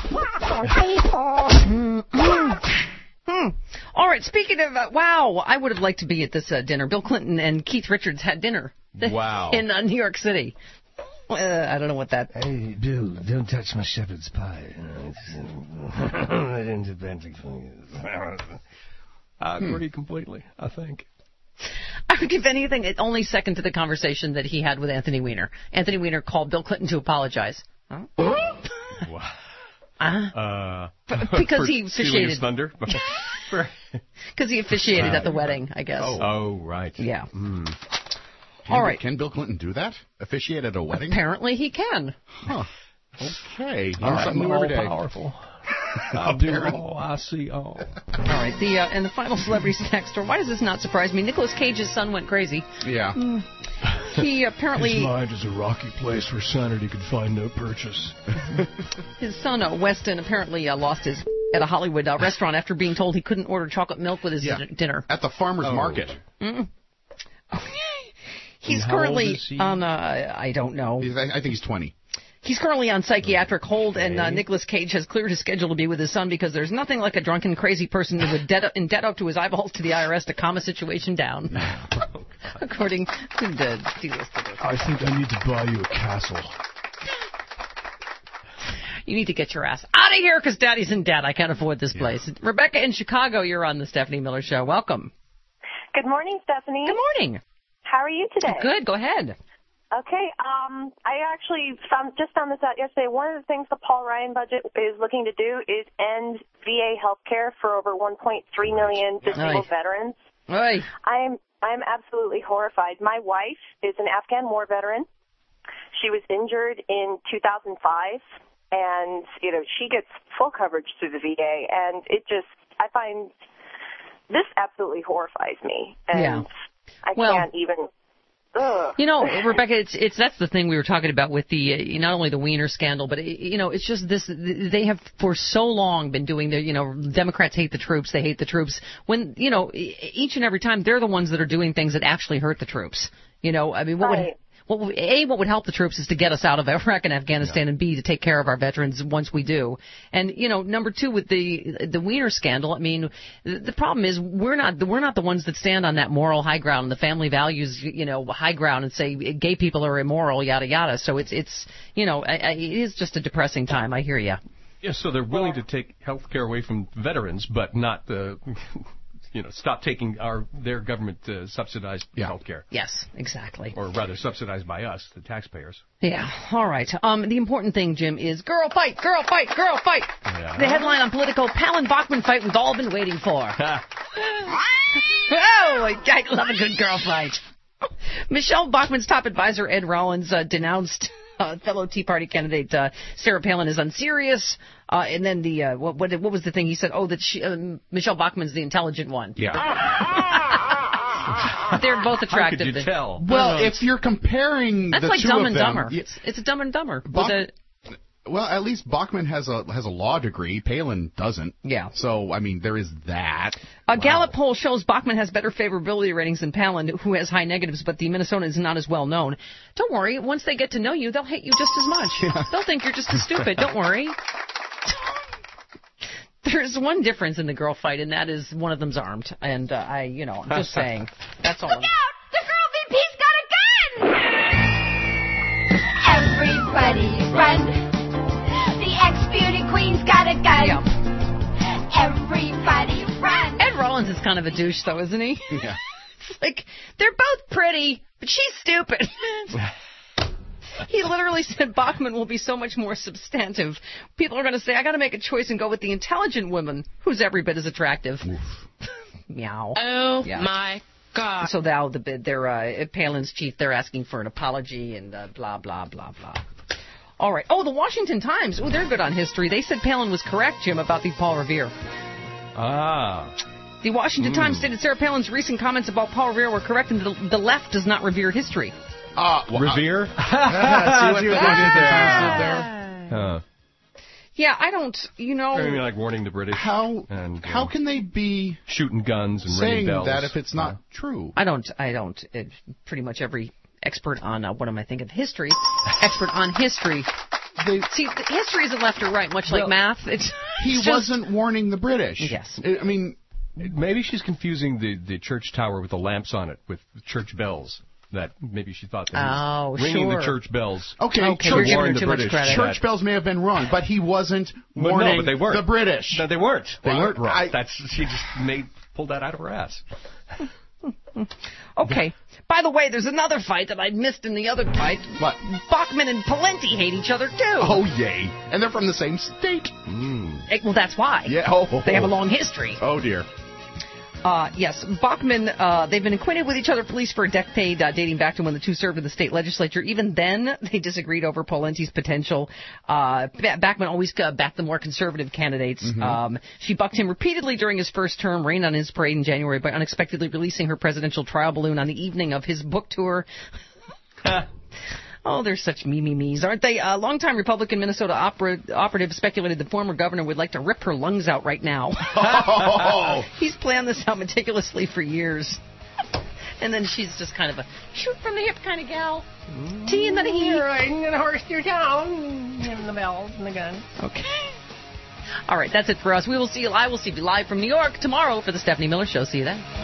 All right, speaking of, I would have liked to be at this dinner. Bill Clinton and Keith Richards had dinner. Wow. In New York City. I don't know what that... Hey, Bill, don't touch my shepherd's pie. I didn't do badly for you. I agree completely, I think. I would give anything only second to the conversation that he had with Anthony Weiner. Anthony Weiner called Bill Clinton to apologize. Huh? Because he officiated. Thunder? Because he officiated at the wedding, I guess. Oh, right. Yeah. All right. Can Bill Clinton do that? Officiate at a wedding? Apparently he can. Huh. Okay. I'm all powerful. I'll do all. I see all. All right. And the final celebrity snack store. Why does this not surprise me? Nicolas Cage's son went crazy. Yeah. He apparently... His mind is a rocky place where sanity could find no purchase. His son, Weston, apparently lost his at a Hollywood restaurant after being told he couldn't order chocolate milk with his dinner. At the farmer's market. Mm. He's currently on, I don't know. I think he's 20. He's currently on psychiatric hold, and Nicolas Cage has cleared his schedule to be with his son because there's nothing like a drunken, crazy person who would in debt up to his eyeballs to the IRS to calm a situation down. According to the delisted. I think I need to buy you a castle. You need to get your ass out of here because Daddy's in debt. I can't afford this place. Rebecca in Chicago, you're on the Stephanie Miller Show. Welcome. Good morning, Stephanie. Good morning. How are you today? Good. Go ahead. Okay. I actually found this out yesterday. One of the things the Paul Ryan budget is looking to do is end VA health care for over 1.3 million disabled veterans. Oy. I'm absolutely horrified. My wife is an Afghan war veteran. She was injured in 2005, and she gets full coverage through the VA, and I find this absolutely horrifies me, and I can't even. Ugh. Rebecca, that's the thing we were talking about with the not only the Weiner scandal, but it's just this. They have for so long been doing Democrats hate the troops, they hate the troops. When each and every time they're the ones that are doing things that actually hurt the troops. I mean, what would help the troops is to get us out of Iraq and Afghanistan, and B, to take care of our veterans once we do. And, number two, with the Weiner scandal, I mean, the problem is we're not the ones that stand on that moral high ground and the family values, high ground and say gay people are immoral, yada, yada. So it is just a depressing time. I hear you. Yeah, so they're willing to take health care away from veterans, but not the... stop taking their government subsidized health care. Yes, exactly. Or rather, subsidized by us, the taxpayers. Yeah, all right. The important thing, Jim, is girl fight, girl fight, girl fight. Yeah. The headline on Politico, Palin Bachman fight we've all been waiting for. I love a good girl fight. Michelle Bachman's top advisor, Ed Rollins, denounced fellow Tea Party candidate Sarah Palin is unserious. And then what was the thing he said? Oh, that Michelle Bachman's the intelligent one. Yeah. They're both attractive. How could you tell? Well, if you're comparing that's the like two Dumb of and them, Dumber. It's Dumb and Dumber. Well, at least Bachman has a law degree. Palin doesn't. Yeah. So, I mean, there is that. A Gallup poll shows Bachman has better favorability ratings than Palin, who has high negatives, but the Minnesotan is not as well known. Don't worry. Once they get to know you, they'll hate you just as much. Yeah. They'll think you're just as stupid. Don't worry. There's one difference in the girl fight, and that is one of them's armed. And I'm just saying. That's all. Look out! The girl VP's got a gun! Everybody run! The ex-beauty queen's got a gun. Yep. Everybody run! Ed Rollins is kind of a douche, though, isn't he? Yeah. It's like, they're both pretty, but she's stupid. He literally said Bachman will be so much more substantive. People are going to say, I got to make a choice and go with the intelligent woman who's every bit as attractive. Meow. Oh, yeah. my God. So now they're Palin's chief, they're asking for an apology and blah, blah, blah, blah. All right. Oh, the Washington Times. Oh, they're good on history. They said Palin was correct, Jim, about the Paul Revere. Ah. The Washington Times stated Sarah Palin's recent comments about Paul Revere were correct and the left does not revere history. Revere? See what they did there? Yeah, I don't, I mean, like warning the British. How can they be shooting guns and saying ringing bells? that if it's not true? I don't. Pretty much every expert on, history, expert on history. See, history isn't left or right, much like math. He wasn't warning the British. Yes. I mean, maybe she's confusing the church tower with the lamps on it with church bells. That maybe she thought that ringing the church bells. Okay, you're giving her too much credit. Church bells may have been wrong, but he wasn't warning they weren't. the British. No, they weren't. They weren't wrong. She just pulled that out of her ass. Okay. By the way, there's another fight that I missed in the other fight. What? Bachman and Pawlenty hate each other, too. Oh, yay. And they're from the same state. Well, that's why. Yeah. They have a long history. Oh, dear. Yes, Bachman, they've been acquainted with each other, at least for a decade, dating back to when the two served in the state legislature. Even then, they disagreed over Pawlenty's potential. Bachman always backed the more conservative candidates. Mm-hmm. She bucked him repeatedly during his first term, rained on his parade in January by unexpectedly releasing her presidential trial balloon on the evening of his book tour. Oh, they're such me-me-me's, aren't they? Longtime Republican Minnesota operative speculated the former governor would like to rip her lungs out right now. Oh. He's planned this out meticulously for years. And then she's just kind of a shoot-from-the-hip kind of gal. Tea in the heat. Riding in a horse to town. Giving the bells and the gun. Okay. All right, that's it for us. I will see you live from New York tomorrow for the Stephanie Miller Show. See you then.